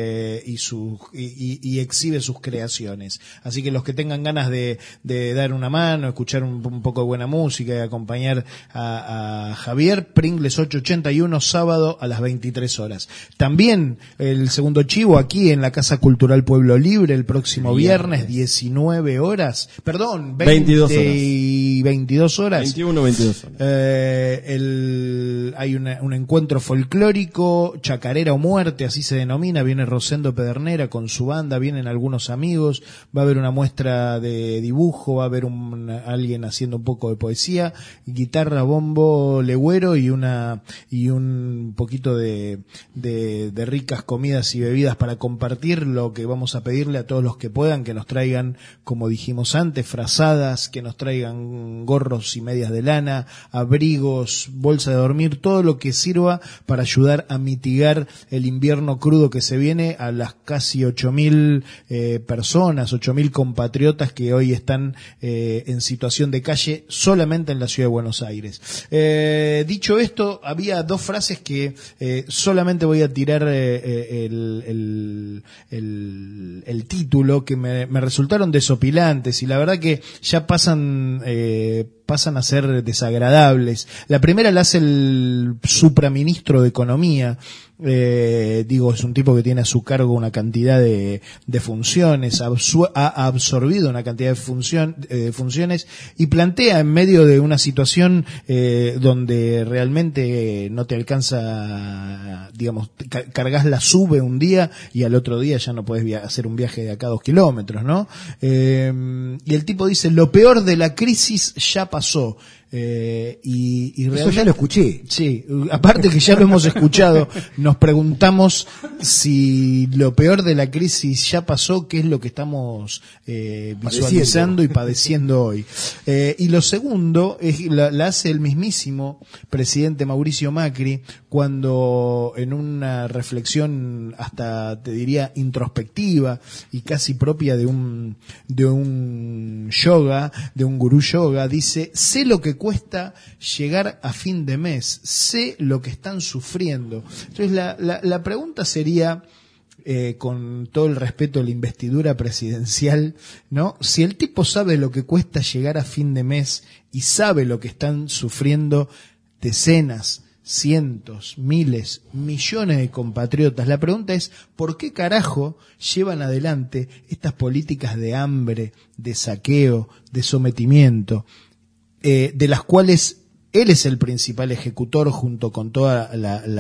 C: y exhibe sus creaciones. Así que los que tengan ganas de dar una mano, escuchar un poco de buena música y acompañar a Javier, Pringles 881, sábado a las 23 horas. También el segundo chivo aquí en la Casa Cultural Pueblo Libre el próximo viernes 19 horas, perdón, 22 horas. 21, 22 horas. Hay un encuentro folclórico, Chacarera o Muerte, así se denomina, viene Rosendo Pedernera con su banda, vienen algunos amigos, va a haber una muestra de dibujo, va a haber alguien haciendo un poco de poesía. guitarra, bombo, legüero y un poquito de ricas comidas y bebidas para compartir. Lo que vamos a pedirle a todos los que puedan, que nos traigan, como dijimos antes, frazadas, que nos traigan gorros y medias de lana, abrigos, bolsa de dormir, todo lo que sirva para ayudar a mitigar el invierno crudo que se viene a las casi 8.000 personas, 8.000 compatriotas que hoy están en situación de calle solamente en la ciudad de Buenos Aires. Dicho esto, había dos frases que solamente voy a tirar el título, que me resultaron desopilantes y la verdad que ya pasan a ser desagradables. La primera la hace el supraministro de Economía. Es un tipo que tiene a su cargo una cantidad de funciones, ha absorbido una cantidad de funciones y plantea en medio de una situación donde realmente no te alcanza, cargas la SUBE un día y al otro día ya no podés hacer un viaje de acá 2 kilómetros, ¿no? Y el tipo dice, lo peor de la crisis ya pasó. Y
E: eso ya lo escuché.
C: Sí, aparte que ya lo hemos escuchado, nos preguntamos si lo peor de la crisis ya pasó, qué es lo que estamos visualizando y padeciendo hoy. Y lo segundo la hace el mismísimo presidente Mauricio Macri cuando en una reflexión hasta te diría introspectiva y casi propia de un yoga, de un gurú yoga, dice: sé lo que cuesta llegar a fin de mes, sé lo que están sufriendo. Entonces la pregunta sería, con todo el respeto a la investidura presidencial, ¿no? Si el tipo sabe lo que cuesta llegar a fin de mes y sabe lo que están sufriendo decenas, cientos, miles, millones de compatriotas, la pregunta es, ¿por qué carajo llevan adelante estas políticas de hambre, de saqueo, de sometimiento, de las cuales él es el principal ejecutor junto con toda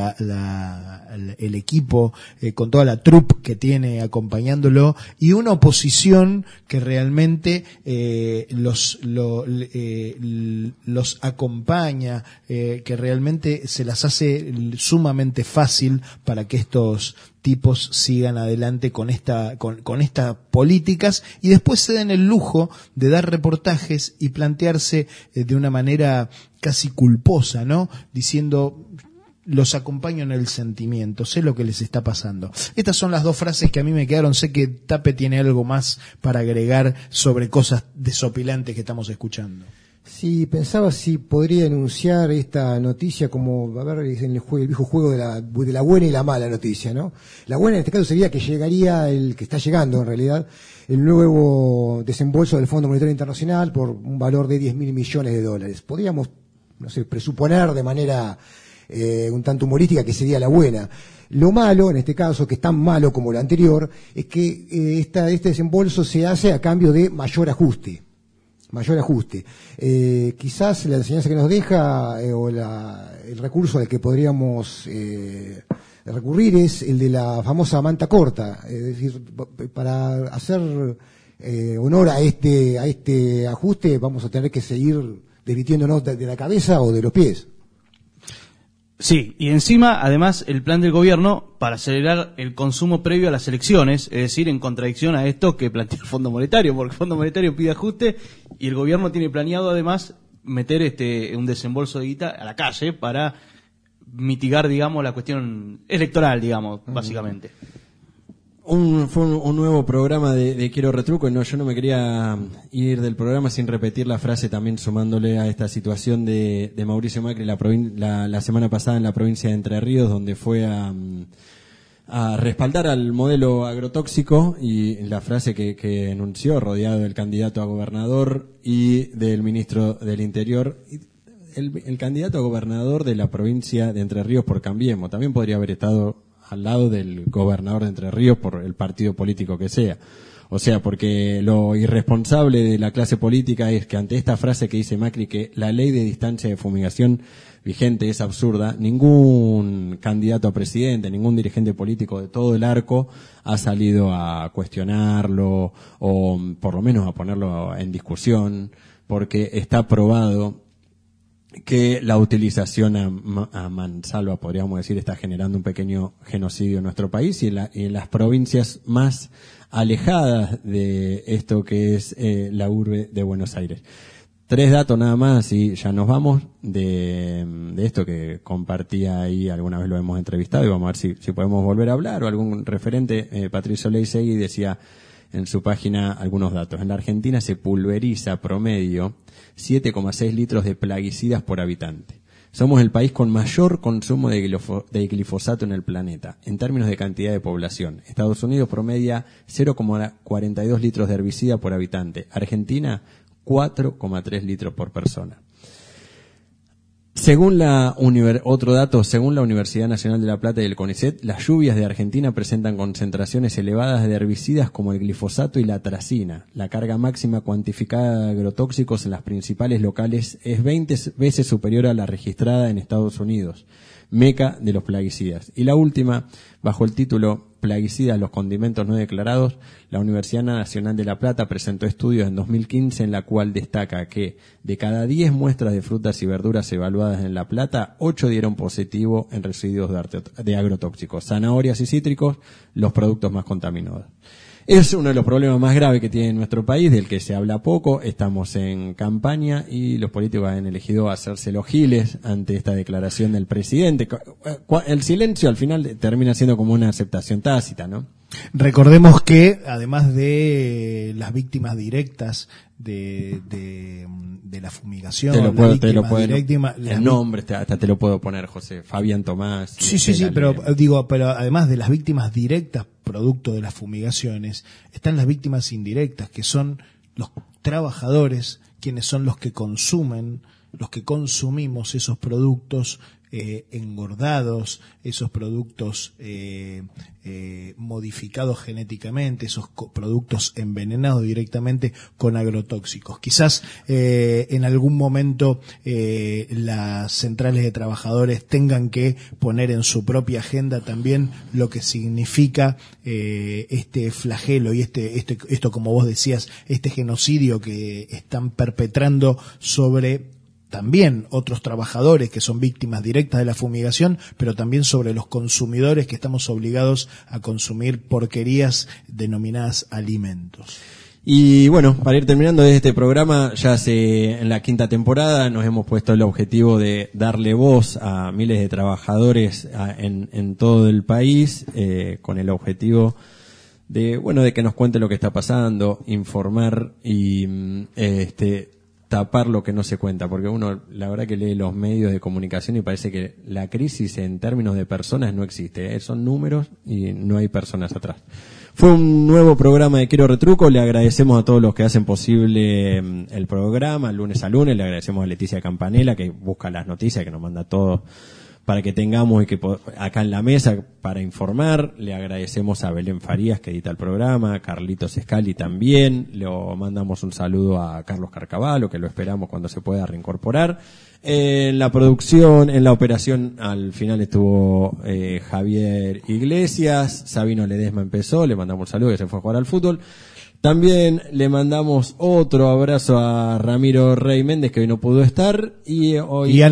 C: el equipo, con toda la troupe que tiene acompañándolo, y una oposición que realmente los acompaña, que realmente se las hace sumamente fácil para que estos tipos sigan adelante con estas políticas y después se den el lujo de dar reportajes y plantearse de una manera casi culposa, ¿no? Diciendo, los acompaño en el sentimiento, sé lo que les está pasando. Estas son las dos frases que a mí me quedaron. Sé que Tape tiene algo más para agregar sobre cosas desopilantes que estamos escuchando.
E: Sí, pensaba si podría enunciar esta noticia como, es el viejo juego de la buena y la mala noticia, ¿no? La buena en este caso sería que llegaría el que está llegando en realidad, el nuevo desembolso del Fondo Monetario Internacional por un valor de $10.000 millones. Podríamos, presuponer de manera un tanto humorística que sería la buena. Lo malo, en este caso, que es tan malo como lo anterior, es que este desembolso se hace a cambio de mayor ajuste. Quizás la enseñanza que nos deja el recurso al que podríamos recurrir es el de la famosa manta corta, es decir, para hacer honor a este ajuste vamos a tener que seguir desvistiéndonos de la cabeza o de los pies.
D: Sí, y encima, además, el plan del gobierno para acelerar el consumo previo a las elecciones, es decir, en contradicción a esto que plantea el Fondo Monetario, porque el Fondo Monetario pide ajuste y el gobierno tiene planeado, además, meter un desembolso de guita a la calle para mitigar, digamos, la cuestión electoral, digamos, básicamente.
B: Fue un nuevo programa de Quiero Retruco. No, yo no me quería ir del programa sin repetir la frase, también sumándole a esta situación de Mauricio Macri la semana pasada en la provincia de Entre Ríos, donde fue a respaldar al modelo agrotóxico, y la frase que enunció, rodeado del candidato a gobernador y del ministro del Interior. El candidato a gobernador de la provincia de Entre Ríos por Cambiemos también podría haber estado al lado del gobernador de Entre Ríos por el partido político que sea. O sea, porque lo irresponsable de la clase política es que ante esta frase que dice Macri, que la ley de distancia de fumigación vigente es absurda, ningún candidato a presidente, ningún dirigente político de todo el arco ha salido a cuestionarlo o por lo menos a ponerlo en discusión, porque está probado que la utilización a mansalva, podríamos decir, está generando un pequeño genocidio en nuestro país y en las provincias más alejadas de esto que es la urbe de Buenos Aires. 3 datos nada más y ya nos vamos de esto que compartía ahí, alguna vez lo hemos entrevistado y vamos a ver si podemos volver a hablar o algún referente. Patricio Leisegui decía en su página algunos datos. En la Argentina se pulveriza promedio 7,6 litros de plaguicidas por habitante. Somos el país con mayor consumo de glifosato en el planeta, en términos de cantidad de población. Estados Unidos promedia 0,42 litros de herbicida por habitante. Argentina, 4,3 litros por persona. Otro dato, según la Universidad Nacional de La Plata y el CONICET, las lluvias de Argentina presentan concentraciones elevadas de herbicidas como el glifosato y la atracina. La carga máxima cuantificada de agrotóxicos en las principales locales es 20 veces superior a la registrada en Estados Unidos, meca de los plaguicidas. Y la última, bajo el título Plaguicidas, los condimentos no declarados, la Universidad Nacional de La Plata presentó estudios en 2015 en la cual destaca que de cada 10 muestras de frutas y verduras evaluadas en La Plata, 8 dieron positivo en residuos de agrotóxicos, zanahorias y cítricos, los productos más contaminados. Es uno de los problemas más graves que tiene nuestro país, del que se habla poco. Estamos en campaña y los políticos han elegido hacerse los giles ante esta declaración del presidente. El silencio al final termina siendo como una aceptación tácita, ¿no?
C: Recordemos que, además de las víctimas directas de la fumigación,
B: el nombre hasta te lo puedo poner, José, Fabián Tomás.
C: Sí, pero además de las víctimas directas producto de las fumigaciones, están las víctimas indirectas, que son los trabajadores, quienes son los que consumen, los que consumimos esos productos engordados, esos productos modificados genéticamente, esos productos envenenados directamente con agrotóxicos. Quizás en algún momento las centrales de trabajadores tengan que poner en su propia agenda también lo que significa este flagelo y esto, como vos decías, este genocidio que están perpetrando sobre también otros trabajadores que son víctimas directas de la fumigación, pero también sobre los consumidores que estamos obligados a consumir porquerías denominadas alimentos.
B: Y bueno, para ir terminando este programa, en la 5ª temporada nos hemos puesto el objetivo de darle voz a miles de trabajadores en todo el país, con el objetivo de que nos cuente lo que está pasando, informar y tapar lo que no se cuenta, porque uno la verdad que lee los medios de comunicación y parece que la crisis en términos de personas no existe, son números y no hay personas atrás. Fue un nuevo programa de Quiero Retruco, le agradecemos a todos los que hacen posible el programa, lunes a lunes, le agradecemos a Leticia Campanella que busca las noticias, que nos manda todo para que tengamos y que acá en la mesa para informar. Le agradecemos a Belén Farías que edita el programa, a Carlitos Scali también, le mandamos un saludo a Carlos Carcavalo que lo esperamos cuando se pueda reincorporar. En la producción, en la operación al final estuvo Javier Iglesias, Sabino Ledesma empezó, le mandamos un saludo que se fue a jugar al fútbol. También le mandamos otro abrazo a Ramiro Rey Méndez que hoy no pudo estar y
C: a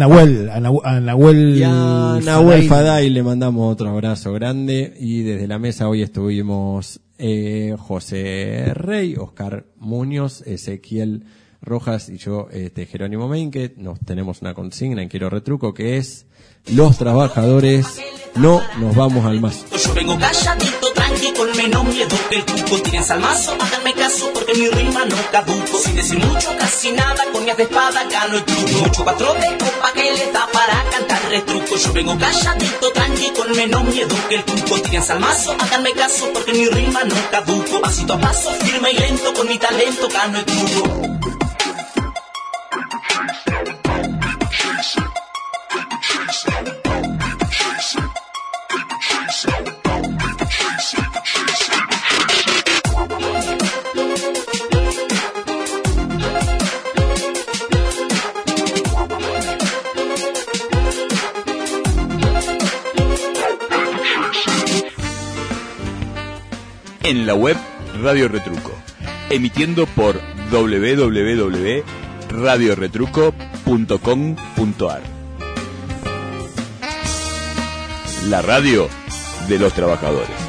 C: Nahuel
B: Faday le mandamos otro abrazo grande y desde la mesa hoy estuvimos José Rey, Oscar Muñoz, Ezequiel Rojas y yo, Jerónimo Meinke. Nos tenemos una consigna en Quiero Retruco que es: los trabajadores no nos vamos al mazo.
A: Yo vengo calladito, tranqui, con menos miedo que el cuco. Tírense al mazo, háganme caso porque mi rima no caduco. Sin decir mucho, casi nada, con mi de espada gano el truco. Mucho patrón de copa que le da para cantar retruco. Yo vengo calladito, tranqui, con menos miedo que el cuco. Tírense al mazo, háganme caso porque mi rima no caduco. Pasito a paso, firme y lento, con mi talento gano el truco.
J: En la web Radio Retruco, emitiendo por www.radioretruco.com. radio.com.ar. La radio de los trabajadores.